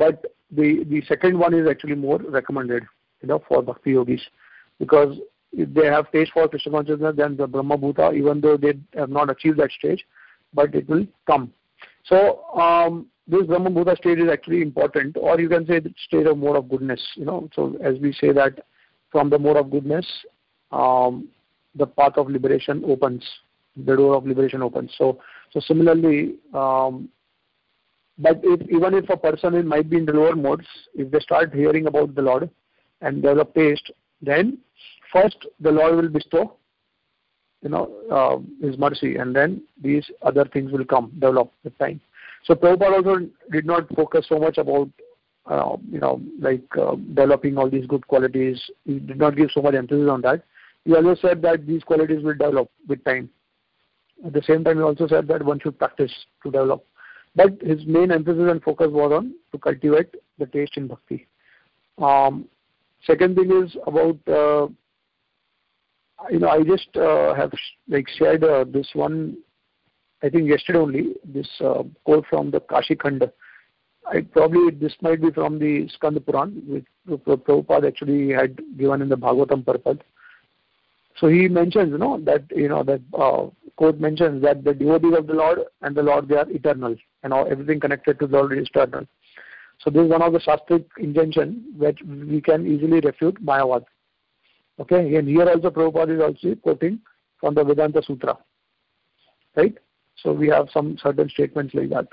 the, the second one is actually more recommended, you know, for Bhakti Yogis, because if they have taste for Krishna consciousness, then the Brahma Bhuta, even though they have not achieved that stage, but it will come. So um, this Brahma Bhuta stage is actually important, or you can say the stage of mode of goodness, you know. So as we say that from the mode of goodness, um, the path of liberation opens, the door of liberation opens. So, so similarly, um, but if, even if a person it might be in the lower modes, if they start hearing about the Lord and develop taste, then first the Lord will bestow, you know, uh, His mercy, and then these other things will come, develop with time. So Prabhupada also did not focus so much about, uh, you know, like uh, developing all these good qualities. He did not give so much emphasis on that. He always said that these qualities will develop with time. At the same time, he also said that one should practice to develop. But his main emphasis and focus was on to cultivate the taste in bhakti. Um, second thing is about, uh, you know, I just uh, have like shared uh, this one, I think yesterday only, this uh, quote from the Kashi Khanda. I probably, this might be from the Skanda Puran, which Prabhupada actually had given in the Bhagavatam Purport. So he mentions, you know, that, you know, that uh, quote mentions that the devotees of the Lord and the Lord, they are eternal, and all, everything connected to the Lord is eternal. So this is one of the Shastric injunction which we can easily refute Mayavad. Okay, and here also Prabhupada is also quoting from the Vedanta Sutra. Right? So we have some certain statements like that.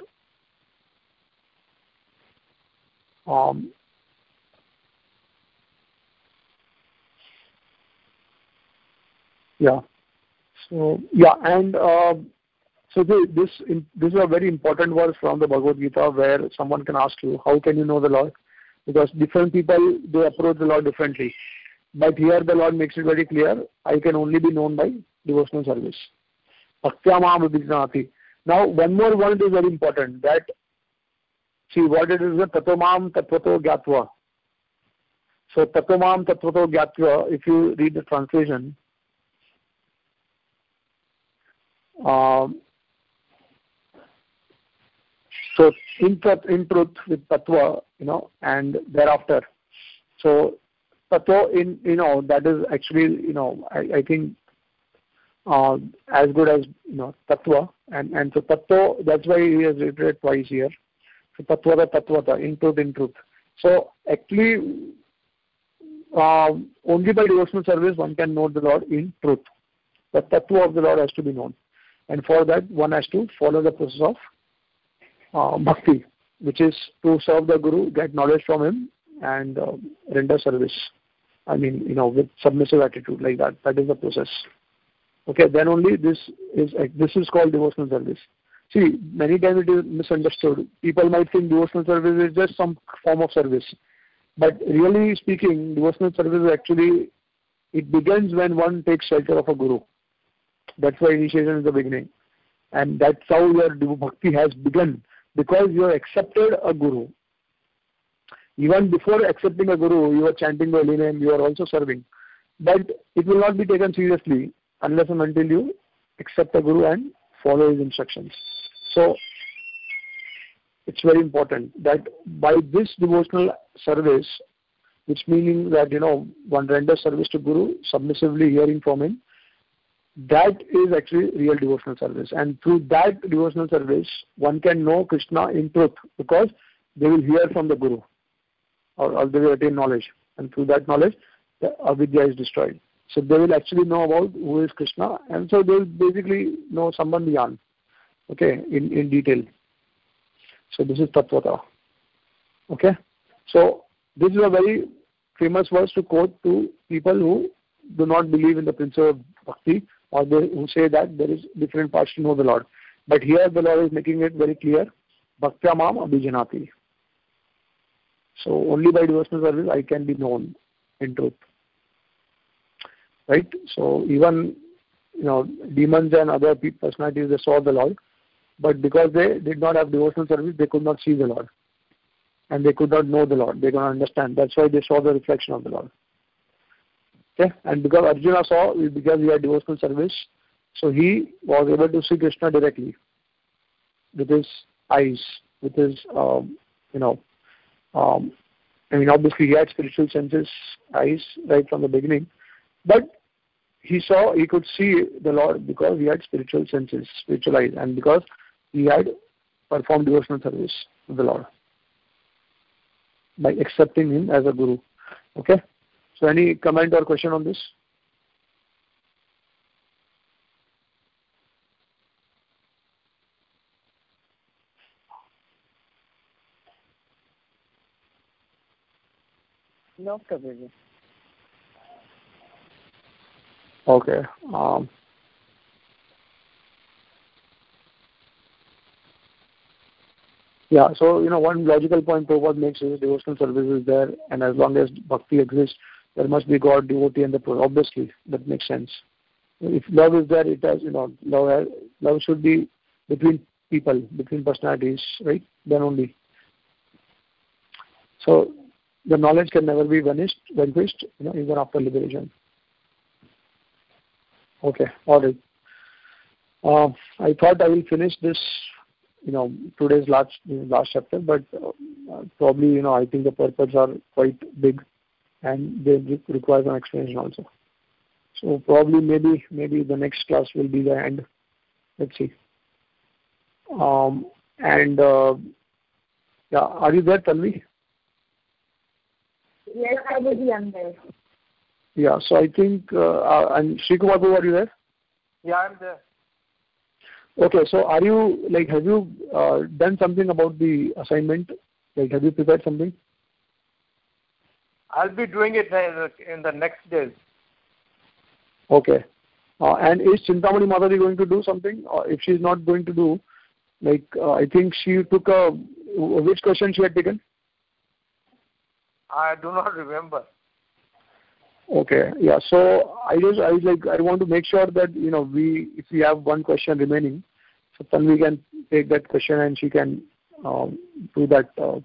Um, yeah. So yeah, and uh, so the, this this is a very important verse from the Bhagavad Gita, where someone can ask you, how can you know the Lord? Because different people, they approach the Lord differently. But here the Lord makes it very clear, I can only be known by devotional service. Now one more word is very important, that, see what it is, tatomam tatvato gyatva. So tatomam tatvato gyatva, if you read the translation, um, so in truth, in truth with tatva, you know, and thereafter. So tato, in, you know, that is actually, you know, I, I think uh, as good as, you know, tattva, and and so tattva, that's why he has repeated twice here. So tattvata tattvata, in truth, in truth. So actually, uh, only by devotional service one can know the Lord in truth. The tattva of the Lord has to be known, and for that one has to follow the process of uh, bhakti, which is to serve the Guru, get knowledge from him, and uh, render service. I mean, you know, with submissive attitude like that. That is the process. Okay, then only this is this is called devotional service. See, many times it is misunderstood. People might think devotional service is just some form of service, but really speaking, devotional service is actually, it begins when one takes shelter of a Guru. That's why initiation is the beginning, and that's how your bhakti has begun, because you have accepted a Guru. Even before accepting a Guru, you are chanting the holy name, you are also serving. But it will not be taken seriously unless and until you accept a Guru and follow his instructions. So, it's very important that by this devotional service, which meaning that, you know, one renders service to Guru, submissively hearing from him, that is actually real devotional service. And through that devotional service, one can know Krishna in truth, because they will hear from the Guru, or, or they will attain knowledge, and through that knowledge the avidya is destroyed. So they will actually know about who is Krishna, and so they will basically know Sambandhiyan, okay, in, in detail. So this is Tattvata. Okay, so this is a very famous verse to quote to people who do not believe in the principle of bhakti, or they who say that there is different parts to know the Lord. But here the Lord is making it very clear, Bhaktya Mam Abhijanati. So only by devotional service I can be known in truth. Right? So even, you know, demons and other personalities, they saw the Lord, but because they did not have devotional service, they could not see the Lord, and they could not know the Lord. They could not understand. That's why they saw the reflection of the Lord. Okay? And because Arjuna saw, because he had devotional service, so he was able to see Krishna directly with his eyes, with his, um, you know, Um, I mean, obviously he had spiritual senses, eyes, right from the beginning, but he saw, he could see the Lord because he had spiritual senses, spiritual eyes, and because he had performed devotional service to the Lord by accepting him as a guru. Okay? So any comment or question on this? No, Prabhuji. Okay. Um, yeah, so, you know, one logical point Prabhupada makes is devotional service is there, and as long as bhakti exists, there must be God, devotee, and the Pro. Obviously, that makes sense. If love is there, it has, you know, love, love should be between people, between personalities, right? Then only. So, the knowledge can never be vanished, vanquished, you know, even after liberation. Okay, all right. Uh, I thought I will finish this, you know, today's last last chapter, but uh, probably, you know, I think the purports are quite big, and they re- require some explanation also. So probably maybe maybe the next class will be the end. Let's see. Um, and uh, yeah, are you there, Tanvi? Yes, I will be on there. Yeah, so I think, uh, uh, and Sri Kumar, are you there? Yeah, I'm there. Okay, so are you, like, have you uh, done something about the assignment? Like, have you prepared something? I'll be doing it in the next days. Okay. Uh, and is Chintamani Mataji going to do something? Or if she's not going to do, like, uh, I think she took a, which question she had taken? I do not remember. Okay, yeah. So I just, I like, I want to make sure that, you know, we, if we have one question remaining, so then we can take that question and she can um, do that. Uh,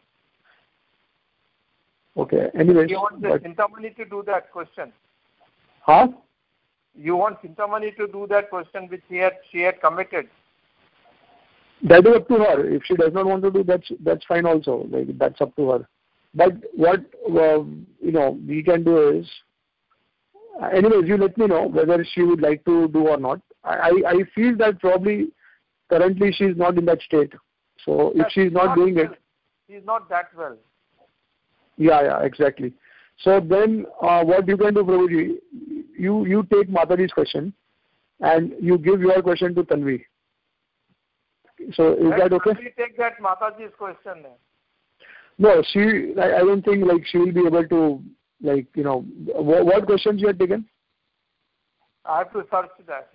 okay. Anyways. You want but, Chintamani to do that question? Huh? You want Chintamani to do that question which she had she had committed? That is up to her. If she does not want to do that, that's fine also. Like, that's up to her. But what uh, you know we can do is, anyways, you let me know whether she would like to do or not. I, I feel that probably currently she is not in that state. So if she is not, not doing well. it, she is not that well. Yeah, yeah, exactly. So then, uh, what you can do, Prabhuji, you you take Mataji's question, and you give your question to Tanvi. So is Let that okay? We take that Mataji's question then. No, she. I, I don't think like she will be able to, like, you know, what, what questions you had taken? I have to search that.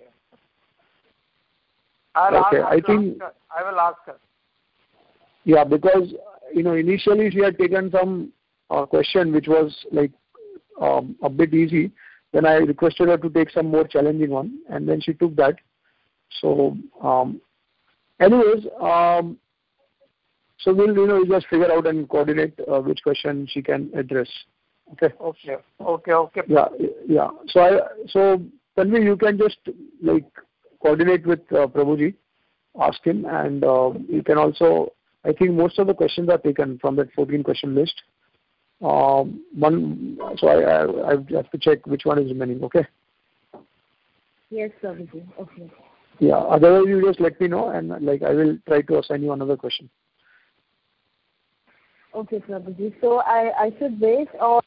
I'll okay, ask, I, I think ask her. I will ask her. Yeah, because you know initially she had taken some uh, question which was like um, a bit easy. Then I requested her to take some more challenging one, and then she took that. So, um, anyways, um, so we'll you know we'll just figure out and coordinate uh, which question she can address. Okay. Okay. Okay. Okay. Yeah. Yeah. So I so Tanvi, you can just like coordinate with uh, Prabhuji, ask him, and uh, you can also. I think most of the questions are taken from that fourteen question list. Um, one, so I, I, I have to check which one is remaining. Okay. Yes, Prabhuji. Okay. Yeah. Otherwise, you just let me know, and like I will try to assign you another question. Okay, Prabhuji. So I I should wait or.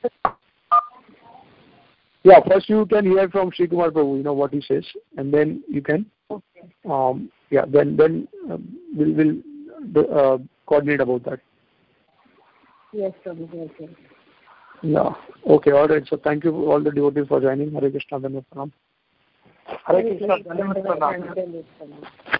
Yeah. First, you can hear from Sri Kumar Prabhu. You know what he says, and then you can. Okay. Um. Yeah. Then then um, we'll will uh, coordinate about that. Yes, Prabhuji. Okay. Yeah. Okay. All right. So thank you all the devotees for joining. Hare Krishna. Hare Krishna. Hare Krishna.